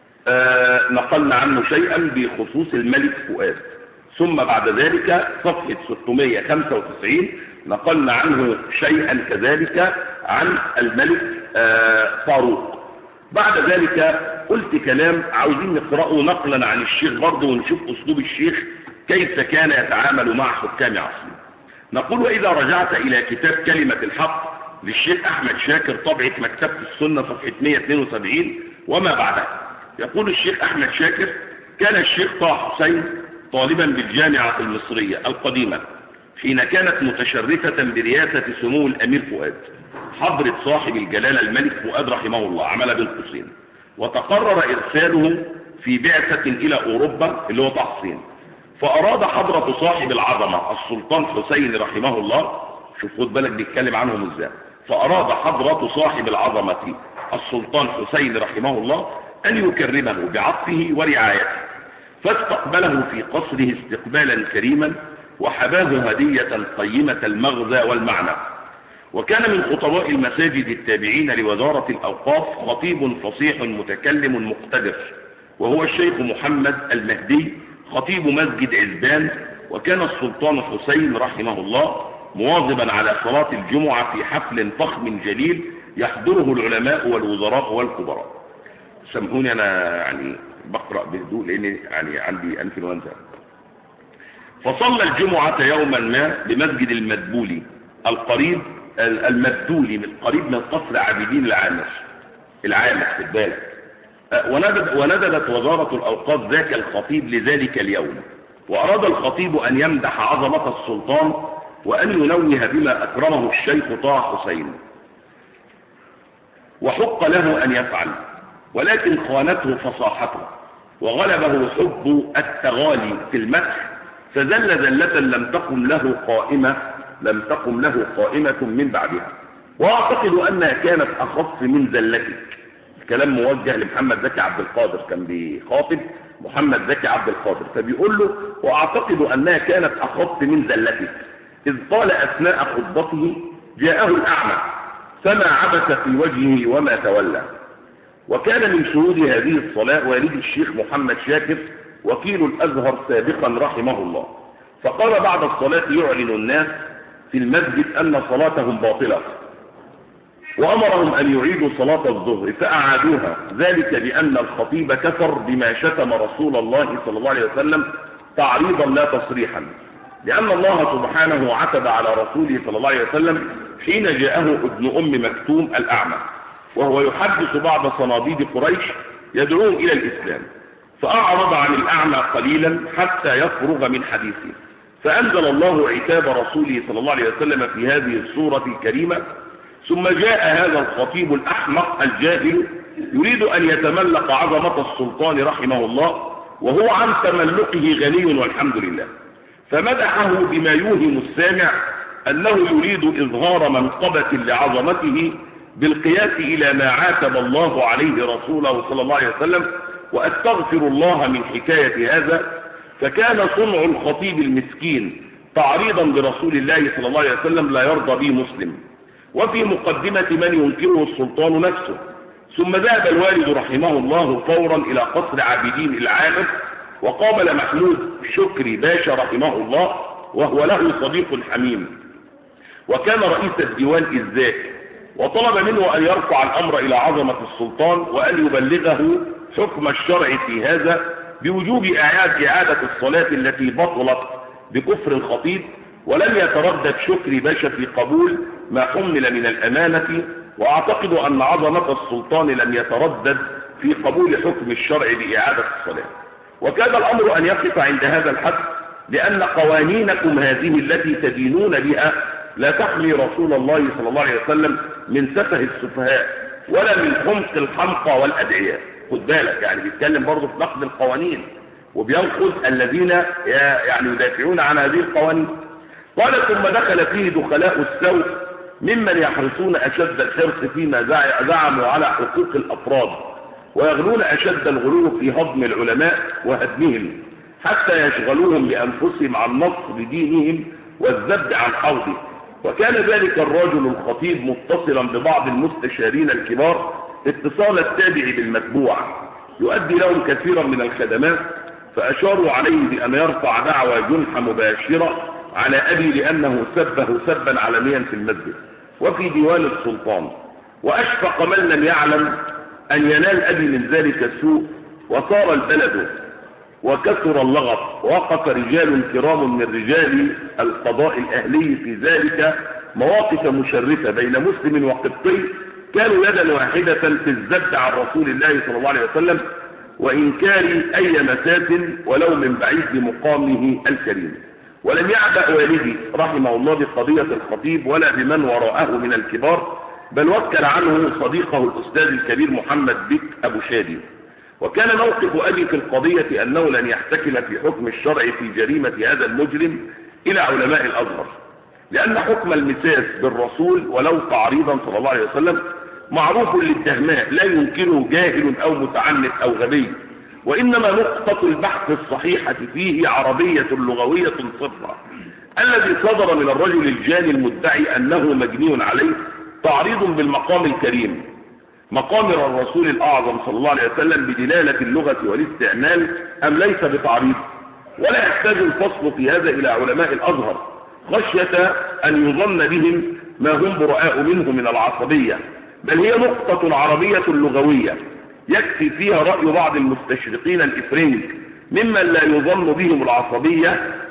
آه نقلنا عنه شيئا بخصوص الملك فؤاد، ثم بعد ذلك صفحة ستمائة وخمسة وتسعين نقلنا عنه شيئا كذلك عن الملك آه فاروق. بعد ذلك قلت كلام عاوزين نقرأه نقلا عن الشيخ برضه ونشوف أسلوب الشيخ كيف كان يتعامل مع حكام عصره. نقول: وإذا رجعت إلى كتاب كلمة الحق للشيخ أحمد شاكر طبعة مكتبة السنة صفحة مائة واثنين وسبعين وما بعدها، يقول الشيخ أحمد شاكر: كان الشيخ طه حسين طالبا بالجامعة المصرية القديمة حين كانت متشرفة برئاسة سمو الأمير فؤاد حضرة صاحب الجلالة الملك فؤاد رحمه الله عمل بن حسين، وتقرر إرساله في بعثة إلى أوروبا اللي هو طه حسين. فأراد حضرة صاحب العظمة السلطان حسين رحمه الله، شوف خد بالك بيتكلم عنهم ازاي، فأراد حضرة صاحب العظمة السلطان حسين رحمه الله أن يكرمه بعطفه ورعايته، فاستقبله في قصره استقبالا كريما وحباه هدية قيمة المغزى والمعنى. وكان من خطباء المساجد التابعين لوزارة الأوقاف خطيب فصيح متكلم مقتدر، وهو الشيخ محمد المهدي خطيب مسجد عزبان. وكان السلطان حسين رحمه الله مواظبا على صلاة الجمعة في حفل فخم جليل يحضره العلماء والوزراء والكبراء. سامحوني أنا يعني بقرأ بهدوء لأن يعني عندي أنفلونزا. فصلى الجمعة يوما ما بمسجد المدبولي القريب المبدولي من قريب من قصر عابدين العامر العامر في بالك. وندد ونددت وزارة الأوقاف ذاك الخطيب لذلك اليوم، وأراد الخطيب أن يمدح عظمة السلطان وأن ينوه بما أكرمه الشيخ طه حسين، وحق له أن يفعل، ولكن خانته فصاحته وغلبه حب التغالي في المدح، فزل زلة لم تقم له قائمة لم تقم له قائمة من بعدها. وأعتقد أنها كانت أخف من زلتك. الكلام موجه لمحمد زكي عبد القادر، كان بيخاطب محمد زكي عبد القادر فبيقول له: وأعتقد أنها كانت أخف من زلتك، إذ قال أثناء خطبته: جاءه الأعمى فما عبث في وجهه وما تولى. وكان من شهود هذه الصلاة والد الشيخ محمد شاكر وكيل الأزهر سابقا رحمه الله، فقال بعد الصلاة يعلن الناس في المسجد أن صلاتهم باطلة، وأمرهم أن يعيدوا صلاة الظهر فأعادوها، ذلك بأن الخطيب كفر بما شتم رسول الله صلى الله عليه وسلم تعريضا لا تصريحا، لأن الله سبحانه عتب على رسوله صلى الله عليه وسلم حين جاءه ابن أم مكتوم الأعمى وهو يحدث بعض صناديد قريش يدعوهم إلى الإسلام، فأعرض عن الأعمى قليلا حتى يفرغ من حديثه، فأنزل الله عتاب رسوله صلى الله عليه وسلم في هذه السورة الكريمة: ثم جاء هذا الخطيب الأحمق الجاهل يريد أن يتملق عظمة السلطان رحمه الله وهو عن تملقه غني والحمد لله، فمدحه بما يوهم السامع أنه يريد إظهار منقبة لعظمته بالقياس إلى ما عاتب الله عليه رسوله صلى الله عليه وسلم، وأستغفر الله من حكاية هذا. فكان صنع الخطيب المسكين تعريضا برسول الله صلى الله عليه وسلم لا يرضى به مسلم، وفي مقدمة من ينكره السلطان نفسه. ثم ذهب الوالد رحمه الله فورا إلى قصر عابدين العامر، وقابل محمود شكري باشا رحمه الله وهو له صديق حميم، وكان رئيس الديوان إذ ذاك، وطلب منه أن يرفع الأمر إلى عظمة السلطان وأن يبلغه حكم الشرع في هذا بوجوب إعادة إعادة الصلاة التي بطلت بكفر الخطيب. ولم يتردد شكري باشا في قبول ما حمل من الأمانة، وأعتقد أن عظمة السلطان لم يتردد في قبول حكم الشرع بإعادة الصلاة. وكاد الأمر أن يقف عند هذا الحد، لأن قوانينكم هذه التي تدينون بها لا تحمي رسول الله صلى الله عليه وسلم من سفه السفهاء ولا من حمق الحمقى والأدعياء. خد بالك، يعني بيتكلم برضه في نقد القوانين وبينقذ الذين يعني يدافعون عن هذه القوانين. قال: ثم دخل فيه دخلاء السوء ممن يحرصون أشد الحرص فيما زعموا على حقوق الأفراد، ويغلون أشد الغلو في هضم العلماء وهدمهم حتى يشغلوهم بأنفسهم عن نصر دينهم والذب عن حوضه. وكان ذلك الرجل الخطيب متصلا ببعض المستشارين الكبار اتصال التابع بالمتبوع يؤدي لهم كثيرا من الخدمات، فأشاروا عليه بأن يرفع دعوى جنحة مباشرة على أبي لأنه سبه سبا علنيا في المسجد وفي ديوان السلطان. وأشفق من لم يعلم أن ينال أبي من ذلك السوء، وصار البلد وكثر اللغط، ووقف رجال كرام من رجال القضاء الأهلي في ذلك مواقف مشرفة بين مسلم وقبطي كانوا يدا واحدة في الزد عن رسول الله صلى الله عليه وسلم وإنكار أي مساس ولو من بعيد لمقامه الكريم. ولم يعبأ والدي رحمه الله بقضية الخطيب ولا بمن وراءه من الكبار، بل وكل عنه صديقه الأستاذ الكبير محمد بك أبو شادي. وكان موقف أبي في القضية أنه لن يحتكم في حكم الشرع في جريمة هذا المجرم إلى علماء الأزهر، لأن حكم المساس بالرسول ولو تعريضا صلى الله عليه وسلم معروف للتهماء لا ينكره جاهل أو متعنت أو غبي، وإنما نقطة البحث الصحيحة فيه عربية لغوية صفرة. الذي صدر من الرجل الجاني المدعي أنه مجني عليه تعريض بالمقام الكريم مقام الرسول الأعظم صلى الله عليه وسلم بدلالة اللغة والاستعمال أم ليس بتعريض، ولا يحتاج الفصل في هذا إلى علماء الأزهر خشية أن يظن بهم ما هم براء منه من العصبية، بل هي نقطة عربية لغوية يكفي فيها رأي بعض المستشرقين الإفرنج ممن لا يظن بهم العصبية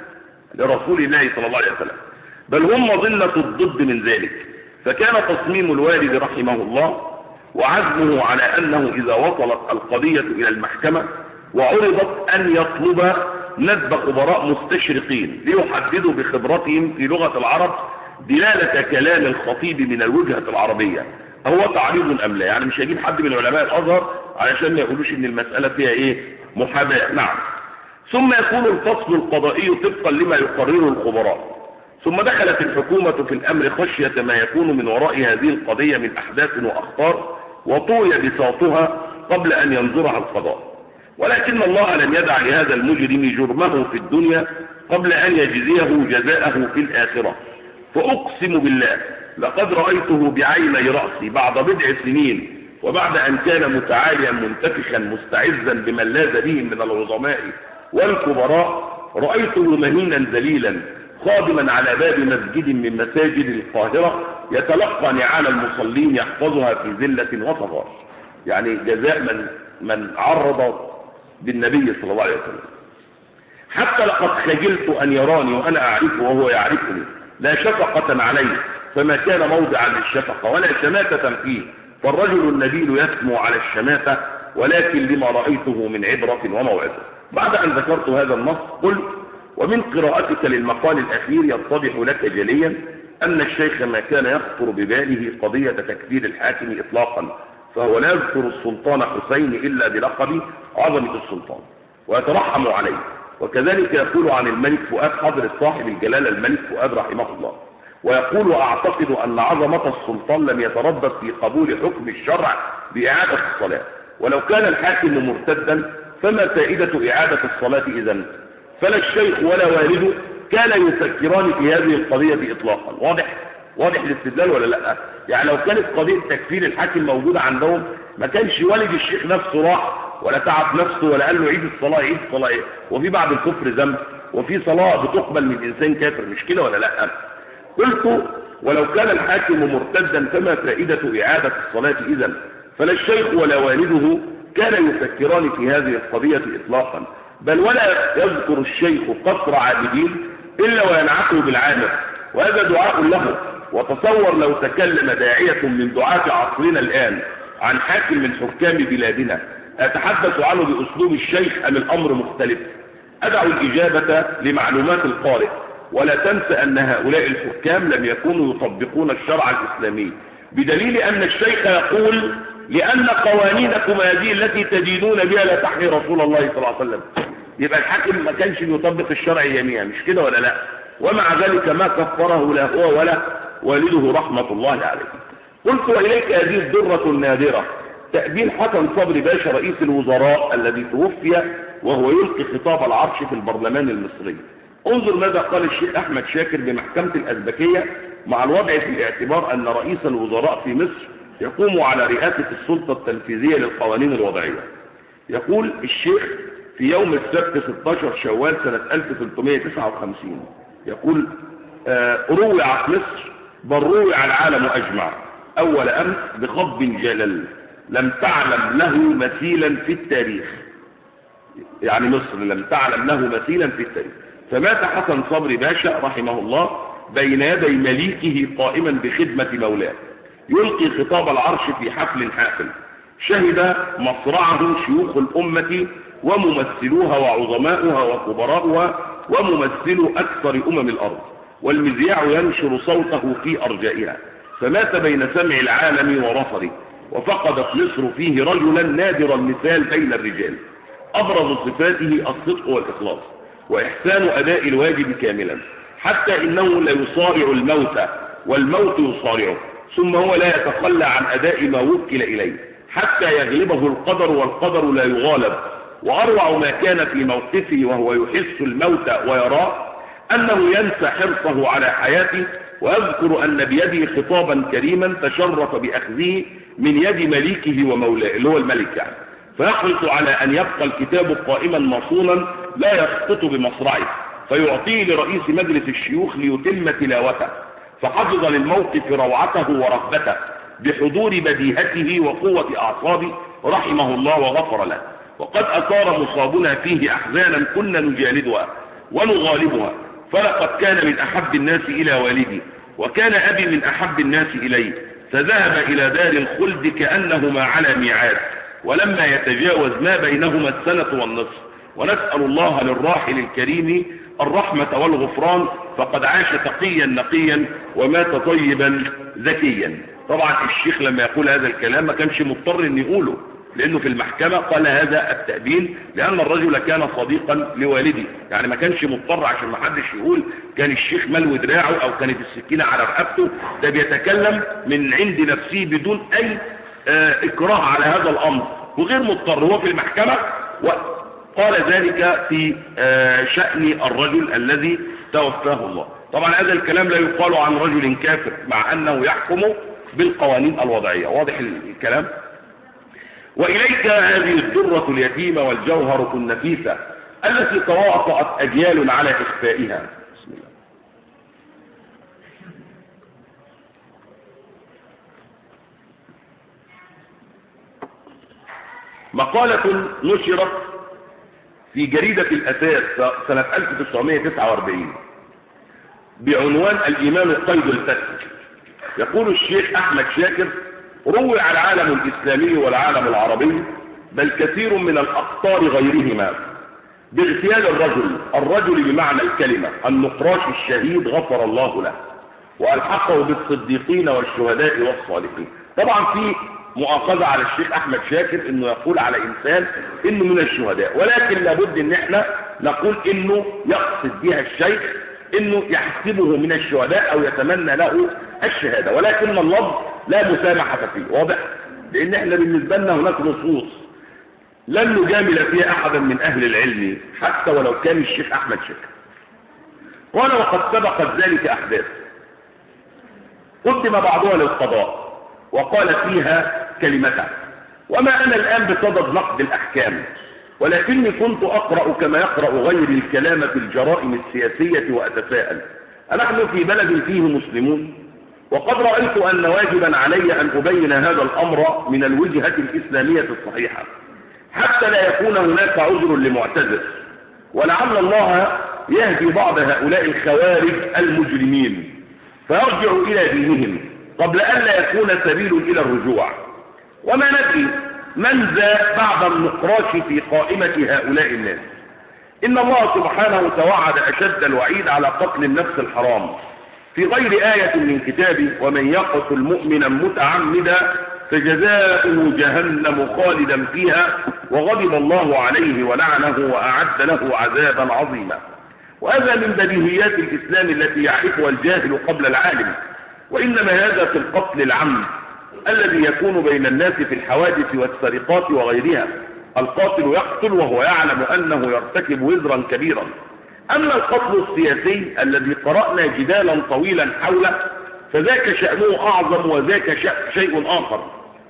لرسول الله صلى الله عليه وسلم، بل هم ظلة الضد من ذلك. فكان تصميم الوالد رحمه الله وعزمه على أنه إذا وصلت القضية إلى المحكمة وعرضت أن يطلب ندب خبراء مستشرقين ليحددوا بخبرتهم في لغة العرب دلالة كلام الخطيب من الوجهة العربية هو تعريض أم لا. يعني مش هجيب حد من علماء الأزهر علشان ما يقولوش إن المسألة فيها إيه محاباة. نعم. ثم يكون الفصل القضائي طبقا لما يقرره الخبراء. ثم دخلت الحكومة في الأمر خشية ما يكون من وراء هذه القضية من أحداث وأخطار وطوي بساطها قبل أن ينظرها القضاء. ولكن الله لم يدع لهذا المجرم جرمه في الدنيا قبل أن يجزيه جزاءه في الآخرة. فأقسم بالله لقد رأيته بعيني رأسي بعد بضع سنين، وبعد أن كان متعاليا منتفخا مستعزا بمن لاذ به من العظماء والكبراء، رأيته مهينا ذليلا خادما على باب مسجد من مساجد القاهرة يتلقى نعال المصلين يحفظها في ذلة وصغار. يعني جزاء من من عرض بالنبي صلى الله عليه وسلم. حتى لقد خجلت أن يراني وأنا أعرفه وهو يعرفني، لا شفقة عليه فما كان موضعا للشفقة ولا شماتة فيه، فالرجل النبيل يسمو على الشماتة، ولكن لما رأيته من عبرة وموعظة. بعد أن ذكرت هذا النص قلت: ومن قراءتك للمقال الأخير يتضح لك جليا أن الشيخ ما كان يخطر بباله قضية تكفير الحاكم إطلاقا، فهو لا يذكر السلطان حسين إلا بلقب عظمة السلطان ويترحم عليه. وكذلك يقول عن الملك فؤاد حضرة صاحب الجلالة الملك فؤاد رحمه الله، ويقول: أعتقد أن عظمة السلطان لم يتردد في قبول حكم الشرع بإعادة الصلاة، ولو كان الحاكم مرتدا فما فائدة إعادة الصلاة إذن؟ فلا الشيخ ولا والده كان يفكران في هذه القضية إطلاقا. واضح؟ واضح الاستدلال ولا لا؟ يعني لو كانت قضية تكفير الحاكم موجودة عندهم ما كانش والد الشيخ نفسه راح ولا تعب نفسه ولا قال له عيد الصلاة عيد الصلاة ايه؟ وفي بعد الكفر ذنب، وفي صلاة بتقبل من إنسان كافر، مش كده ولا لا؟ قلت: ولو كان الحاكم مرتدا فما فائدة إعادة الصلاة إذن؟ فلا الشيخ ولا والده كان يفكران في هذه القضية إطلاقا، بل ولا يذكر الشيخ قصر عابدين إلا وينعته بالعامر، وهذا دعاء له. وتصور لو تكلم داعية من دعاة عصرنا الآن عن حاكم من حكام بلادنا، أتحدث عنه بأسلوب الشيخ أم الأمر مختلف؟ أدعو الإجابة لمعلومات القارئ، ولا تنسى أن هؤلاء الحكام لم يكونوا يطبقون الشرع الإسلامي، بدليل أن الشيخ يقول: لأن قوانينكم هذه التي تدينون بها لا تحمي رسول الله صلى الله عليه وسلم. يبقى الحاكم ما كانش يطبق الشرع يميا، مش كده ولا لا؟ ومع ذلك ما كفره لا هو ولا والده رحمة الله عليه. قلت: وإليك هذه الدرة النادرة، تأبين حسن صبري باشا رئيس الوزراء الذي توفي وهو يلقي خطاب العرش في البرلمان المصري. انظر ماذا قال الشيخ أحمد شاكر بمحكمة الأزبكية مع الوضع في الاعتبار أن رئيس الوزراء في مصر يقوم على رئاسة السلطة التنفيذية للقوانين الوضعية. يقول الشيخ في يوم السبت ستة عشر شوال سنة ألف وثلاثمائة وتسعة وخمسين، يقول: آه روع مصر بل روع العالم أجمع أول أمس بخض جلل لم تعلم له مثيلا في التاريخ. يعني مصر لم تعلم له مثيلا في التاريخ. فمات حسن صبري باشا رحمه الله بين يدي مليكه قائما بخدمة مولاه، يلقي خطاب العرش في حفل حافل شهد مصرعه شيوخ الأمة وممثلوها وعظماؤها وكبراؤها وممثلو أكثر أمم الأرض، والمذياع ينشر صوته في أرجائها. فمات بين سمع العالم ورصره، وفقدت مصر فيه رجلا نادر المثال بين الرجال، أبرز صفاته الصدق والإخلاص وإحسان أداء الواجب كاملا، حتى إنه لا يصارع الموت والموت يصارعه، ثم هو لا يتخلى عن أداء ما وكل إليه حتى يغلبه القدر والقدر لا يغالب. وأروع ما كان في موقفه وهو يحس الموت ويراه أنه ينسى حرصه على حياته، ويذكر أن بيده خطابا كريما تشرف بأخذه من يد مليكه ومولاه اللي هو الملك يعني، فيحرص على أن يبقى الكتاب قائما مصونا لا يسقط بمصرعه، فيعطيه لرئيس مجلس الشيوخ ليتم تلاوته، فحفظ للموقف روعته ورغبته بحضور بديهته وقوة أعصابه رحمه الله وغفر له. وقد أثار مصابنا فيه أحزانا كنا نجالدها ونغالبها، فلقد كان من أحب الناس إلى والدي، وكان أبي من أحب الناس إلي، فذهب إلى دار الخلد كأنهما على ميعاد، ولما يتجاوز ما بينهما السنة والنصف، ونسأل الله للراحل الكريم الرحمة والغفران، فقد عاش تقيا نقيا ومات طيبا ذكيا. طبعا الشيخ لما يقول هذا الكلام ما كانش مضطر ان يقوله، لانه في المحكمة قال هذا التأبين لان الرجل كان صديقا لوالدي، يعني ما كانش مضطر عشان ما حدش يقول كان الشيخ ملوي دراعه او كانت السكينة على رقبته. ده بيتكلم من عند نفسه بدون اي آه اكراه على هذا الامر وغير مضطر، هو في المحكمة وقال ذلك في آه شأن الرجل الذي توفاه الله. طبعا هذا الكلام لا يقال عن رجل كافر مع انه يحكم بالقوانين الوضعية. واضح الكلام؟ وإليك هذه الدرة اليتيمة والجوهرة النفيسة التي تواطأت أجيال على إخفائها. بسم الله. مقالة نشرت في جريدة الأساس سنة ألف وتسعمائة وتسعة وأربعين بعنوان الإيمان قيد الفتح. يقول الشيخ أحمد شاكر: روي على العالم الإسلامي والعالم العربي بل كثير من الأقطار غيرهما باغتيال الرجل الرجل بمعنى الكلمة النقراش الشهيد غفر الله له، وألحقه بالصديقين والشهداء والصالحين. طبعا في مؤاخذة على الشيخ أحمد شاكر انه يقول على انسان انه من الشهداء، ولكن لابد ان احنا نقول انه يقصد بها الشيخ انه يحسبه من الشهداء او يتمنى له الشهادة، ولكن اللفظ لا مسامحة فيه. واضح؟ لان احنا بالنسبة لنا هناك نصوص لن نجامل فيها احدا من اهل العلم حتى ولو كان الشيخ احمد شاكر. قال: وقد سبقت ذلك احداث قدم بعضها للقضاء وقال فيها كلمته، وما انا الان بصدد نقد الاحكام، ولكني كنت اقرأ كما يقرأ غيري الكلام في الجرائم السياسية واتساءل: أنحن في بلد فيه مسلمون؟ وقد رأيت أن واجبا علي أن أبين هذا الأمر من الوجهة الإسلامية الصحيحة حتى لا يكون هناك عذر لمعتذر، ولعل الله يهدي بعض هؤلاء الخوارج المجرمين فيرجعوا إلى دينهم قبل أن لا يكون سبيل إلى الرجوع. وما ندري من ذا بعد النقراش في قائمة هؤلاء الناس. إن الله سبحانه توعد أشد الوعيد على قتل النفس الحرام في غير آية من كتابه: ومن يقتل مؤمنا متعمدا فجزاؤه جهنم خالدا فيها وغضب الله عليه ولعنه وأعد له عذابا عظيما. وهذا من بديهيات الإسلام التي يعرفها الجاهل قبل العالم، وإنما هذا في القتل العمد الذي يكون بين الناس في الحوادث والسرقات وغيرها. القاتل يقتل وهو يعلم أنه يرتكب وزرا كبيرا. أما القتل السياسي الذي قرأنا جدالا طويلا حوله فذاك شأنه أعظم، وذاك شيء آخر.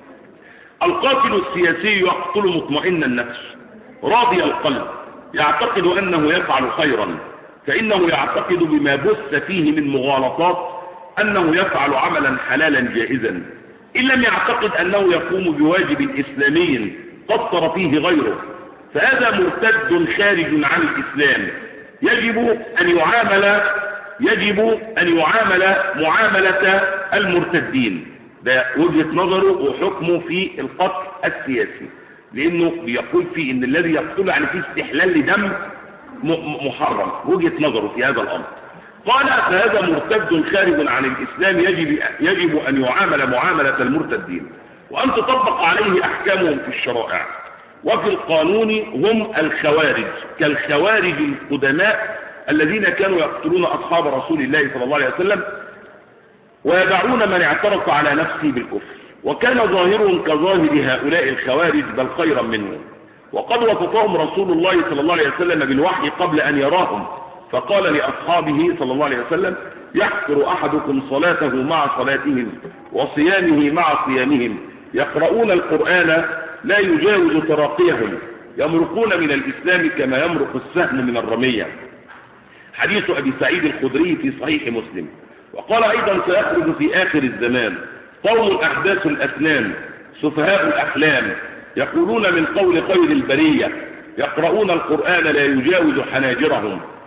القاتل السياسي يقتل مطمئن النفس راضي القلب، يعتقد أنه يفعل خيرا، فإنه يعتقد بما بث فيه من مغالطات أنه يفعل عملا حلالا جائزا، إن لم يعتقد أنه يقوم بواجب إسلامي قصر فيه غيره، فهذا مرتد خارج عن الإسلام، يجب أن يعامل يجب أن يعامل معاملة المرتدين. ده وجهة نظره وحكمه في القتل السياسي، لأنه بيقول فيه إن الذي يقتل يعني فيه استحلال لدم محرم، وجهة نظره في هذا الأمر. قال: فهذا مرتد خارج عن الإسلام، يجب يجب أن يعامل معاملة المرتدين وأن تطبق عليه أحكامهم في الشرائع وفي القانون. هم الخوارج كالخوارج القدماء الذين كانوا يقتلون أصحاب رسول الله صلى الله عليه وسلم ويدعون من اعترف على نفسه بالكفر، وكان ظاهرهم كظاهر هؤلاء الخوارج بل خيرا منهم. وقد وصفهم رسول الله صلى الله عليه وسلم بالوحي قبل أن يراهم، فقال لأصحابه صلى الله عليه وسلم: يحقر أحدكم صلاته مع صلاتهم وصيامه مع صيامهم، يقرؤون القرآن لا يجاوز تراقيهم، يمرقون من الإسلام كما يمرق السهم من الرمية. حديث أبي سعيد الخدري في صحيح مسلم. وقال أيضا: سيخرج في آخر الزمان قوم أحداث الأسنان سفهاء الأحلام، يقولون من قول خير البرية، يقرؤون القرآن لا يجاوز حناجرهم،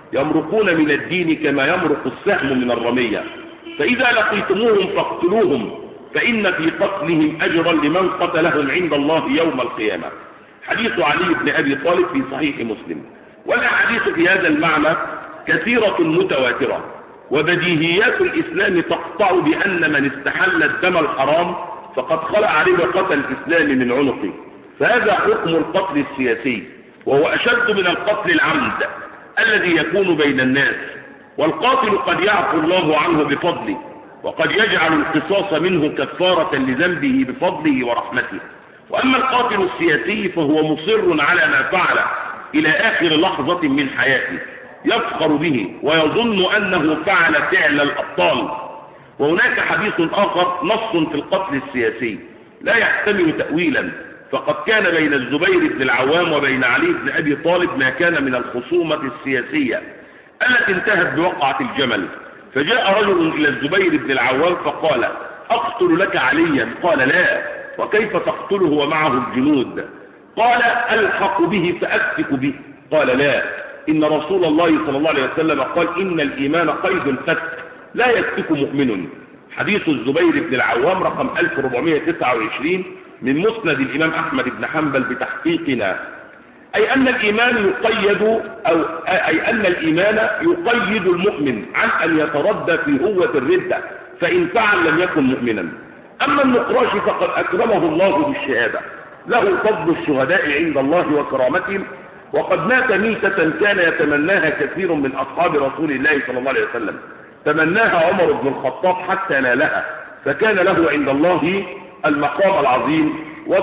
يمرقون من الدين كما يمرق السهم من الرمية، فإذا لقيتموهم فاقتلوهم فإن في قتلهم أجرا لمن قتلهم عند الله يوم القيامة. حديث علي بن أبي طالب في صحيح مسلم. والأحاديث في هذا المعنى كثيرة متواترة، وبديهيات الإسلام تقطع بأن من استحل الدم الحرام فقد خلع ربقة الإسلام من عنقه، فهذا حكم القتل السياسي، وهو أشد من القتل العمد الذي يكون بين الناس. والقاتل قد يعفو الله عنه بفضله، وقد يجعل القصاص منه كفارة لذنبه بفضله ورحمته. وأما القاتل السياسي فهو مصر على ما فعل إلى آخر لحظة من حياته، يفخر به ويظن أنه فعل فعل الأبطال. وهناك حديث آخر نص في القتل السياسي لا يحتمل تأويلا، فقد كان بين الزبير بن العوام وبين علي بن أبي طالب ما كان من الخصومة السياسية التي انتهت بوقعة الجمل. فجاء رجل إلى الزبير بن العوام فقال: أقتل لك عليا؟ قال: لا. وكيف تقتله ومعه الجنود؟ قال: ألحق به فأفتك به. قال: لا، إن رسول الله صلى الله عليه وسلم قال: إن الإيمان قيد الفتك لا يفتك مؤمن. حديث الزبير بن العوام رقم ألف وأربعمائة وتسعة وعشرين من مسند الإمام أحمد بن حنبل بتحقيقنا. أي أن الإيمان يقيد أو أي أن الإيمان يقيد المؤمن عن أن يتردى في هوة الردة، فإن فعل لم يكن مؤمنا. أما النقراشي فقد أكرمه الله بالشهادة، له فضل الشهداء عند الله وكرامتهم، وقد مات ميتة كان يتمناها كثير من أصحاب رسول الله صلى الله عليه وسلم. تمناها عمر بن الخطاب حتى نالها، فكان له عند الله المقام العظيم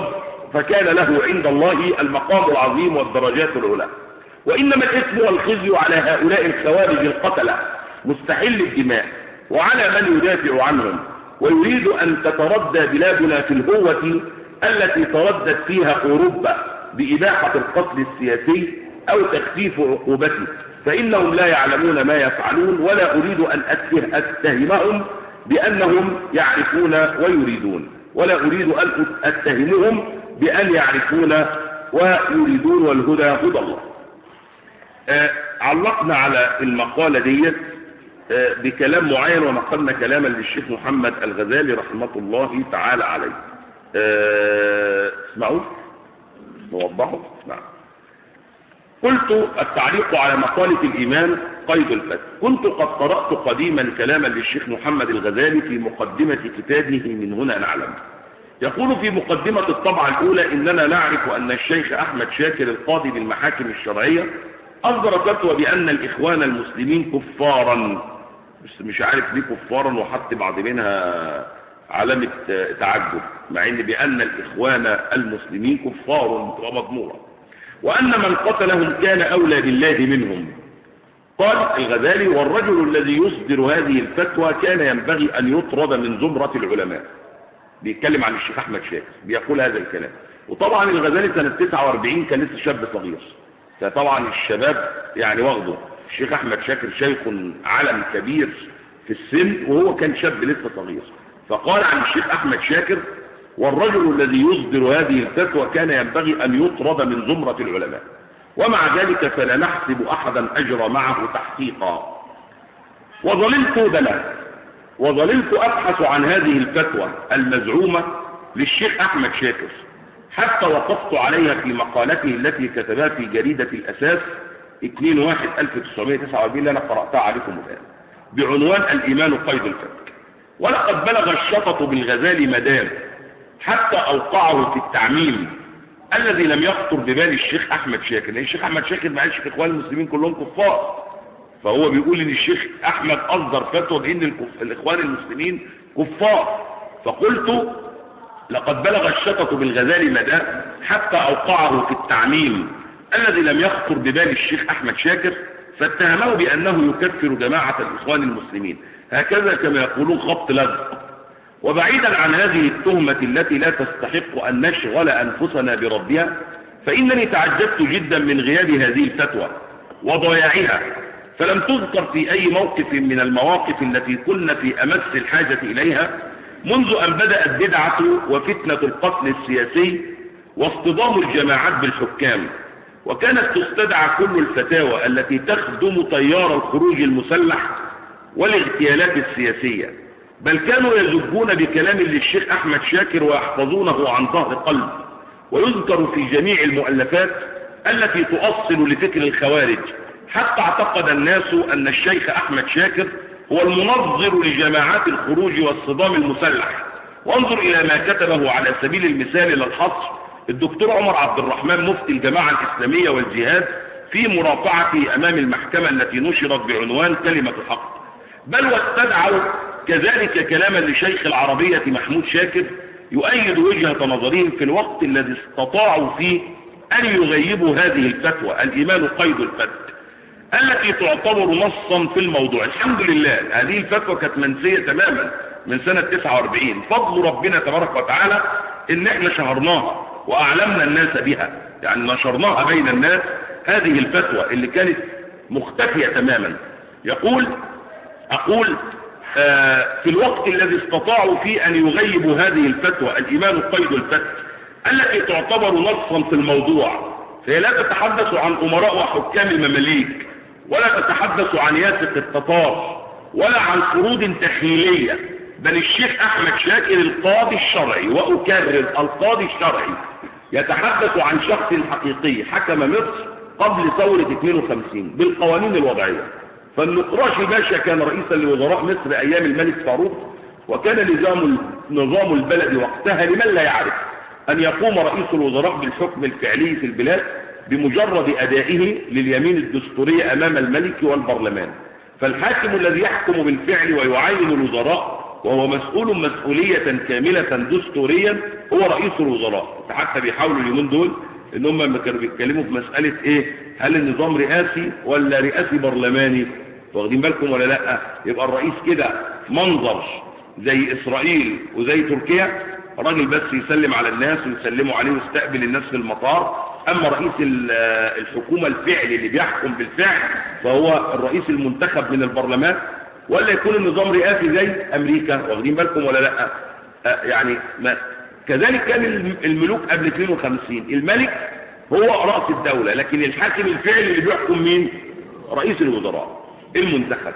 فكان له عند الله المقام العظيم والدرجات العلى. وإنما الإثم والخزي على هؤلاء الخوارج القتلة مستحل الدماء، وعلى من يدافع عنهم ويريد أن تتردى بلادنا في الهوة التي تردت فيها أوروبا بإباحة القتل السياسي أو تخفيف عقوبته، فإنهم لا يعلمون ما يفعلون، ولا أريد أن أتهمهم بأنهم يعرفون ويريدون، ولا أريد أن أتهمهم بأن يعرفون ويريدون، والهدى هدى الله. آه علقنا على المقالة دي آه بكلام معين، ونقلنا كلاما للشيخ محمد الغزالي رحمة الله تعالى عليه. آه اسمعوا نوضحوا. نعم. قلت: التعليق على مقالة الإيمان قيد الفتك. كنت قد قرأت قديما كلاما للشيخ محمد الغزالي في مقدمة كتابه من هنا نعلم. يقول في مقدمة الطبعة الأولى: إننا نعرف أن الشيخ أحمد شاكر القاضي بالمحاكم الشرعية أصدر فتوى بأن الإخوان المسلمين كفارا، بس مش عارف ليه كفارا وحط بعض منها علامة تعجب، مع أن بأن الإخوان المسلمين كفار ومضمورة، وأن من قتلهم كان أولى بالله منهم. قال الغزالي: والرجل الذي يصدر هذه الفتوى كان ينبغي أن يطرد من زمرة العلماء. بيتكلم عن الشيخ أحمد شاكر، بيقول هذا الكلام. وطبعا الغزالي سنة تسعة وأربعين كان لسه شاب صغير، فطبعا الشباب يعني واخده. الشيخ أحمد شاكر شيخ علم كبير في السن، وهو كان شاب لسه صغير. فقال عن الشيخ أحمد شاكر: والرجل الذي يصدر هذه الفتوى كان ينبغي أن يطرد من زمرة العلماء، ومع ذلك فلا نحسب أحدا أجرى معه تحقيقا. وظللت بلى وظللت أبحث عن هذه الفتوى المزعومة للشيخ أحمد شاكر حتى وقفت عليها في مقالته التي كتبها في جريدة الأساس اثنين واحد ألف وتسعمائة وتسعة وأربعين اللي أنا قرأتها عليكم الآن، بعنوان الإيمان قيد الفتك. ولقد بلغ الشطط بالغزالي مدام حتى أوقعه في التعميم الذي لم يخطر ببال الشيخ أحمد شاكر، لأن الشيخ أحمد شاكر ما قالش الإخوان المسلمين كلهم كفار، فهو بيقول ان الشيخ أحمد أصدر فتوى بأن الإخوان المسلمين كفار. فقلت: لقد بلغ الشطط بالغزالي مدى حتى أوقعه في التعميم الذي لم يخطر ببال الشيخ أحمد شاكر، فاتهمه بأنه يكفر جماعة الإخوان المسلمين، هكذا كما يقولون خبط لزق. وبعيدا عن هذه التهمة التي لا تستحق أن نشغل أنفسنا بردها، فإنني تعجبت جدا من غياب هذه الفتوى وضياعها، فلم تذكر في أي موقف من المواقف التي كنا في أمس الحاجة إليها منذ أن بدأت بدعة وفتنة القتل السياسي واصطدام الجماعات بالحكام. وكانت تستدعى كل الفتاوى التي تخدم تيار الخروج المسلح والاغتيالات السياسية، بل كانوا يزجون بكلام للشيخ أحمد شاكر ويحفظونه عن ظهر قلب، ويذكر في جميع المؤلفات التي تؤصل لفكر الخوارج، حتى اعتقد الناس أن الشيخ أحمد شاكر هو المنظر لجماعات الخروج والصدام المسلح. وانظر إلى ما كتبه على سبيل المثال للحصر الدكتور عمر عبد الرحمن مفتي الجماعة الإسلامية والجهاد في مرافعته أمام المحكمة التي نشرت بعنوان كلمة الحق، بل واستدعوا كذلك كلاما لشيخ العربية محمود شاكر يؤيد وجهة نظرهم في الوقت الذي استطاعوا فيه أن يغيبوا هذه الفتوى الإيمان قيد الفتح التي تعتبر نصا في الموضوع. الحمد لله هذه الفتوى كانت منسية تماما من سنة تسعة وأربعين، فضل ربنا تبارك وتعالى إن احنا شهرناها وأعلمنا الناس بها، يعني نشرناها بين الناس هذه الفتوى اللي كانت مختفية تماما. يقول أقول آه في الوقت الذي استطاعوا فيه أن يغيبوا هذه الفتوى الإيمان قيد الفتح التي تعتبر نصا في الموضوع، فهي لا تتحدث عن أمراء وحكام المماليك، ولا تتحدث عن ياسق التتار، ولا عن فروض تخيلية، بل الشيخ أحمد شاكر القاضي الشرعي، وأكرر القاضي الشرعي، يتحدث عن شخص حقيقي حكم مصر قبل ثورة اثنين وخمسين بالقوانين الوضعية. فالنقراشي باشا كان رئيسا لوزراء مصر أيام الملك فاروق، وكان نظام نظام البلد وقتها لمن لا يعرف أن يقوم رئيس الوزراء بالحكم الفعلي في البلاد بمجرد أدائه لليمين الدستورية أمام الملك والبرلمان. فالحاكم الذي يحكم بالفعل ويعين الوزراء وهو مسؤول مسؤولية كاملة دستوريا هو رئيس الوزراء. حتى بيحاولوا اليومين دول ان هم لما كانوا بيتكلموا في مسألة ايه، هل النظام رئاسي ولا رئاسي برلماني، واخدين بالكم ولا لا؟ يبقى الرئيس كده منظر زي اسرائيل وزي تركيا، راجل بس يسلم على الناس ويسلموا عليه ويستقبل الناس في المطار. اما رئيس الحكومة الفعلي اللي بيحكم بالفعل فهو الرئيس المنتخب من البرلمان، ولا يكون النظام رئاسي زي امريكا، واخدين بالكم ولا لا؟ آه يعني ما كذلك كان الملوك قبل اثنين وخمسين الملك هو رأس الدولة، لكن الحاكم الفعلي اللي بيحكم مين؟ رئيس الوزراء المنتخب.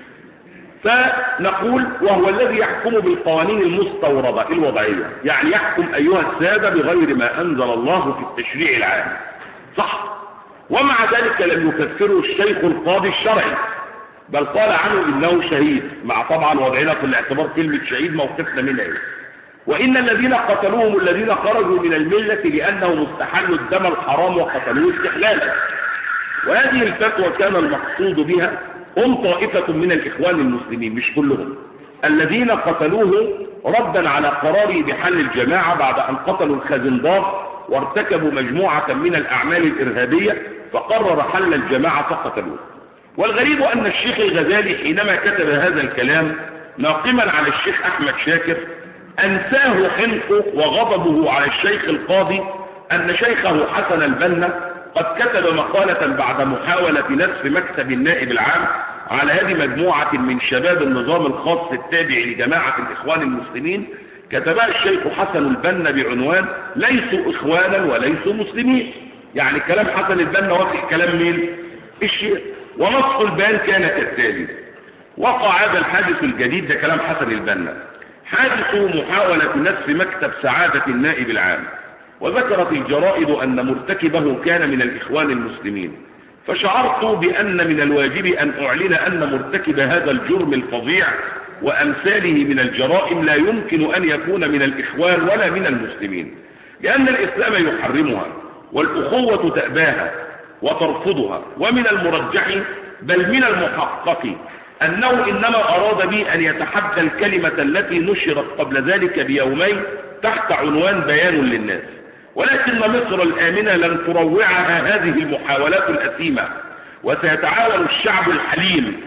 فنقول وهو الذي يحكم بالقوانين المستوردة الوضعية، يعني يحكم أيها السادة بغير ما أنزل الله في التشريع العام، صح؟ ومع ذلك لم يكفره الشيخ القاضي الشرعي، بل قال عنه إنه شهيد، مع طبعا وضعنا في الاعتبار كلمة شهيد موقفنا منها إيه؟ وإن الذين قتلوهم الذين خرجوا من الملة لأنهم استحلوا الدم الحرام وقتلوه استحلالا. وهذه الفتوى كان المقصود بها هم طائفة من الإخوان المسلمين، مش كلهم، الذين قتلوه ردا على قراره بحل الجماعة بعد أن قتلوا الخزندار وارتكبوا مجموعة من الأعمال الإرهابية، فقرر حل الجماعة فقتلوه. والغريب أن الشيخ الغزالي حينما كتب هذا الكلام ناقما على الشيخ أحمد شاكر أنساه حنقه وغضبه على الشيخ القاضي أن شيخه حسن البنا قد كتب مقالة بعد محاولة نسف مكتب النائب العام على يد مجموعة من شباب النظام الخاص التابع لجماعة الإخوان المسلمين، كتبها الشيخ حسن البنا بعنوان ليسوا إخوانا وليسوا مسلمين. يعني كلام حسن البنا واقع كلام مين؟ الشيخ. ونص البيان كان كالتالي: وقع هذا الحادث الجديد، ده كلام حسن البنا، حادث محاولة نسف مكتب سعادة النائب العام، وذكرت الجرائد أن مرتكبه كان من الإخوان المسلمين، فشعرت بأن من الواجب أن أعلن أن مرتكب هذا الجرم الفظيع وأمثاله من الجرائم لا يمكن أن يكون من الإخوان ولا من المسلمين، لأن الإسلام يحرمها والأخوة تأباها وترفضها، ومن المرجح بل من المحقق أنه إنما أراد بي أن يتحدى الكلمة التي نشرت قبل ذلك بيومين تحت عنوان بيان للناس. ولكن مصر الآمنة لن تروعها هذه المحاولات الأثيمة، وسيتعاون الشعب الحليم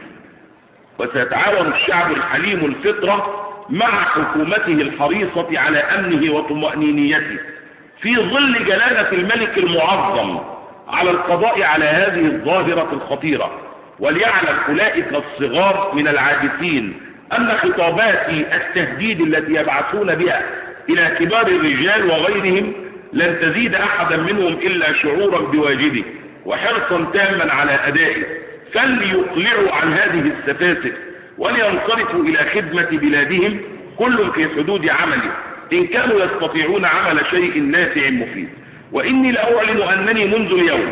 وسيتعاون الشعب الحليم الفطرة مع حكومته الحريصة على أمنه وطمأنينيته في ظل جلالة الملك المعظم على القضاء على هذه الظاهرة الخطيرة. وليعلم أولئك الصغار من العابثين أن خطابات التهديد التي يبعثون بها إلى كبار الرجال وغيرهم لن تزيد أحدا منهم إلا شعورا بواجبه وحرصا تاما على أدائه، فليقلعوا عن هذه السفاسف ولينصرفوا إلى خدمة بلادهم كل في حدود عمله إن كانوا يستطيعون عمل شيء نافع مفيد. وإني لأعلن أنني منذ اليوم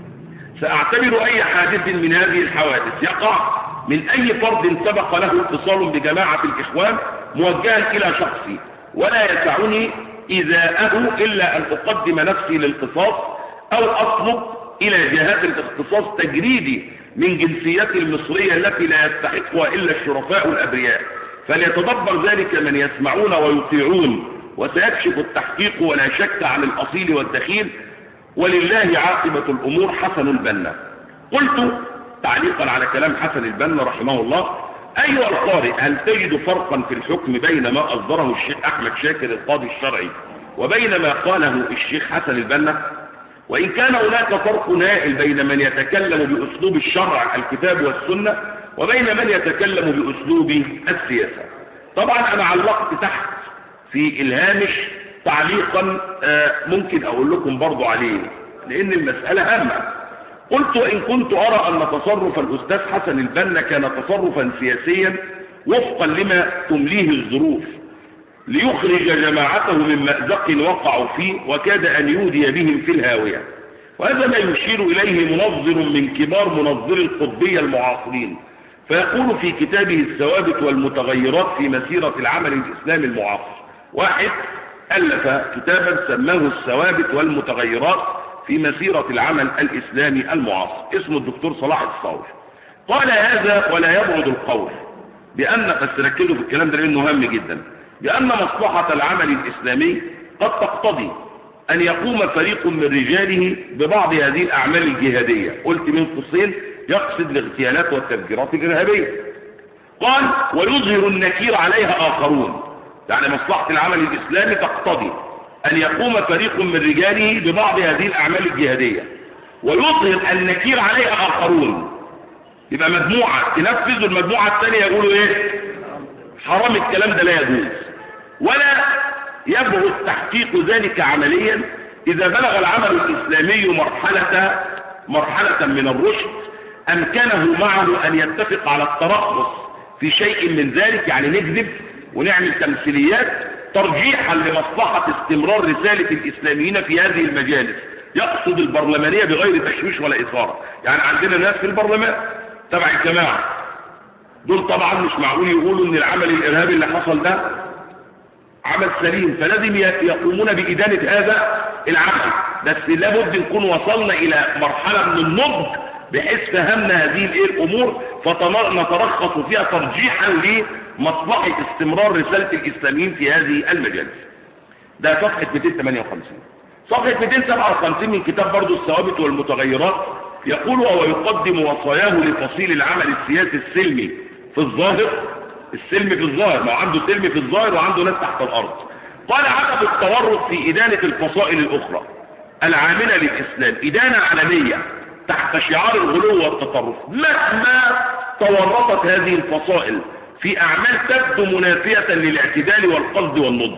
سأعتبر أي حادث من هذه الحوادث يقع من أي فرد سبق له اتصال بجماعة الإخوان موجها إلى شخصي، ولا يسعني إذاءه إلا أن أقدم نفسي للقصاص أو أطلب إلى جهات الاختصاص تجريدي من جنسيتي المصرية التي لا يستحقها إلا الشرفاء الأبرياء، فليتدبر ذلك من يسمعون ويطيعون، وسيكشف التحقيق ولا شك عن الأصيل والدخيل، ولله عاقبة الأمور. حسن البنا. قلت تعليقا على كلام حسن البنا رحمه الله: أيها القارئ، هل تجد فرقا في الحكم بين ما أصدره الشيخ أحمد شاكر القاضي الشرعي وبين ما قاله الشيخ حسن البنا؟ وإن كان هناك فرق هائل بين من يتكلم بأسلوب الشرع الكتاب والسنة وبين من يتكلم بأسلوب السياسة. طبعا أنا علقت تحت في الهامش تعليقا ممكن أقول لكم برضو عليه لأن المسألة هامة. قلت: وإن كنت أرى أن تصرف الأستاذ حسن البنا كان تصرفا سياسيا وفقا لما تمليه الظروف ليخرج جماعته من مأزق وقعوا فيه وكاد أن يودي بهم في الهاوية، وهذا ما يشير إليه منظر من كبار منظري القطبية المعاصرين، فيقول في كتابه الثوابت والمتغيرات في مسيرة العمل الإسلامي المعاصر. واحد ألف كتابا سماه الثوابت والمتغيرات في مسيرة العمل الإسلامي المعاصر، اسمه الدكتور صلاح الصاوي. قال هذا ولا يبعد القول بأن، بس ركزوا في الكلام ده لأنه هام جدا، بأن مصلحة العمل الإسلامي قد تقتضي أن يقوم فريق من رجاله ببعض هذه الأعمال الجهادية. قلت من قوسين يقصد الاغتيالات والتفجيرات الإرهابية. قال: ويظهر النكير عليها آخرون، يعني مصلحة العمل الإسلامي تقتضي أن يقوم فريق من رجاله ببعض هذه الأعمال الجهادية ويظهر النكير عليها آخرون، يبقى مجموعة تنفذ والمجموعة الثانية يقولوا إيه؟ حرام، الكلام ده لا يجوز، ولا يبعد تحقيق ذلك عمليا إذا بلغ العمل الإسلامي مرحلة مرحلة من الرشد أمكنه معه أن يتفق على الترخص في شيء من ذلك، يعني نكذب ونعمل تمثيليات ترجيحا لمصلحة استمرار رسالة الإسلاميين في هذه المجالس، يقصد البرلمانية بغير تشويش ولا إثارة. يعني عندنا ناس في البرلمان تبع الجماعة دول طبعا مش معقول يقولوا ان العمل الإرهابي اللي حصل ده عمل سليم، فلازم يقومون بإدانة هذا العمل، بس لابد نكون وصلنا إلى مرحلة من النضج بحيث فهمنا هذه الأمور فنترخص فيها ترجيحا لمصلحة استمرار رسالة الإسلاميين في هذه المجالس. ده صفحة مئتين وثمانية وخمسين. صفحة مئتين وسبعة وخمسين من كتاب برضو الثوابت والمتغيرات يقول: وهو يقدم وصاياه لتفصيل العمل السياسي السلمي في الظاهر، السلم في الظاهر، ما عنده سلم في الظاهر وعنده ناس تحت الأرض. قال: عدم التورط في إدانة الفصائل الأخرى العاملة للإسلام إدانة علنية تحت شعار الغلو والتطرف، مهما تورطت هذه الفصائل في أعمال تبدو منافية للاعتدال والقصد والنضج.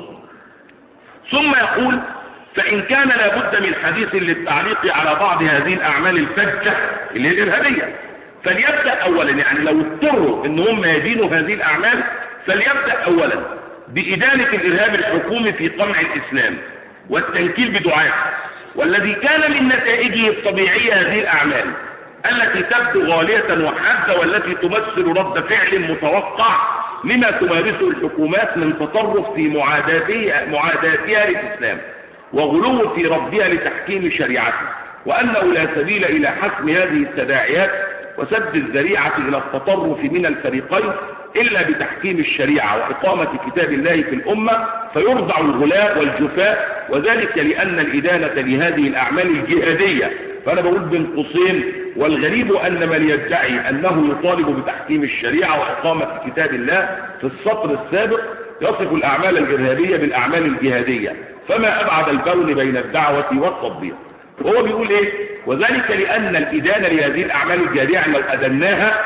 ثم يقول: فإن كان لابد من حديث للتعليق على بعض هذه الأعمال الفجة اللي هي الإرهابية، فليبدأ أولا، يعني لو اضطروا ان هم يدينوا هذه الأعمال فليبدأ أولا بإدانة الإرهاب الحكومي في قمع الإسلام والتنكيل بدعاه، والذي كان من نتائجه الطبيعية هذه الأعمال التي تبدو غالية وحادة والتي تمثل رد فعل متوقع لما تمارسه الحكومات من تطرف في معاداتها, معاداتها للإسلام وغلو في رفضها لتحكيم شريعته، وأنه لا سبيل إلى حسم هذه التداعيات وسد الذريعة إلى التطرف من الفريقين إلا بتحكيم الشريعة وإقامة كتاب الله في الأمة فيرضع الغلاء والجفاء، وذلك لأن الإدانة لهذه الأعمال الجهادية. فأنا بقول بين قوسين: والغريب أن من يدعي أنه يطالب بتحكيم الشريعة وإقامة كتاب الله في السطر السابق يصف الأعمال الإرهابية بالأعمال الجهادية، فما أبعد البون بين الدعوة والتطبيق. وهو بيقول إيه؟ وذلك لأن الإدانة لهذه الأعمال الجهادية لو أدناها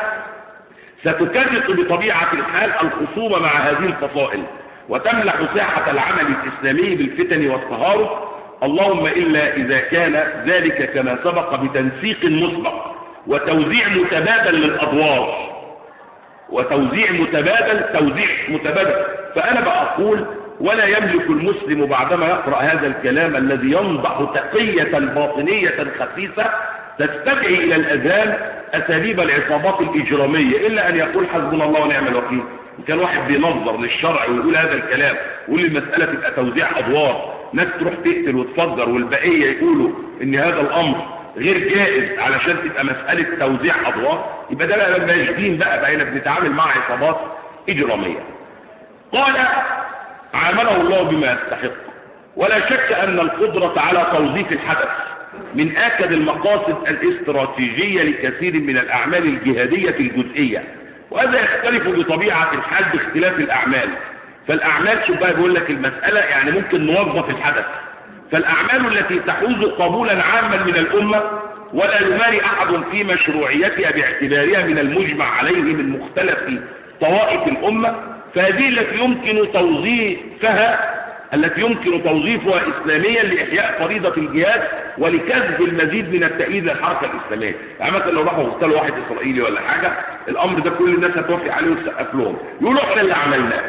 ستكرس بطبيعة الحال الخصومة مع هذه الفصائل وتملح ساحة العمل الإسلامي بالفتن والتهارب، اللهم إلا إذا كان ذلك كما سبق بتنسيق مسبق وتوزيع متبادل للأدوار، وتوزيع متبادل توزيع متبادل. فأنا بقول ولا يملك المسلم بعدما يقرأ هذا الكلام الذي ينضح تقية باطنية خسيسة تستدعي إلى الأذان أساليب العصابات الإجرامية إلا أن يقول حسبنا الله ونعم الوكيل. كان واحد بينظر للشرع ويقول هذا الكلام ويقول المسألة تبقى توزيع أدوار، ناس تروح تقتل وتفجر والبقية يقولوا إن هذا الأمر غير جائز علشان تبقى مسألة توزيع أدوار، يبقى ده بقى لما يجدين بقى بقينا بنتعامل مع عصابات إجرامية. قال عامله الله بما يستحق. ولا شك أن القدرة على توظيف الحدث من آكد المقاصد الاستراتيجية لكثير من الأعمال الجهادية الجزئية، وهذا يختلف بطبيعة الحال باختلاف الأعمال. فالأعمال شوف بقى بيقول لك المسألة يعني ممكن نوظف الحدث. فالأعمال التي تحوز قبولا عاما من الأمة ولا يماري أحد في مشروعيتها باعتبارها من المجمع عليه من مختلف طوائف الأمة، فهذه التي يمكن توظيفها التي يمكن توظيفها إسلاميا لإحياء فريضة الجهاد ولكسب المزيد من التأييد للحركة الإسلامية. يعني مثلا لو راحوا اغتالوا واحد إسرائيلي ولا حاجة، الأمر ده كل الناس هتوافق عليه وتسقف لهم، يقولوا احنا اللي عملناه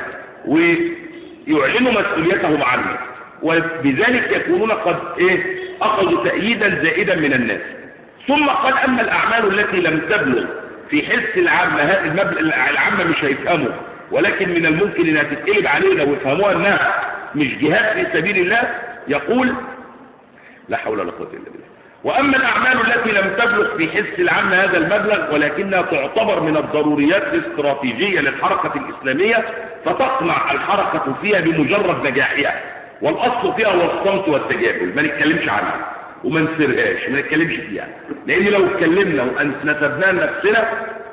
ويعلنوا مسؤوليتهم عنه، وبذلك يكونون قد ايه أخذوا تأييدا زائدا من الناس. ثم قال أما الأعمال التي لم تبلغ في حس العامة، العامة مش هيفهموا، ولكن من الممكن انها تتقلب علينا ويفهموها انها مش جهاد في سبيل الله، يقول لا حول ولا قوة الا بالله. واما الاعمال التي لم تبلغ في حس العام هذا المبلغ ولكنها تعتبر من الضروريات الاستراتيجية للحركة الاسلامية، فتقنع الحركة فيها بمجرد نجاحها، والاصل فيها هو الصمت والتجاهل، ما نتكلمش عنها وما نسرهاش، ما نتكلمش فيها، لان لو اتكلمنا ونسبناها لنفسنا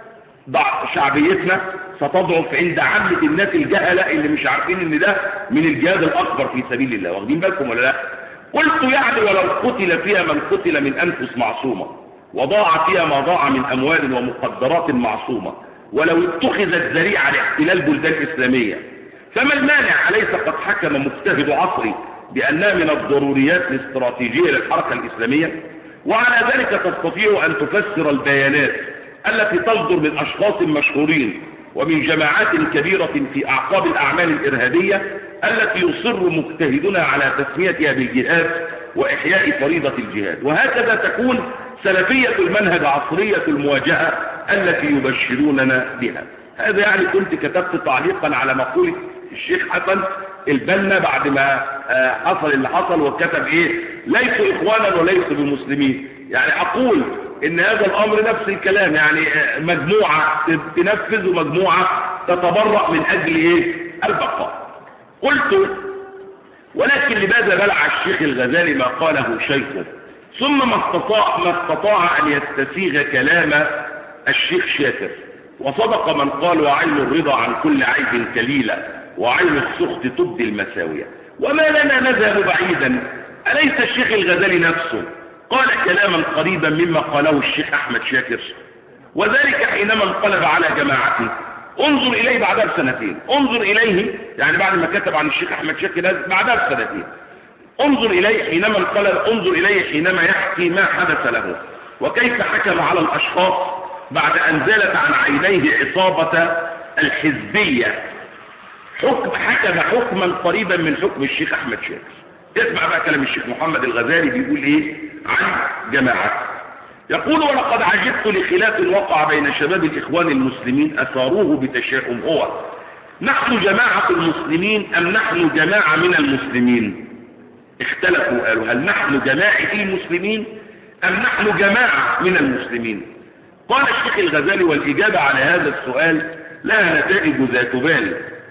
ضعف شعبيتنا ستضعف عند عامة الناس الجهلة اللي مش عارفين ان ده من الجهاد الاكبر في سبيل الله. واخدين بالكم ولا لا؟ قلت يعني ولو قتل فيها من قتل من انفس معصومة، وضاع فيها ما ضاع من اموال ومقدرات معصومة، ولو اتخذت ذريعة لاحتلال بلدان اسلامية، فما المانع؟ أليس قد حكم مجتهد عصري بانها من الضروريات الاستراتيجية للحركة الاسلامية؟ وعلى ذلك تستطيع ان تفسر البيانات التي تصدر من أشخاص مشهورين ومن جماعات كبيرة في أعقاب الأعمال الإرهابية التي يصر مجتهدون على تسميتها بالجهاد وإحياء فريضة الجهاد. وهكذا تكون سلفية المنهج عصرية المواجهة التي يبشروننا بها. هذا يعني كنت كتبت تعليقا على مقولة الشيخ حسن البنا بعد ما حصل اللي حصل، وكتب ايه؟ ليسوا إخوانا وليسوا بمسلمين. يعني أقول ان هذا الامر نفس الكلام، يعني مجموعة تنفذ ومجموعة تتبرأ من اجل ايه؟ البقاء. قلت ولكن لماذا بلع الشيخ الغزالي ما قاله شيخه، ثم ما استطاع, ما استطاع ان يستسيغ كلام الشيخ شاكر، وصدق من قال وعين الرضا عن كل عيب كليلة وعين السخط تبدي المساوية. وما لنا نذهب بعيدا، أليس الشيخ الغزالي نفسه قال كلاما قريبا مما قاله الشيخ أحمد شاكر، وذلك حينما انقلب على جماعته. انظر إليه بعدها بسنتين، انظر إليه يعني بعد ما كتب عن الشيخ أحمد شاكر بعدها بسنتين، انظر إليه حينما انقلب، انظر إليه حينما يحكي ما حدث له، وكيف حكم على الأشخاص بعد أن زالت عن عينيه عصابة الحزبية، حكم حكم حكما قريبا من حكم الشيخ أحمد شاكر. اسمع بقى كلام الشيخ محمد الغزالي بيقول ايه عن جماعة. يقول ولقد عجبت لخلاف وقع بين شباب الإخوان المسلمين أثاروه بتشاؤم، هو نحن جماعة المسلمين أم نحن جماعة من المسلمين؟ اختلفوا قالوا هل نحن جماعة المسلمين أم نحن جماعة من المسلمين؟ قال الشيخ الغزالي والإجابة على هذا السؤال لها نتائج ذات بال،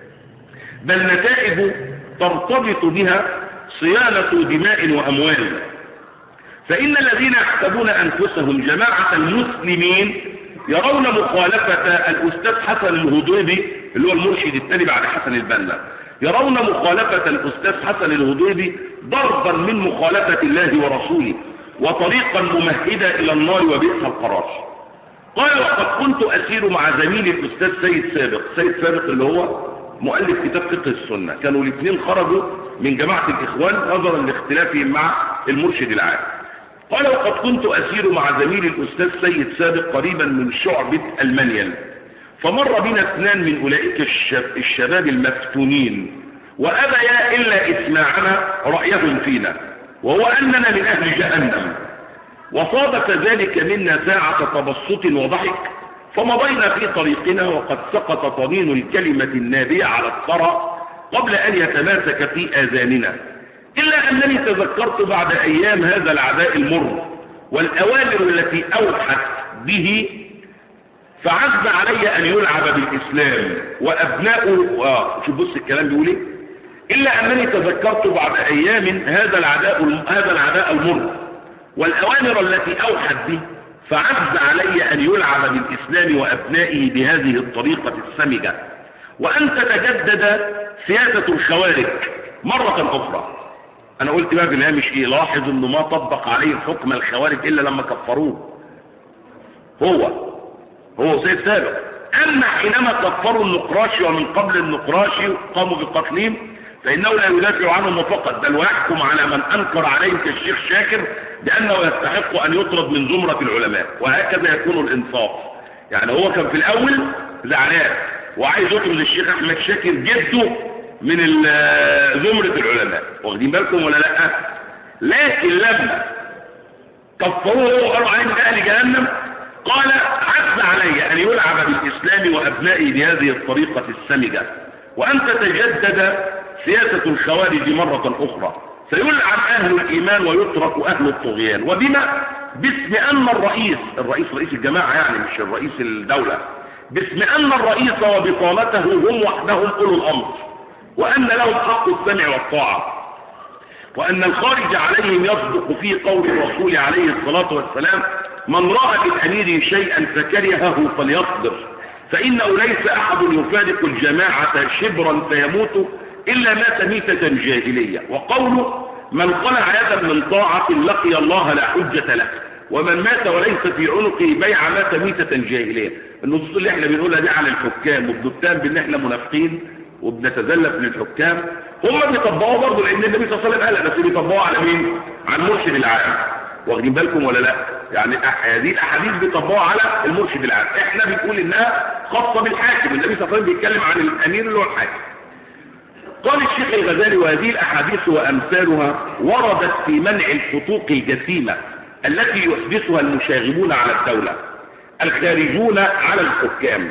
بل نتائج ترتبط بها صيانة دماء وأموال. فإن الذين يحسبون أنفسهم جماعة المسلمين يرون مخالفة الأستاذ حسن الهضيبي اللي هو المرشد الثاني بعد حسن البنا، يرون مخالفة الأستاذ حسن الهضيبي ضربا من مخالفة الله ورسوله وطريقا ممهدا إلى النار وبئس القرار. قال وقد كنت أسير مع زميلي الأستاذ سيد سابق، سيد سابق اللي هو مؤلف كتاب فقه السنة. كانوا الاثنين خرجوا من جماعة الإخوان نظرا لاختلافهم مع المرشد العام. قال: وقد كنت أسير مع زميلي الأستاذ سيد سابق قريبا من شعبة المنيل، فمر بنا اثنان من أولئك الشب الشباب المفتونين وأبيا إلا إسماعنا رأيهم فينا، وهو أننا من أهل جهنم، وصادف ذلك منا ساعة تبسط وضحك، فمضينا في طريقنا وقد سقط طنين الكلمة النابية على الثرى قبل أن يتماسك في آذاننا، إلا أنني تذكرت بعد أيام هذا العداء المر والأوامر التي أوحت به، فعز علي أن يلعب بالإسلام وأبناؤه. آه شوف بص الكلام بيقول إيه: إلا أنني تذكرت بعد أيام هذا العداء هذا العداء المر والأوامر التي أوحت به، فعز علي أن يلعب بالإسلام وأبنائه بهذه الطريقة السمجة، وأن تتجدد سياسة الخوارج مرة أخرى. أنا قلت بقى في الهامش إيه؟ لاحظ إنه ما طبق عليه حكم الخوارج إلا لما كفروه هو هو سيد سابق. أما حينما كفروا النقراشي ومن قبل النقراشي قاموا بقتلهم فإنه لا يدافع عنهم فقط، بل ويحكم على من أنكر عليهم كالشيخ شاكر بأنه يستحق أن يطرد من زمرة العلماء، وهكذا يكون الإنصاف. يعني هو كان في الأول زعلان وعايز يطرد الشيخ أحمد شاكر جده من زمرة العلماء، واخدين بالكم ولا لا؟ لكن لما كفروه وقالوا عليه من أهل جهنم قال: عز علي أن يلعب بالإسلام وأبنائي بهذه الطريقة السمجة، وأن تتجدد سياسة الخوارج مرة أخرى، سيلعن أهل الإيمان ويترك أهل الطغيان. وبما باسم أن الرئيس الرئيس رئيس الجماعة، يعني مش الرئيس الدولة، باسم أن الرئيس وبطانته هم وحدهم أولو الأمر، وأن لهم حق السمع والطاعة، وأن الخارج عليهم يصدق في قول الرسول عليه الصلاة والسلام: من رأى بالأمير شيئا فكرهه فليصبر، فإنه ليس أحد يفارق الجماعة شبرا فيموت إلا مات ميتة جاهلية. وقوله: من قلع يدا من طاعة لقي الله لا حجة له، ومن مات وليس في عنقه بيع مات ميتة جاهلية. النصوص اللي احنا بنقولها دي عن الحكام وبنتهم بان احنا منافقين وبنتزلف للحكام، هم بيطبقوا برضه، لان النبي صلى الله عليه وسلم قال بس بيطبقوا على مين؟ على المرشد العام. واخدين بالكم ولا لا؟ يعني هذه الاحاديث بيطبقوا على المرشد العام، احنا بنقول انها خاصه بالحاكم. النبي صلى الله عليه وسلم بيتكلم عن الامير اللي هو الحاكم. قال الشيخ الغزالي: وهذه الاحاديث وامثالها وردت في منع الخطوق الجسيمه التي يحدثها المشاغبون على الدوله الخارجون على الحكام.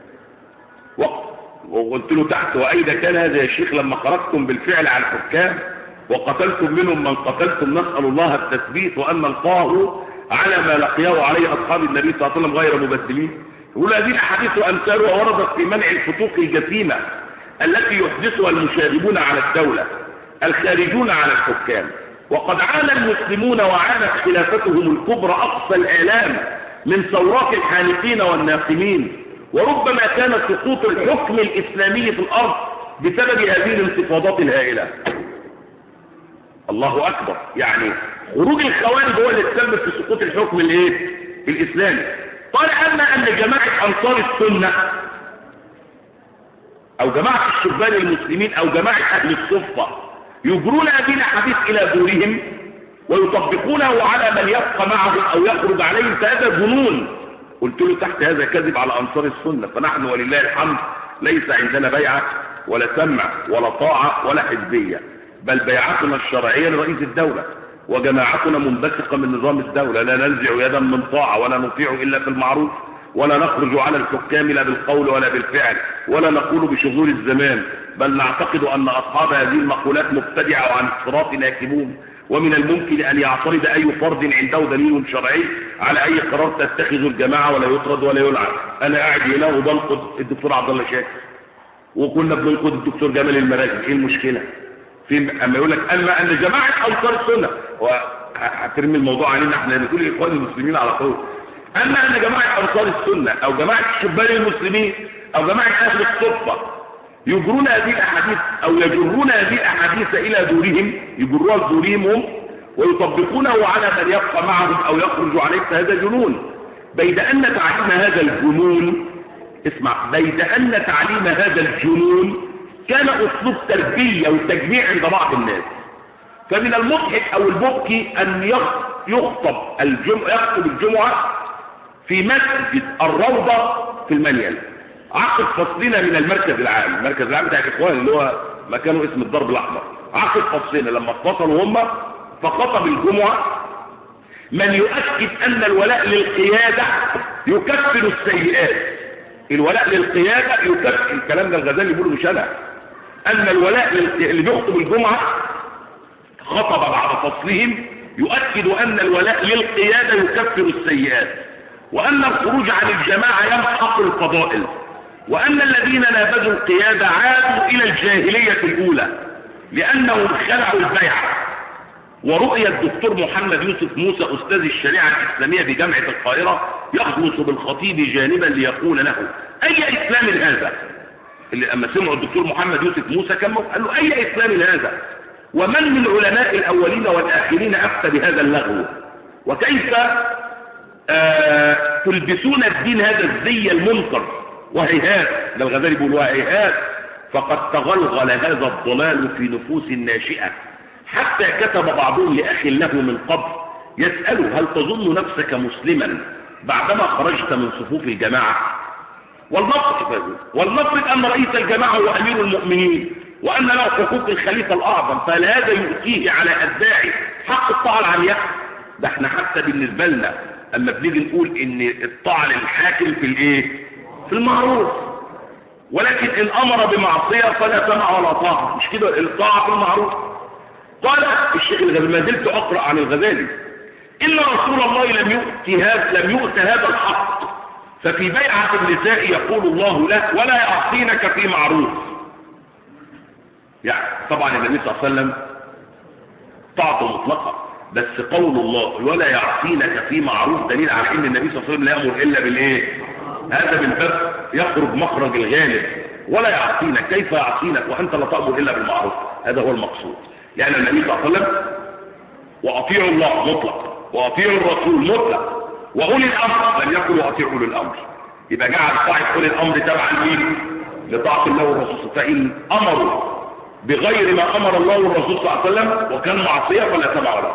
وقلت له تحت: وايضا كان هذا يا شيخ لما خرجتم بالفعل على الحكام وقتلتم منهم من قتلتم، نسأل الله التثبيت وأن نلقاه على ما لقياه عليه أصحاب النبي صلى الله عليه وسلم غير مبدلين. يقول هذه الأحاديث وأمثالها وردت في منع الخطوق الجسيمة التي يحدثها المشاغبون على الدولة الخارجون على الحكام، وقد عانى المسلمون وعانت خلافتهم الكبرى أقصى الآلام من ثورات الحانقين والناقمين، وربما كان سقوط الحكم الإسلامي في الأرض بسبب هذه الانتفاضات الهائلة. الله أكبر. يعني خروج الخوارج هو اللي تسبب في سقوط الحكم الايه الإسلامي. قال: أما أن جماعة أنصار السنة أو جماعة الشبان المسلمين أو جماعة أهل الصفة يجرون هذه الأحاديث إلى دورهم ويطبقونه على من يبقى معهم أو يخرج عليهم، فهذا جنون. قلت له تحت: هذا كذب على أنصار السنة، فنحن ولله الحمد ليس عندنا بيعة ولا سمع ولا طاعة ولا حزبية، بل بيعتنا الشرعية لرئيس الدولة، وجماعتنا منبثقة من نظام الدولة، لا ننزع يدا من طاعة ولا نطيع إلا في المعروف، ولا نخرج على الحكام لا بالقول ولا بالفعل، ولا نقول بشذور الزمان، بل نعتقد أن أصحاب هذه المقولات مبتدعة وعن الصراط ناكبون، ومن الممكن أن يعترض أي فرد عنده دليل شرعي على أي قرار تتخذ الجماعة ولا يطرد ولا يلعن. أنا قاعد هنا وبنقد الدكتور عبد الله شاكر، وكنا بننقد الدكتور جمال المراجل، إيه المشكلة؟ في أما يقول لك أما أن جماعة أنصار السنة، وهترمي الموضوع علينا احنا نقول الإخوان المسلمين على طول، أما أن جماعة أنصار السنة أو جماعة الشبان المسلمين أو جماعة أهل الصفة يجرون هذه الأحاديث أو يجرون هذه الأحاديث إلى دورهم، يجروها لدورهم هم ويطبقونه على من يبقى معهم أو يخرج عليه، فهذا جنون. بيد أن تعليم هذا الجنون، اسمع، بيد أن تعليم هذا الجنون كان أسلوب تربية وتجميع عند بعض الناس. فمن المضحك أو المبكي أن يخطب الجمعة, يخطب الجمعة في مسجد الروضة في المنيل عقب فصلنا من المركز العام. المركز العام بتاع الإخوان اللي هو مكانه اسم الضرب الأحمر. عقب فصلنا لما اتصلوا هم فخطب الجمعة من يؤكد أن الولاء للقيادة يكفر السيئات. الولاء للقيادة يكفر، الكلام ده الغزالي بيقوله مش أنا، أن الولاء اللي بيخطب الجمعة خطب بعد فصلهم يؤكد أن الولاء للقيادة يكفر السيئات، وأن الخروج عن الجماعة يمحق الفضائل، وأن الذين نابذوا القيادة عادوا إلى الجاهلية الأولى لأنهم خلعوا البيعة. ورؤية الدكتور محمد يوسف موسى أستاذ الشريعة الإسلامية بجامعة القاهرة يخلص بالخطيب جانبا ليقول له أي إسلام هذا؟ اللي أما سمعوا الدكتور محمد يوسف موسى كان قال له أي إسلام هذا؟ ومن من علماء الأولين والآخرين أفتى بهذا اللغو؟ وكيف آه تلبسون الدين هذا الزي المنكر؟ وهيهات، ده الغزالي بيقول وهيهات فقد تغلغل هذا الضلال في نفوس الناشئة، حتى كتب بعضهم لأخ له من قبل يسأله هل تظن نفسك مسلما بعدما خرجت من صفوف الجماعة؟ والنفرض والنفرض أن رئيس الجماعة هو أمير المؤمنين وأن له حقوق الخليفة الأعظم، فهل هذا يؤتيه على أتباعه حق الطاعة العمياء؟ ده احنا حتى بالنسبة لنا أما بنيجي نقول إن الطاعة للحاكم في الإيه؟ في المعروف، ولكن إن أمر بمعصية فلا سمع ولا طاعة، مش كده؟ الطاعة في المعروف. قال الشيخ الغزالي ما زلت أقرأ عن الغزالي إن رسول الله لم يؤت هذا لم يؤت هذا الحق، ففي بيعة النساء يقول الله له ولا يعصينك في معروف. يعني طبعا النبي صلى الله عليه وسلم طاعته مطلقة، بس قول الله ولا يعصينك في معروف دليل على ان النبي صلى الله عليه وسلم لا يأمر الا بالايه؟ هذا من باب يخرج مخرج الغالب، ولا يعصينك، كيف يعصينك وانت لا تأمر الا بالمعروف؟ هذا هو المقصود. يعني النبي صلى الله عليه وسلم واطيعوا الله مطلق واطيعوا الرسول مطلق واولي الامر، لم يقل واطيعوا اولي الامر، يبقى جعل طاعه اولي الامر تبعا لمين؟ لطاعه الله والرسول. فان امروا بغير ما امر الله والرسول صلى الله عليه وسلم وكان معصيه فلا تبع له.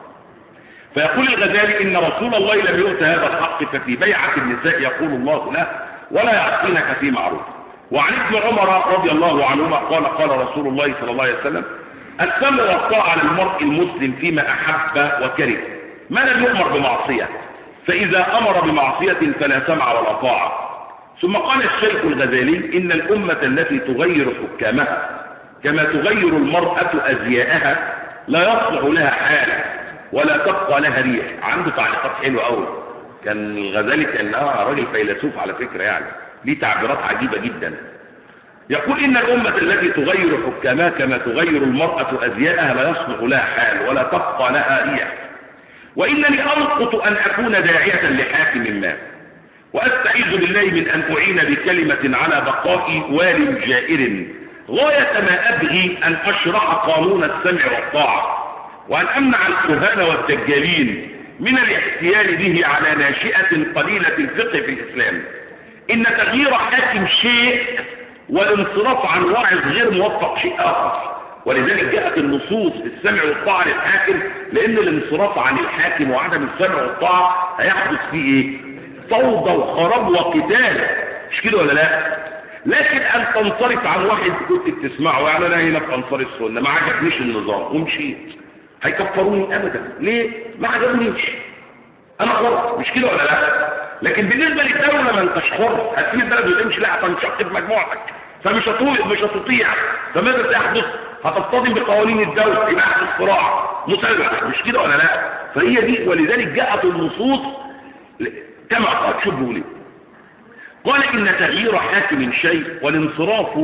فيقول الغزالي ان رسول الله لم يؤت هذا الحق، ففي بيعه النساء يقول الله له ولا يعصينك في معروف. وعن ابن عمر رضي الله عنهما قال قال رسول الله صلى الله عليه وسلم السمع والطاعة للمرء المسلم فيما أحب وكره ما لم يؤمر بمعصية، فإذا أمر بمعصية فلا سمع ولا طاعة. ثم قال الشيخ الغزالي إن الأمة التي تغير حكامها كما تغير المرأة أزياءها لا يصلح لها حال ولا تبقى لها ريح. عنده تعليقات حلوة أوي، كان الغزالي كان آه راجل فيلسوف على فكرة، يعني ليه تعبيرات عجيبة جدا. يقول إن الأمة التي تغير حكامها كما تغير المرأة أزياءها لا يصلح لها حال ولا تبقى لها ريح، وإنني أنقط أن أكون داعية لحاكم ما، وأستعيذ بالله من أن أعين بكلمة على بقاء وال جائر، غاية ما أبغي أن أشرح قانون السمع والطاعة، وأن أمنع الكهان والدجالين من الاحتيال به على ناشئة قليلة الفقه في الإسلام. إن تغيير حاكم شيء والانصراف عن واعظ غير موفق شيء آخر، ولذلك جاءت النصوص بالسمع والطاعة للحاكم، لأن الانصراف عن الحاكم وعدم السمع والطاعة هيحدث فيه إيه؟ فوضى وخراب وقتال، مش كده ولا لا؟ لكن أن تنصرف عن واحد كنت بتسمعه، يعني أنا هنا في أنصار السنة ما عجبنيش النظام ومشيت، هيكفروني أبدا. ليه؟ ما عجبنيش، أنا غلط، مش كده ولا لا؟ لكن بالنسبة للدولة ما انتش حر، هتسيب البلد وتمشي، لا هتنشق بمجموعتك، فمش هتطيع مش هتطيع، فماذا سيحدث؟ هتصطدم بقوانين الدولة، يبقى يحدث صراع مسلح، مش كده ولا لا؟ فهي دي، ولذلك جاءت النصوص كما قال. شو بيقول؟ قال إن تغيير حاكم شيء والانصراف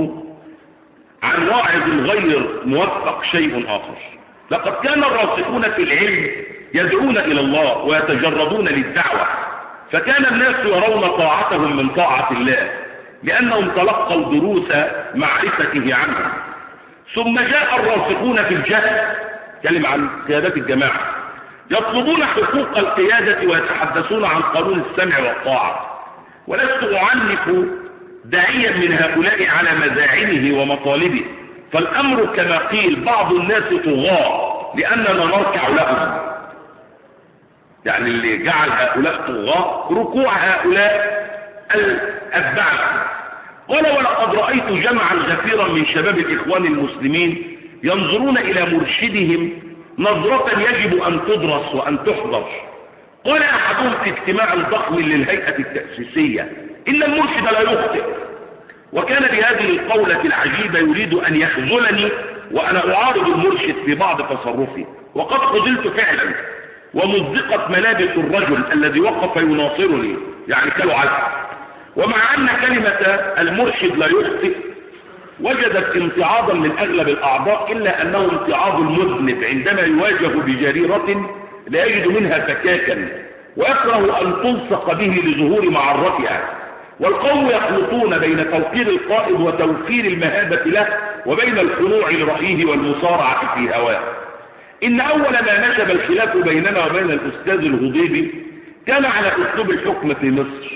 عن واعظ غير موفق شيء آخر. لقد كان الراسخون في العلم يدعون إلى الله ويتجردون للدعوة، فكان الناس يرون طاعتهم من طاعة الله لأنهم تلقوا دروس معرفته عنهم. ثم جاء الراسخون في الجهل، كلم عن قيادات الجماعة، يطلبون حقوق القيادة ويتحدثون عن قانون السمع والطاعة. ولست أعنف داعيا من هؤلاء على مزاعمه ومطالبه، فالأمر كما قيل بعض الناس طغاة لأننا نركع لهم. يعني اللي جعل هؤلاء طغاة ركوع هؤلاء الأتباع. قال ولقد رأيت جمعا غفيرا من شباب الإخوان المسلمين ينظرون إلى مرشدهم نظرة يجب أن تدرس وأن تحضر. قال أحدهم في اجتماع ضخم للهيئة التأسيسية إن المرشد لا يخطئ، وكان بهذه القولة العجيبة يريد أن يخذلني وأنا أعارض المرشد في بعض تصرفه، وقد خذلت فعلا ومزقت ملابس الرجل الذي وقف يناصرني، يعني كانوا على. ومع أن كلمة المرشد لا يخطئ وجدت امتعاضا من أغلب الأعضاء، إلا أنه امتعاض المذنب عندما يواجه بجريرة لا يجد منها فكاكا ويكره أن تلصق به لظهور معرتها. والقوم يخلطون بين توقير القائد وتوفير المهابة له وبين الخضوع لرأيه والمصارعة في هواه. إن أول ما نشب الخلاف بيننا وبين الأستاذ الهضيبي كان على أسلوب الحكم في مصر.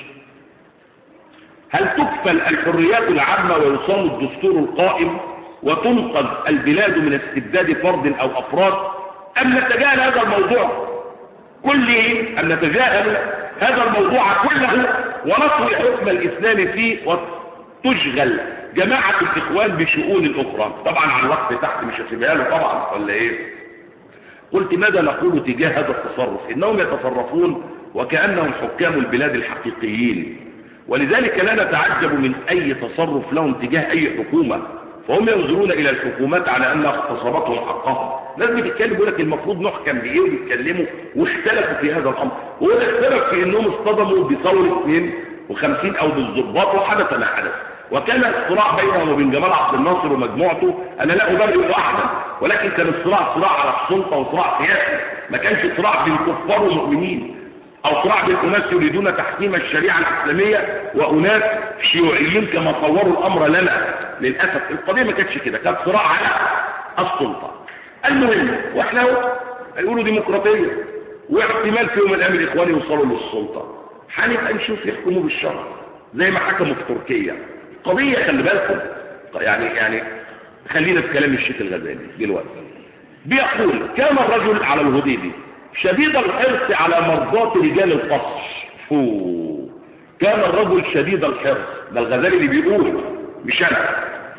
هل تكفل الحريات العامة ويصان الدستور القائم وتنقذ البلاد من استبداد فرد أو أفراد، أم نتجاهل هذا الموضوع كله أم نتجاهل هذا الموضوع كله ونطوي الحكم الإسلامي فيه وتشغل جماعة الإخوان بشؤون أخرى؟ طبعا على الوقت تحت مش هسيبها له طبعا ولا إيه؟ قلت ماذا نقول تجاه هذا التصرف؟ إنهم يتصرفون وكأنهم حكام البلاد الحقيقيين، ولذلك لا نتعجب من أي تصرف لهم تجاه أي حكومة، فهم ينظرون إلى الحكومات على أنها اغتصبتهم حقهم. لازم يتكلم يقول لك المفروض نحكم بإيه ويتكلموا واختلفوا في هذا الأمر، وهو ده السبب في أنهم اصطدموا بثورة اثنين وخمسين أو بالضباط وحدث ما حدث. وكان الصراع بينهم وبين جمال عبد الناصر ومجموعته، أنا لا أبرئ أحدا، ولكن كان الصراع صراع على السلطة وصراع سياسي، ما كانش صراع بين كفار ومؤمنين أو صراع بين أناس يريدون تحكيم الشريعة الإسلامية وأناس شيوعيين كما صوروا الأمر لنا. للأسف القضية ما كانتش كده، كانت صراع على السلطة. المهم واحنا هيقولوا ديمقراطية واحتمال في يوم من الأيام الإخوان يوصلوا للسلطة، هنبقى نشوف يحكموا بالشرع زي ما حكموا في تركيا. قضية خلي بالكم يعني يعني خلينا في كلام الشيخ الغزالي دلوقتي. بيقول كان الرجل على الهضيبي شديد الحرص على مرضاة رجال القصر. فوه. كان الرجل شديد الحرص، ده الغزالي اللي بيقول مش انا.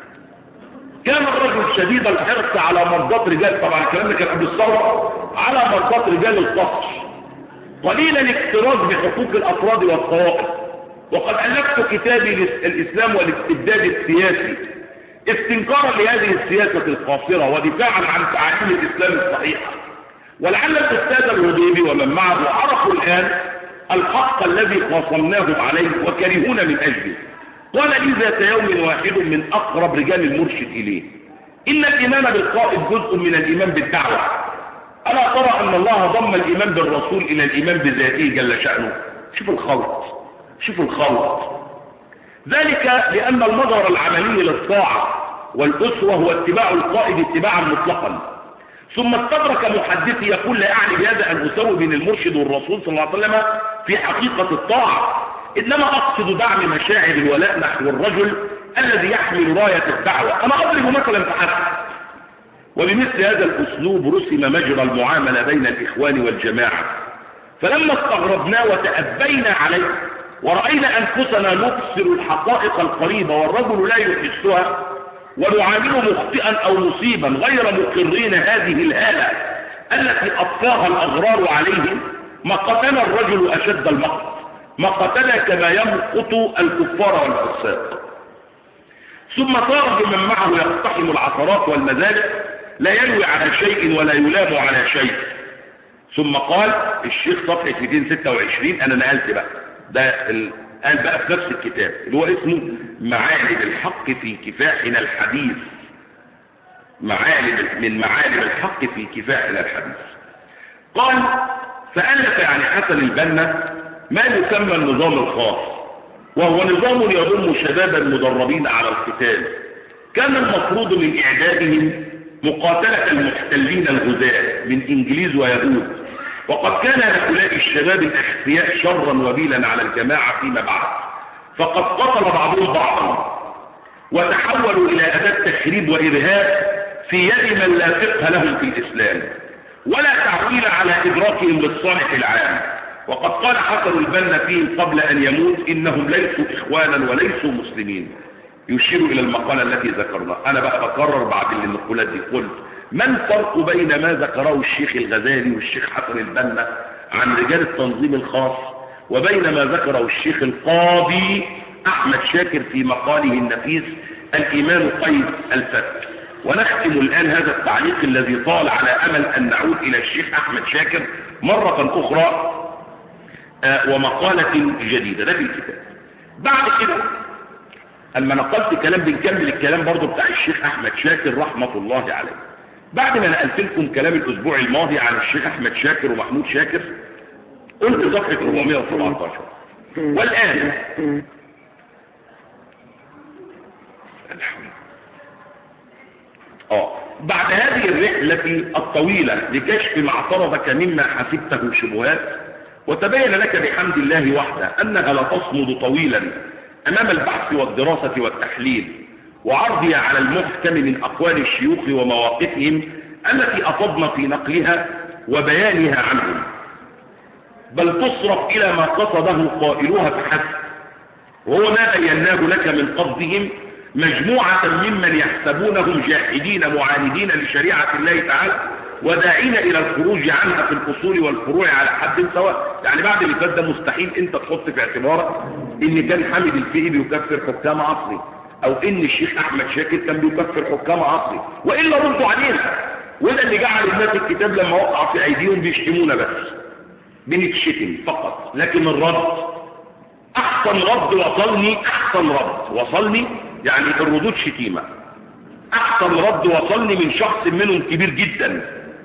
كان الرجل شديد الحرص على مرضاة رجال، طبعا الكلام ده كان قبل الثورة، على مرضاة رجال القصر، قليلا الاكتراث بحقوق الافراد والطوائف. وقد ألفت كتابي الإسلام والاستبداد السياسي استنكارا لهذه السياسة القاصرة ودفاعا عن تعاليم الإسلام الصحيحة. ولعل الأستاذ الهضيبي ومن معه عرفوا الآن الحق الذي خاصمناهم عليه وكرهونا من أجله. قال لي ذات يوم واحد من أقرب رجال المرشد إليه: إن الإيمان بالقائد جزء من الإيمان بالدعوة، ألا ترى أن الله ضم الإيمان بالرسول إلى الإيمان بذاته جل شأنه؟ شوف الخلط، شوف الخلط. ذلك لأن المظهر العملي للطاعة والأسوة هو اتباع القائد اتباعا مطلقا. ثم استدرك محدثي يقول لا أعني بهذا أن أسوي بين المرشد والرسول صلى الله عليه وسلم في حقيقة الطاعة، إنما أقصد دعم مشاعر الولاء نحو الرجل الذي يحمل راية الدعوة. أنا أضرب مثلا فحسب. وبمثل هذا الأسلوب رسم مجرى المعاملة بين الإخوان والجماعة، فلما استغربنا وتأبينا عليه ورأينا أنفسنا نبصر الحقائق القريبة والرجل لا يحسها ونعامله مخطئا أو مصيبا غير مقرين هذه الآلة التي أطفاها الأغرار عليهم، مقتنا الرجل أشد المقت، مقتنا كما يمقت الكفار والفساق. ثم صار بمن معه يقتحم العثرات والمذالق لا ينوي على شيء ولا يلام على شيء. ثم قال الشيخ صفحة مئتين وستة وعشرين، أنا نقلت بقى ده ال... قال بقى في نفس الكتاب اللي هو اسمه معالم الحق في كفاحنا الحديث، معالم من معالم الحق في كفاحنا الحديث. قال فألف يعني حسن البنا ما يسمى النظام الخاص، وهو نظام يضم شبابا مدربين على القتال، كان المفروض من إعدادهم مقاتلة المحتلين الغزاة من إنجليز ويهود، وقد كان هؤلاء الشباب الأخفياء شرا وبيلا على الجماعة فيما بعد، فقد قتل بعضهم بعضا وتحولوا إلى أداة تخريب وإرهاب في يد من لا فقه لهم في الإسلام ولا تعويل على إدراكهم للصالح العام. وقد قال حسن البنا فيهم قبل أن يموت إنهم ليسوا إخوانا وليسوا مسلمين، يشير إلى المقالة التي ذكرنا. أنا بقى بكرر بعد النقولات دي، قلت ما الفرق بين ما ذكره الشيخ الغزالي والشيخ حسن البنا عن رجال التنظيم الخاص وبين ما ذكره الشيخ القاضي أحمد شاكر في مقاله النفيس الإيمان قيد الفتح؟ ونختم الآن هذا التعليق الذي طال على أمل أن نعود إلى الشيخ أحمد شاكر مرة أخرى آه ومقالة جديدة. ده في الكتاب. بعد كده أما نقلت كلام بنكمل الكلام برضو بتاع الشيخ أحمد شاكر رحمة الله عليه. بعد ما نقلت لكم كلام الأسبوع الماضي عن الشيخ أحمد شاكر ومحمود شاكر قلت صفحة أربعمائة وسبعة عشر. والآن آه بعد هذه الرحلة الطويلة لكشف ما اعترضك مما حسبته شبهات وتبين لك بحمد الله وحده أنها لا تصمد طويلا أمام البحث والدراسة والتحليل وعرضها على المحكم من أقوال الشيوخ ومواقفهم التي أصبنا في نقلها وبيانها عنهم، بل تصرف إلى ما قصده قائلوها فحسب، وهو ما بيناه لك من قصدهم مجموعة ممن يحسبونهم جاحدين معاندين لشريعة الله تعالى وداعين إلى الخروج عنها في الأصول والفروع على حد سواء. يعني بعد اللي فات ده مستحيل أنت تحط في اعتبارك إن كان حامد الفقي بيكفر حكام عصري أو إن الشيخ أحمد شاكر كان بيكفر حكام عصري، وإلا ردوا علينا. وده اللي جعل الناس الكتاب لما وقع في أيديهم بيشتمونا بس، بنتشتم فقط. لكن الرد أحسن رد وصلني، أحسن رد وصلني يعني الردود شتيمة. أحسن رد وصلني من شخص منهم كبير جدا،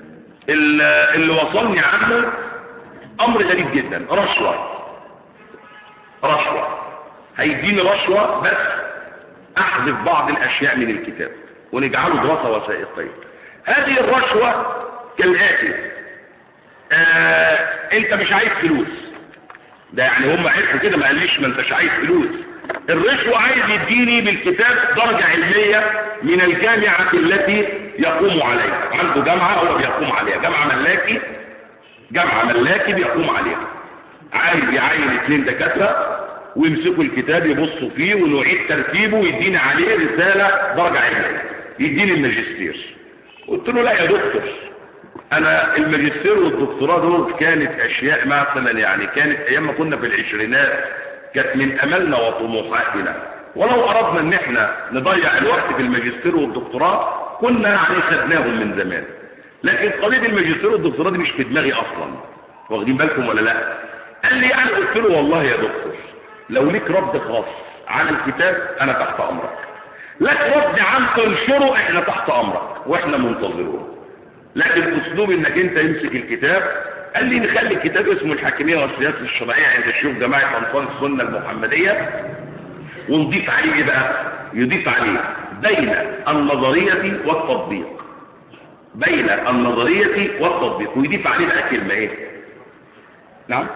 اللي وصلني عنه أمر غريب جدا. رشوة رشوة هيديني رشوة بس أحذف بعض الأشياء من الكتاب ونجعله دراسة وثائقية. هذه الرشوة كالآتي: آه أنت مش عايز فلوس، ده يعني هم عرفوا كده، ما قاليش ما أنتش عايز فلوس. الرشوة عايز يديني بالكتاب درجة علمية من الجامعة التي يقوم عليها، عنده جامعة هو بيقوم عليها، جامعة ملاكي، جامعة ملاكي بيقوم عليها. عايز يعين اثنين دكاترة ويمسكوا الكتاب يبصوا فيه ونعيد ترتيبه ويديني عليه رسالة درجة علمية، يديني الماجستير. قلت له لا يا دكتور، انا الماجستير والدكتوراه دول كانت اشياء مثلا يعني كانت ايام ما كنا في العشرينات، كانت من املنا وطموحاتنا، ولو اردنا ان احنا نضيع الوقت في الماجستير والدكتوراه كنا يعني خدناهم من زمان. لكن قضيه الماجستير والدكتوراه دي مش في دماغي اصلا، واخدين بالكم ولا لا؟ قال لي يعني، قلت له والله يا دكتور لو ليك رد خاص على الكتاب انا تحت امرك، لك رد عن تنشره احنا تحت امرك واحنا منتظرون، لكن اسلوب انك انت يمسك الكتاب. قال لي نخلي الكتاب اسمه الحاكمية والسياسة الشرعية عند الشيوخ جماعة أنصار السنة المحمدية، ونضيف عليه ايه بقى؟ يضيف عليه بين النظرية والتطبيق، بين النظرية والتطبيق، ويضيف عليه بقى كلمة ايه؟ نعم؟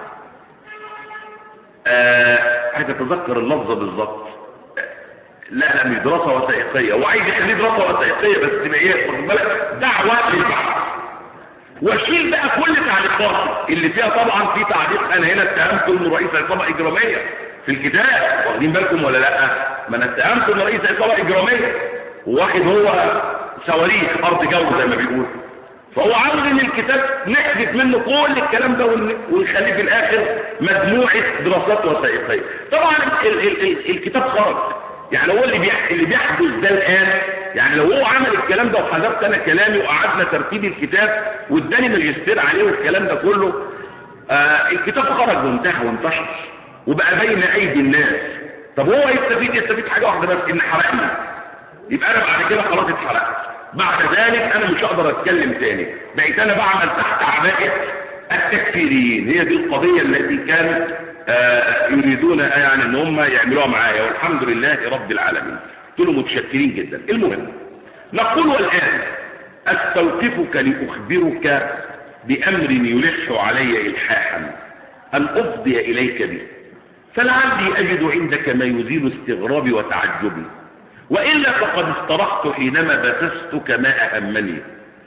آه عايز اتذكر اللفظة بالظبط. لا لا مش دراسة وثائقية، وعايز يخليه دراسة وثائقية بس تبقى ايه؟ واخد بالك؟ دعوة للبحث. واشيل بقى كل تعليقاتي اللي فيها، طبعا في تعليق انا هنا اتهمت انه رئيس عصابة اجرامية في الكتاب، واخدين بالكم ولا لا؟ ما انا اتهمت انه رئيس عصابة اجرامية وواخد هو صواريخ ارض جو زي ما بيقول، فهو عاوز ان الكتاب نحذف منه كل الكلام ده ونخليه في الاخر مجموعة دراسات وثائقية. طبعا ال ال ال الكتاب خرج، يعني هو اللي بيح... اللي بيحدث ده الآن، يعني لو هو عمل الكلام ده وحذفت انا كلامي وقعدنا ترتيب الكتاب واداني ماجستير عليه والكلام ده كله، آه الكتاب خرج وانتهى وانتشر وبقى بين ايدي الناس. طب هو يستفيد يستفيد حاجه واحده بس، ان حرقني، يبقى انا بعد كده خلاص اتحرقت، بعد ذلك انا مش هقدر اتكلم تاني، بقيت انا بعمل تحت عباءه التكفيريين. هي دي القضيه التي كان آه يريدون يعني ان هم يعملوها معايا، والحمد لله رب العالمين. قلت له متشكرين جدا. المهم نقول والآن استوقفك لأخبرك بأمر يلح علي إلحاحا أن أفضي إليك به، فلعلي أجد عندك ما يزيل استغرابي وتعجبي، وإلا فقد استرحت حينما بثثتك ما أهمني.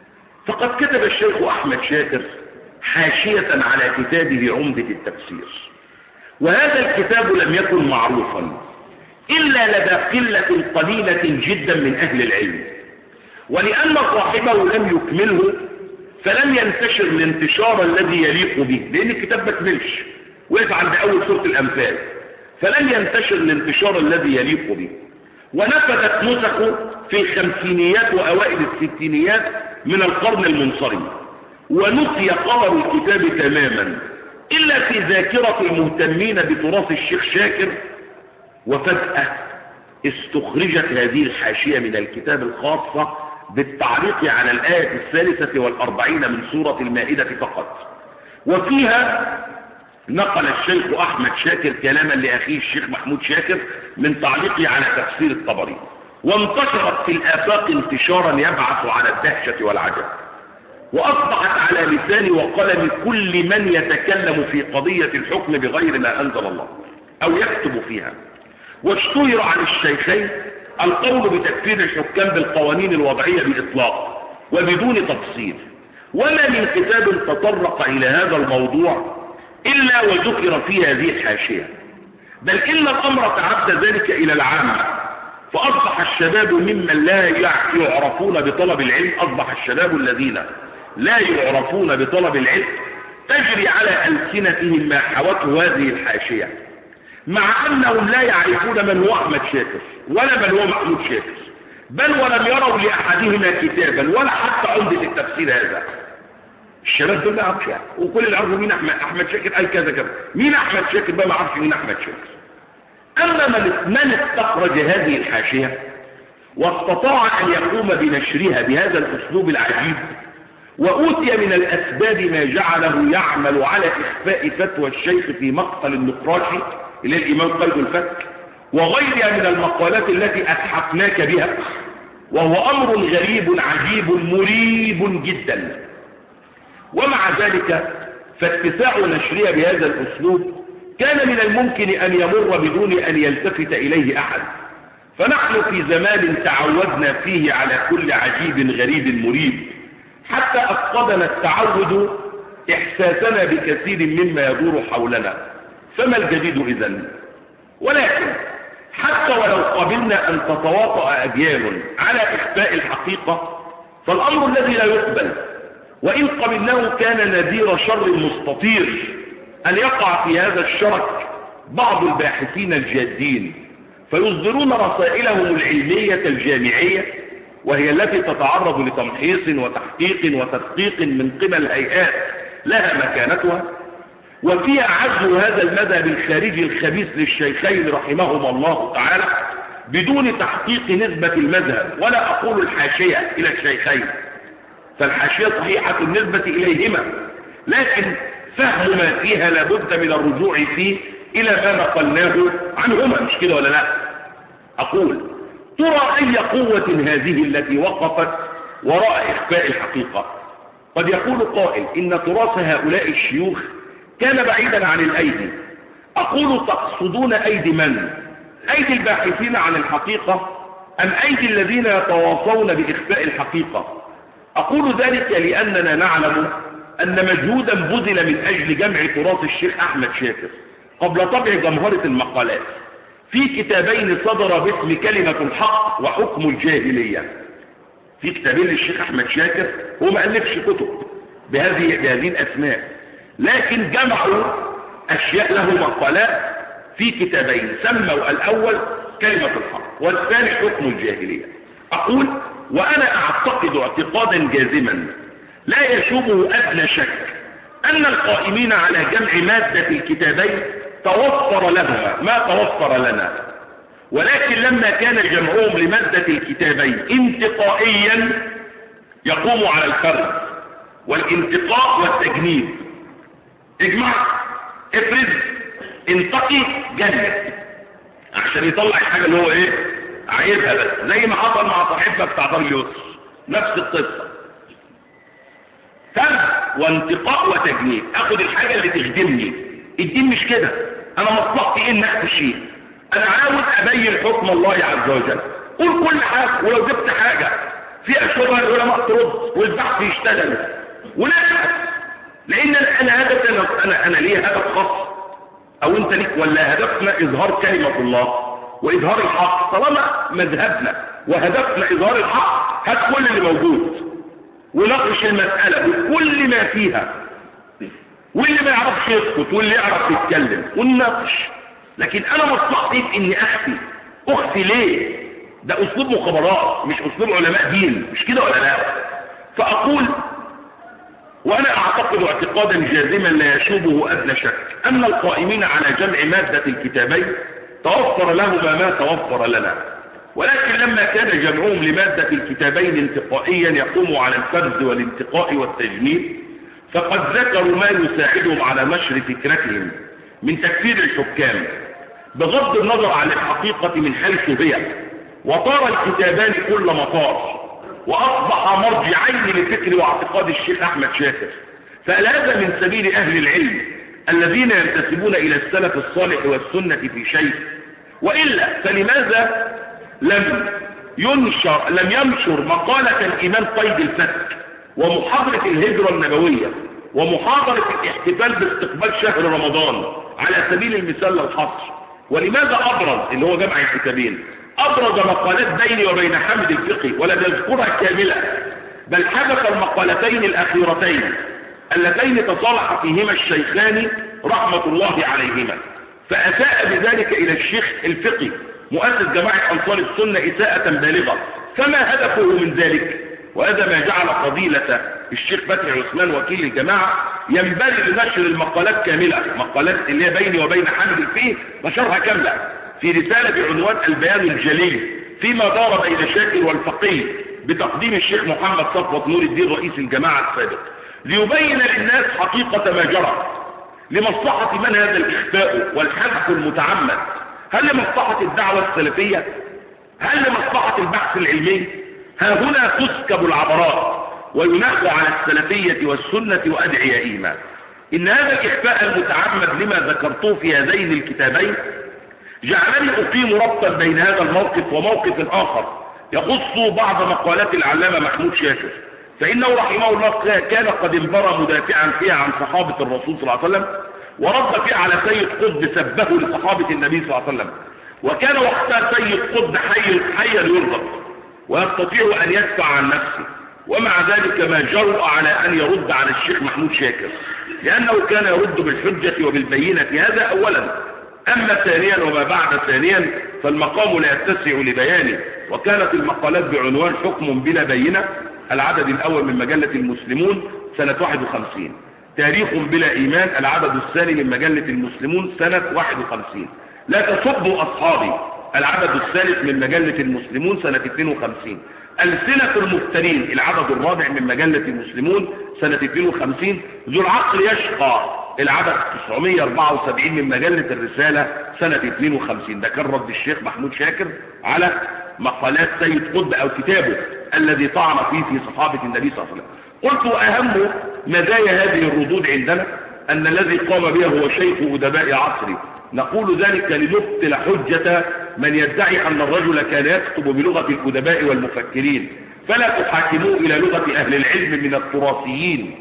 فقد كتب الشيخ أحمد شاكر حاشية على كتابه عمدة التفسير، وهذا الكتاب لم يكن معروفا إلا لدى قلة قليلة جدا من أهل العلم، ولأن صاحبه لم يكمله فلم ينتشر الانتشار الذي يليق به، لأن الكتاب ما كملش وقف عند أول سورة الأنفال، فلم ينتشر الانتشار الذي يليق به، ونفذت نسخه في الخمسينيات وأوائل الستينيات من القرن المنصرم، ونسي خبر الكتاب تماما إلا في ذاكرة المهتمين بتراث الشيخ شاكر. وفجأة استخرجت هذه الحاشية من الكتاب الخاصة بالتعليق على الآية الثالثة والأربعين من سورة المائدة فقط، وفيها نقل الشيخ أحمد شاكر كلاما لأخيه الشيخ محمود شاكر من تعليقه على تفسير الطبري، وانتشرت في الآفاق انتشارا يبعث على الدهشة والعجب، وأصبحت على لسان وقلم كل من يتكلم في قضية الحكم بغير ما أنزل الله أو يكتب فيها. واشتهر عن الشيخين القول بتكفير الحكام بالقوانين الوضعية بإطلاق وبدون تفصيل، وما من كتاب تطرق إلى هذا الموضوع إلا وذكر فيه هذه الحاشية، بل إن الأمر تعدى ذلك إلى العامة، فأصبح الشباب ممن لا يعرفون بطلب العلم، أصبح الشباب الذين لا يعرفون بطلب العلم تجري على ألسنتهم ما حوته هذه الحاشية، مع أنهم لا يعرفون من هو أحمد شاكر ولا من هو محمود شاكر، بل ولم يروا لأحدهما كتابا ولا حتى عمدة التفسير هذا. الشباب دول ما يعرفش، وكل اللي يعرفوا مين أحمد أحمد شاكر قال كذا كذا، مين أحمد شاكر بقى ما يعرفش مين أحمد شاكر. أما من من استخرج هذه الحاشية واستطاع أن يقوم بنشرها بهذا الأسلوب العجيب، وأوتي من الأسباب ما جعله يعمل على إخفاء فتوى الشيخ في مقتل النقراشي إلى الإمام قيد الفتك وغيرها من المقالات التي أتحفناك بها، وهو أمر غريب عجيب مريب جدا. ومع ذلك فاتساع نشرها بهذا الأسلوب كان من الممكن أن يمر بدون أن يلتفت إليه أحد، فنحن في زمان تعودنا فيه على كل عجيب غريب مريب، حتى أفقدنا التعود إحساسنا بكثير مما يدور حولنا، فما الجديد إذن؟ ولكن حتى ولو قبلنا أن تتواطأ أجيال على إخفاء الحقيقة فالأمر الذي لا يقبل، وإن قبلناه كان نذير شر مستطير أن يقع في هذا الشرك بعض الباحثين الجادين فيصدرون رسائلهم العلمية الجامعية، وهي التي تتعرض لتمحيص وتحقيق وتدقيق من قبل هيئات لها مكانتها، وفيها عزل هذا المذهب الخارجي الخبيث للشيخين رحمهما الله تعالى بدون تحقيق نسبة المذهب، ولا أقول الحاشية إلى الشيخين، فالحاشية صحيحة النسبة إليهما، لكن فهم ما فيها لابد من الرجوع فيه إلى ما نقلناه عنهما، مش كده ولا لا؟ أقول ترى أي قوة هذه التي وقفت وراء إخفاء الحقيقة؟ قد يقول قائل إن تراث هؤلاء الشيوخ كان بعيدا عن الأيدي. أقول تقصدون أيدي من؟ أيدي الباحثين عن الحقيقة أم أيدي الذين يتواصون بإخفاء الحقيقة؟ أقول ذلك لأننا نعلم أن مجهودا بذل من أجل جمع تراث الشيخ أحمد شاكر قبل طبع جمهرة المقالات في كتابين صدر باسم كلمة الحق وحكم الجاهلية. في كتابين للشيخ أحمد شاكر، هو ما ألفش كتب بهذه بهذه الأسماء، لكن جمعوا أشياء له مقالات في كتابين، سموا الأول كلمة الحق والثاني حكم الجاهلية. أقول وأنا أعتقد اعتقادا جازما لا يشوبه أدنى شك أن القائمين على جمع مادة الكتابين توفر لهما ما توفر لنا، ولكن لما كان جمعهم لمادة الكتابين انتقائيا يقوم على الفرد والانتقاء والتجنيد. اجمع، افرز، انتقي، جنب، عشان يطلع الحاجة اللي هو ايه عايزها، بس زي ما حصل مع صاحبنا بتاع دار اليسر، نفس القصة، فرد وانتقاء وتجنيد. اخد الحاجة اللي تخدمني. الدين مش كده، انا مصلحتي ايه ان اخفي شيء؟ انا عاوز ابين حكم الله عز وجل. قول كل حاجه، ولو جبت حاجه فيها شبهه العلماء ترد والبحث يشتغل ونبحث، لان انا هدف انا انا, أنا ليه هدف خاص او انت ليك، ولا هدفنا اظهار كلمه الله واظهار الحق؟ طالما مذهبنا وهدفنا اظهار الحق، هات كل اللي موجود وناقش المساله بكل ما فيها، واللي ما يعرفش يسكت واللي يعرف يتكلم ونناقش. لكن انا مصلحتي اني اخفي. اخفي ليه؟ ده اسلوب مخابرات مش اسلوب علماء دين، مش كده ولا لا؟ فاقول وانا اعتقد اعتقادا جازما لا يشوبه ادنى شك ان القائمين على جمع مادة الكتابين توفر لهما ما توفر لنا، ولكن لما كان جمعهم لمادة الكتابين انتقائيا يقوم على الفرز والانتقاء والتجميل، فقد ذكروا ما يساعدهم على نشر فكرتهم من تكفير الحكام بغض النظر عن الحقيقة من حيث هي، وطار الكتابان كل مطار، وأصبح مرجعين لفكر واعتقاد الشيخ أحمد شاكر. فهل هذا من سبيل أهل العلم الذين ينتسبون إلى السلف الصالح والسنة في شيء؟ وإلا فلماذا لم ينشر لم ينشر مقالة الإمام قيد الفتك ومحاضرة الهجرة النبوية ومحاضرة الاحتفال باستقبال شهر رمضان على سبيل المثال للحصر؟ ولماذا أبرز اللي هو جمع الكتابين أبرز مقالات بيني وبين حامد الفقي ولم يذكرها كاملة، بل حذف المقالتين الأخيرتين اللتين تصالح فيهما الشيخان رحمة الله عليهما، فأساء بذلك إلى الشيخ الفقي مؤسس جماعة أنصار السنة إساءة بالغة. فما هدفه من ذلك؟ وهذا ما جعل فضيلة الشيخ فتحي عثمان وكيل الجماعة ينبغي لنشر المقالات كاملة، مقالات اللي هي بيني وبين حامد الفقي نشرها كاملة في رسالة بعنوان البيان الجليل فيما دار بين شاكر والفقيه بتقديم الشيخ محمد صفوت نور الدين رئيس الجماعة السابق، ليبين للناس حقيقة ما جرى. لمصلحة من هذا الإخفاء والحذف المتعمد؟ هل لمصلحة الدعوة السلفية؟ هل لمصلحة البحث العلمي؟ ها هنا تسكب العبرات وينحو على السلفية والسنة وأدعيائهما. إن هذا الإخفاء المتعمد لما ذكرته في هذين الكتابين جعلني أقيم ربطا بين هذا الموقف وموقف آخر يخص بعض مقالات العلامة محمود شاكر، فإنه رحمه الله كان قد انبرى مدافعا فيها عن صحابة الرسول صلى الله عليه وسلم، ورد فيها على سيد قطب سبه لصحابة النبي صلى الله عليه وسلم، وكان وقتها سيد قطب حي حيا يرزق ويستطيع أن يدفع عن نفسه، ومع ذلك ما جرؤ على أن يرد على الشيخ محمود شاكر لأنه كان يرد بالحجة وبالبينة. هذا أولا. أما ثانيا وما بعد ثانيا فالمقام لا يتسع لبيانه. وكانت المقالات بعنوان حكم بلا بينة، العدد الأول من مجلة المسلمون سنة واحد وخمسين، تاريخ بلا إيمان العدد الثاني من مجلة المسلمون سنة واحد وخمسين، لا تسبوا أصحابي العدد الثالث من مجلة المسلمون سنة اثنين وخمسين، ألسنة المفترين العدد الرابع من مجلة المسلمون سنة اثنين وخمسين، ذو العقل يشقى العدد تسعمائة وأربعة وسبعين من مجلة الرسالة سنة اثنين وخمسين. ده كان رد الشيخ محمود شاكر على مقالات سيد قطب أو كتابه الذي طعن فيه في صحابة النبي صلى الله عليه وسلم. قلت وأهم مزايا هذه الردود عندنا أن الذي قام بها هو شيخ أدباء عصري. نقول ذلك لنبطل حجة من يدعي أن الرجل كان يكتب بلغة الأدباء والمفكرين، فلا تحاكموه إلى لغة أهل العلم من التراثيين،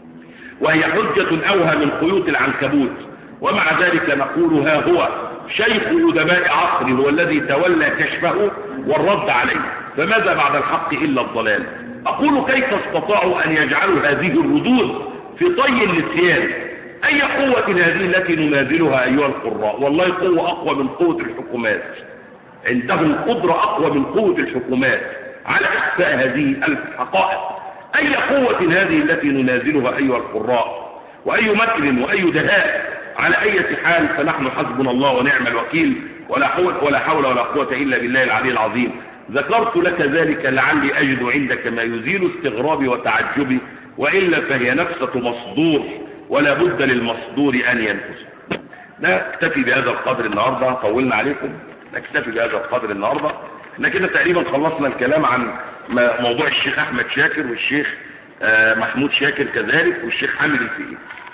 وهي حجة أوهى من خيوط العنكبوت. ومع ذلك نقول ها هو شيخ أدباء عصري هو الذي تولى كشفه والرد عليه، فماذا بعد الحق إلا الضلال؟ أقول كيف استطاعوا أن يجعلوا هذه الردود في طي النسيان؟ أي قوة هذه التي ننازلها أيها القراء؟ والله قوة أقوى من قوة الحكومات، عندهم قدرة أقوى من قوة الحكومات على إخفاء هذه الحقائق. أي قوة هذه التي ننازلها أيها القراء؟ وأي مكر وأي دهاء؟ على أي حال فنحن حسبنا الله ونعم الوكيل، ولا حول ولا حول ولا قوة إلا بالله العلي العظيم. ذكرت لك ذلك لعلي أجد عندك ما يزيل استغرابي وتعجبي، وإلا فهي نفسة مصدور ولا بد للمصدور أن ينفس. نكتفي بهذا القدر النهاردة، طولنا عليكم، نكتفي بهذا القدر النهاردة. احنا كده تقريبا خلصنا الكلام عن موضوع الشيخ أحمد شاكر والشيخ محمود شاكر كذلك والشيخ حامد الفقي.